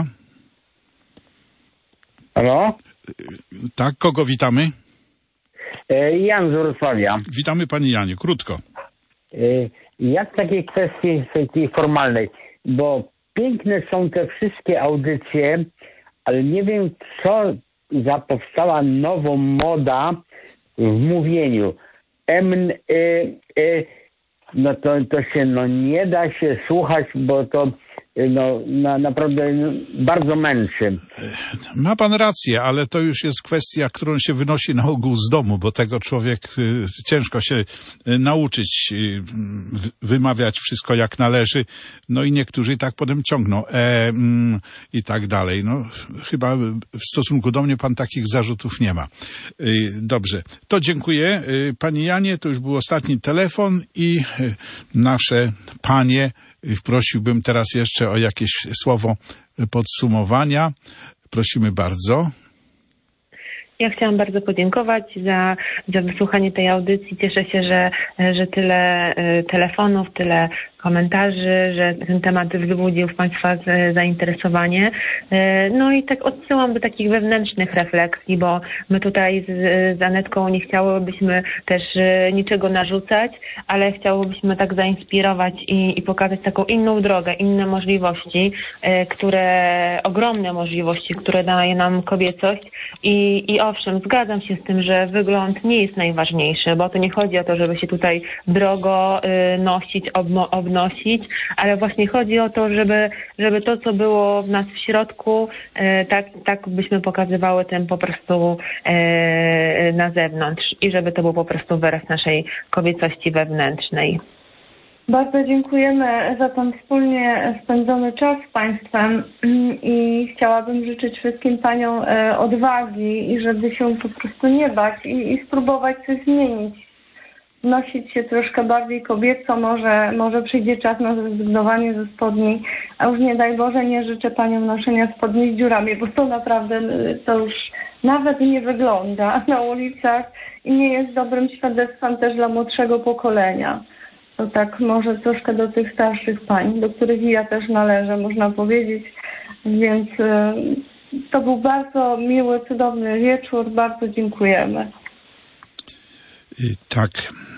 Halo? Tak, kogo witamy? Jan z Wrocławia. Witamy pani Janie, krótko. Ja w takiej kwestii takiej formalnej, bo piękne są te wszystkie audycje, ale nie wiem, co za powstała nowa moda w mówieniu. Em, y, y, no to, to się no nie da się słuchać, bo to no, na, naprawdę no, bardzo męczy. Ma pan rację, ale to już jest kwestia, którą się wynosi na ogół z domu, bo tego człowiek y, ciężko się y, nauczyć y, wymawiać wszystko jak należy, no i niektórzy i tak potem ciągną e, mm, i tak dalej. No chyba w stosunku do mnie pan takich zarzutów nie ma. Y, dobrze, to dziękuję. Y, Pani Janie, to już był ostatni telefon i y, nasze panie, prosiłbym teraz jeszcze o jakieś słowo podsumowania. Prosimy bardzo. Ja chciałam bardzo podziękować za, za wysłuchanie tej audycji. Cieszę się, że, że tyle telefonów, tyle komentarzy, że ten temat wzbudził w Państwa zainteresowanie. No i tak odsyłam do takich wewnętrznych refleksji, bo my tutaj z, z Anetką nie chciałybyśmy też niczego narzucać, ale chciałybyśmy tak zainspirować i, i pokazać taką inną drogę, inne możliwości, które, ogromne możliwości, które daje nam kobiecość i, i owszem, zgadzam się z tym, że wygląd nie jest najważniejszy, bo to nie chodzi o to, żeby się tutaj drogo nosić, obmo, obnosić, ale właśnie chodzi o to, żeby, żeby to, co było w nas w środku, tak, tak byśmy pokazywały tym po prostu na zewnątrz i żeby to był po prostu wyraz naszej kobiecości wewnętrznej. Bardzo dziękujemy za ten wspólnie spędzony czas z Państwem i chciałabym życzyć wszystkim Paniom odwagi i żeby się po prostu nie bać i, i spróbować coś zmienić. Nosić się troszkę bardziej kobieco, może, może przyjdzie czas na zrezygnowanie ze spodni, a już nie daj Boże nie życzę Paniom noszenia spodni z dziurami, bo to naprawdę to już nawet nie wygląda na ulicach i nie jest dobrym świadectwem też dla młodszego pokolenia. To tak może troszkę do tych starszych pań, do których ja też należę, można powiedzieć. Więc y, to był bardzo miły, cudowny wieczór. Bardzo dziękujemy. Tak.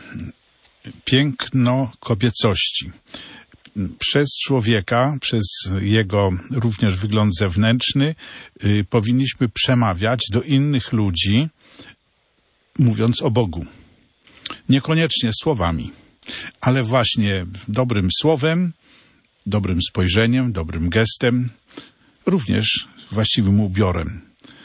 Piękno kobiecości. Przez człowieka, przez jego również wygląd zewnętrzny y, powinniśmy przemawiać do innych ludzi, mówiąc o Bogu. Niekoniecznie słowami, ale właśnie dobrym słowem, dobrym spojrzeniem, dobrym gestem, również właściwym ubiorem.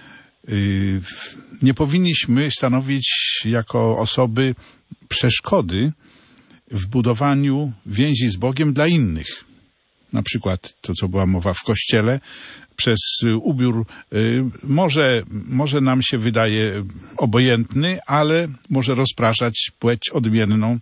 Nie powinniśmy stanowić jako osoby przeszkody w budowaniu więzi z Bogiem dla innych. Na przykład to, co była mowa w kościele, przez ubiór może, może nam się wydaje obojętny, ale może rozpraszać płeć odmienną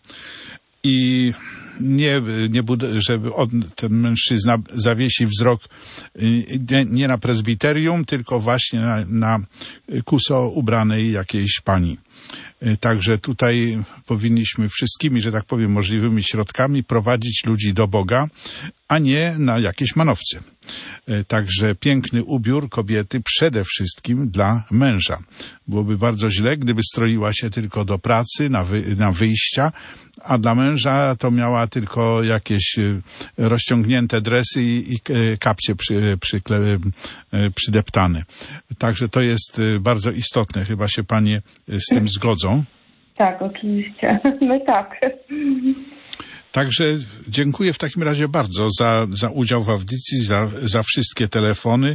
i nie, nie żeby ten mężczyzna zawiesi wzrok nie, nie na prezbiterium, tylko właśnie na, na kuso ubranej jakiejś pani. Także tutaj powinniśmy wszystkimi, że tak powiem, możliwymi środkami prowadzić ludzi do Boga, a nie na jakieś manowce. Także piękny ubiór kobiety przede wszystkim dla męża. Byłoby bardzo źle, gdyby stroiła się tylko do pracy, na, wy, na wyjścia, a dla męża to miała tylko jakieś rozciągnięte dresy i, i kapcie przy, przy, przydeptane. Także to jest bardzo istotne. Chyba się panie z tym zgodzą. Tak, oczywiście. My tak. Także dziękuję w takim razie bardzo za, za udział w audycji, za, za wszystkie telefony,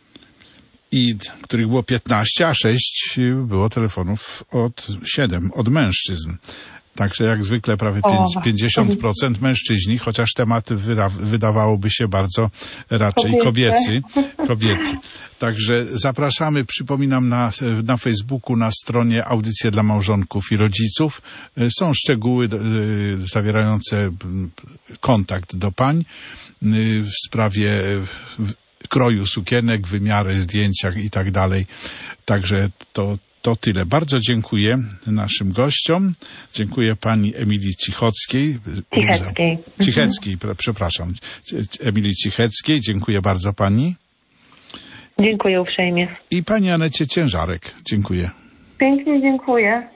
i których było piętnaście, a sześć było telefonów od siedem, od mężczyzn. Także jak zwykle prawie pięćdziesiąt procent mężczyźni, chociaż temat wyra- wydawałoby się bardzo raczej kobiecy. kobiecy. Także zapraszamy, przypominam, na, na Facebooku, na stronie Audycje dla Małżonków i Rodziców. Są szczegóły y, zawierające kontakt do pań y, w sprawie y, kroju sukienek, wymiary, zdjęciach i tak dalej. Także to To tyle. Bardzo dziękuję naszym gościom. Dziękuję pani Emilii Cichockiej. Cicheckiej. Cicheckiej, mhm. przepraszam. Emilii Cicheckiej. Dziękuję bardzo pani. Dziękuję uprzejmie. I pani Anecie Ciężarek. Dziękuję. Pięknie dziękuję.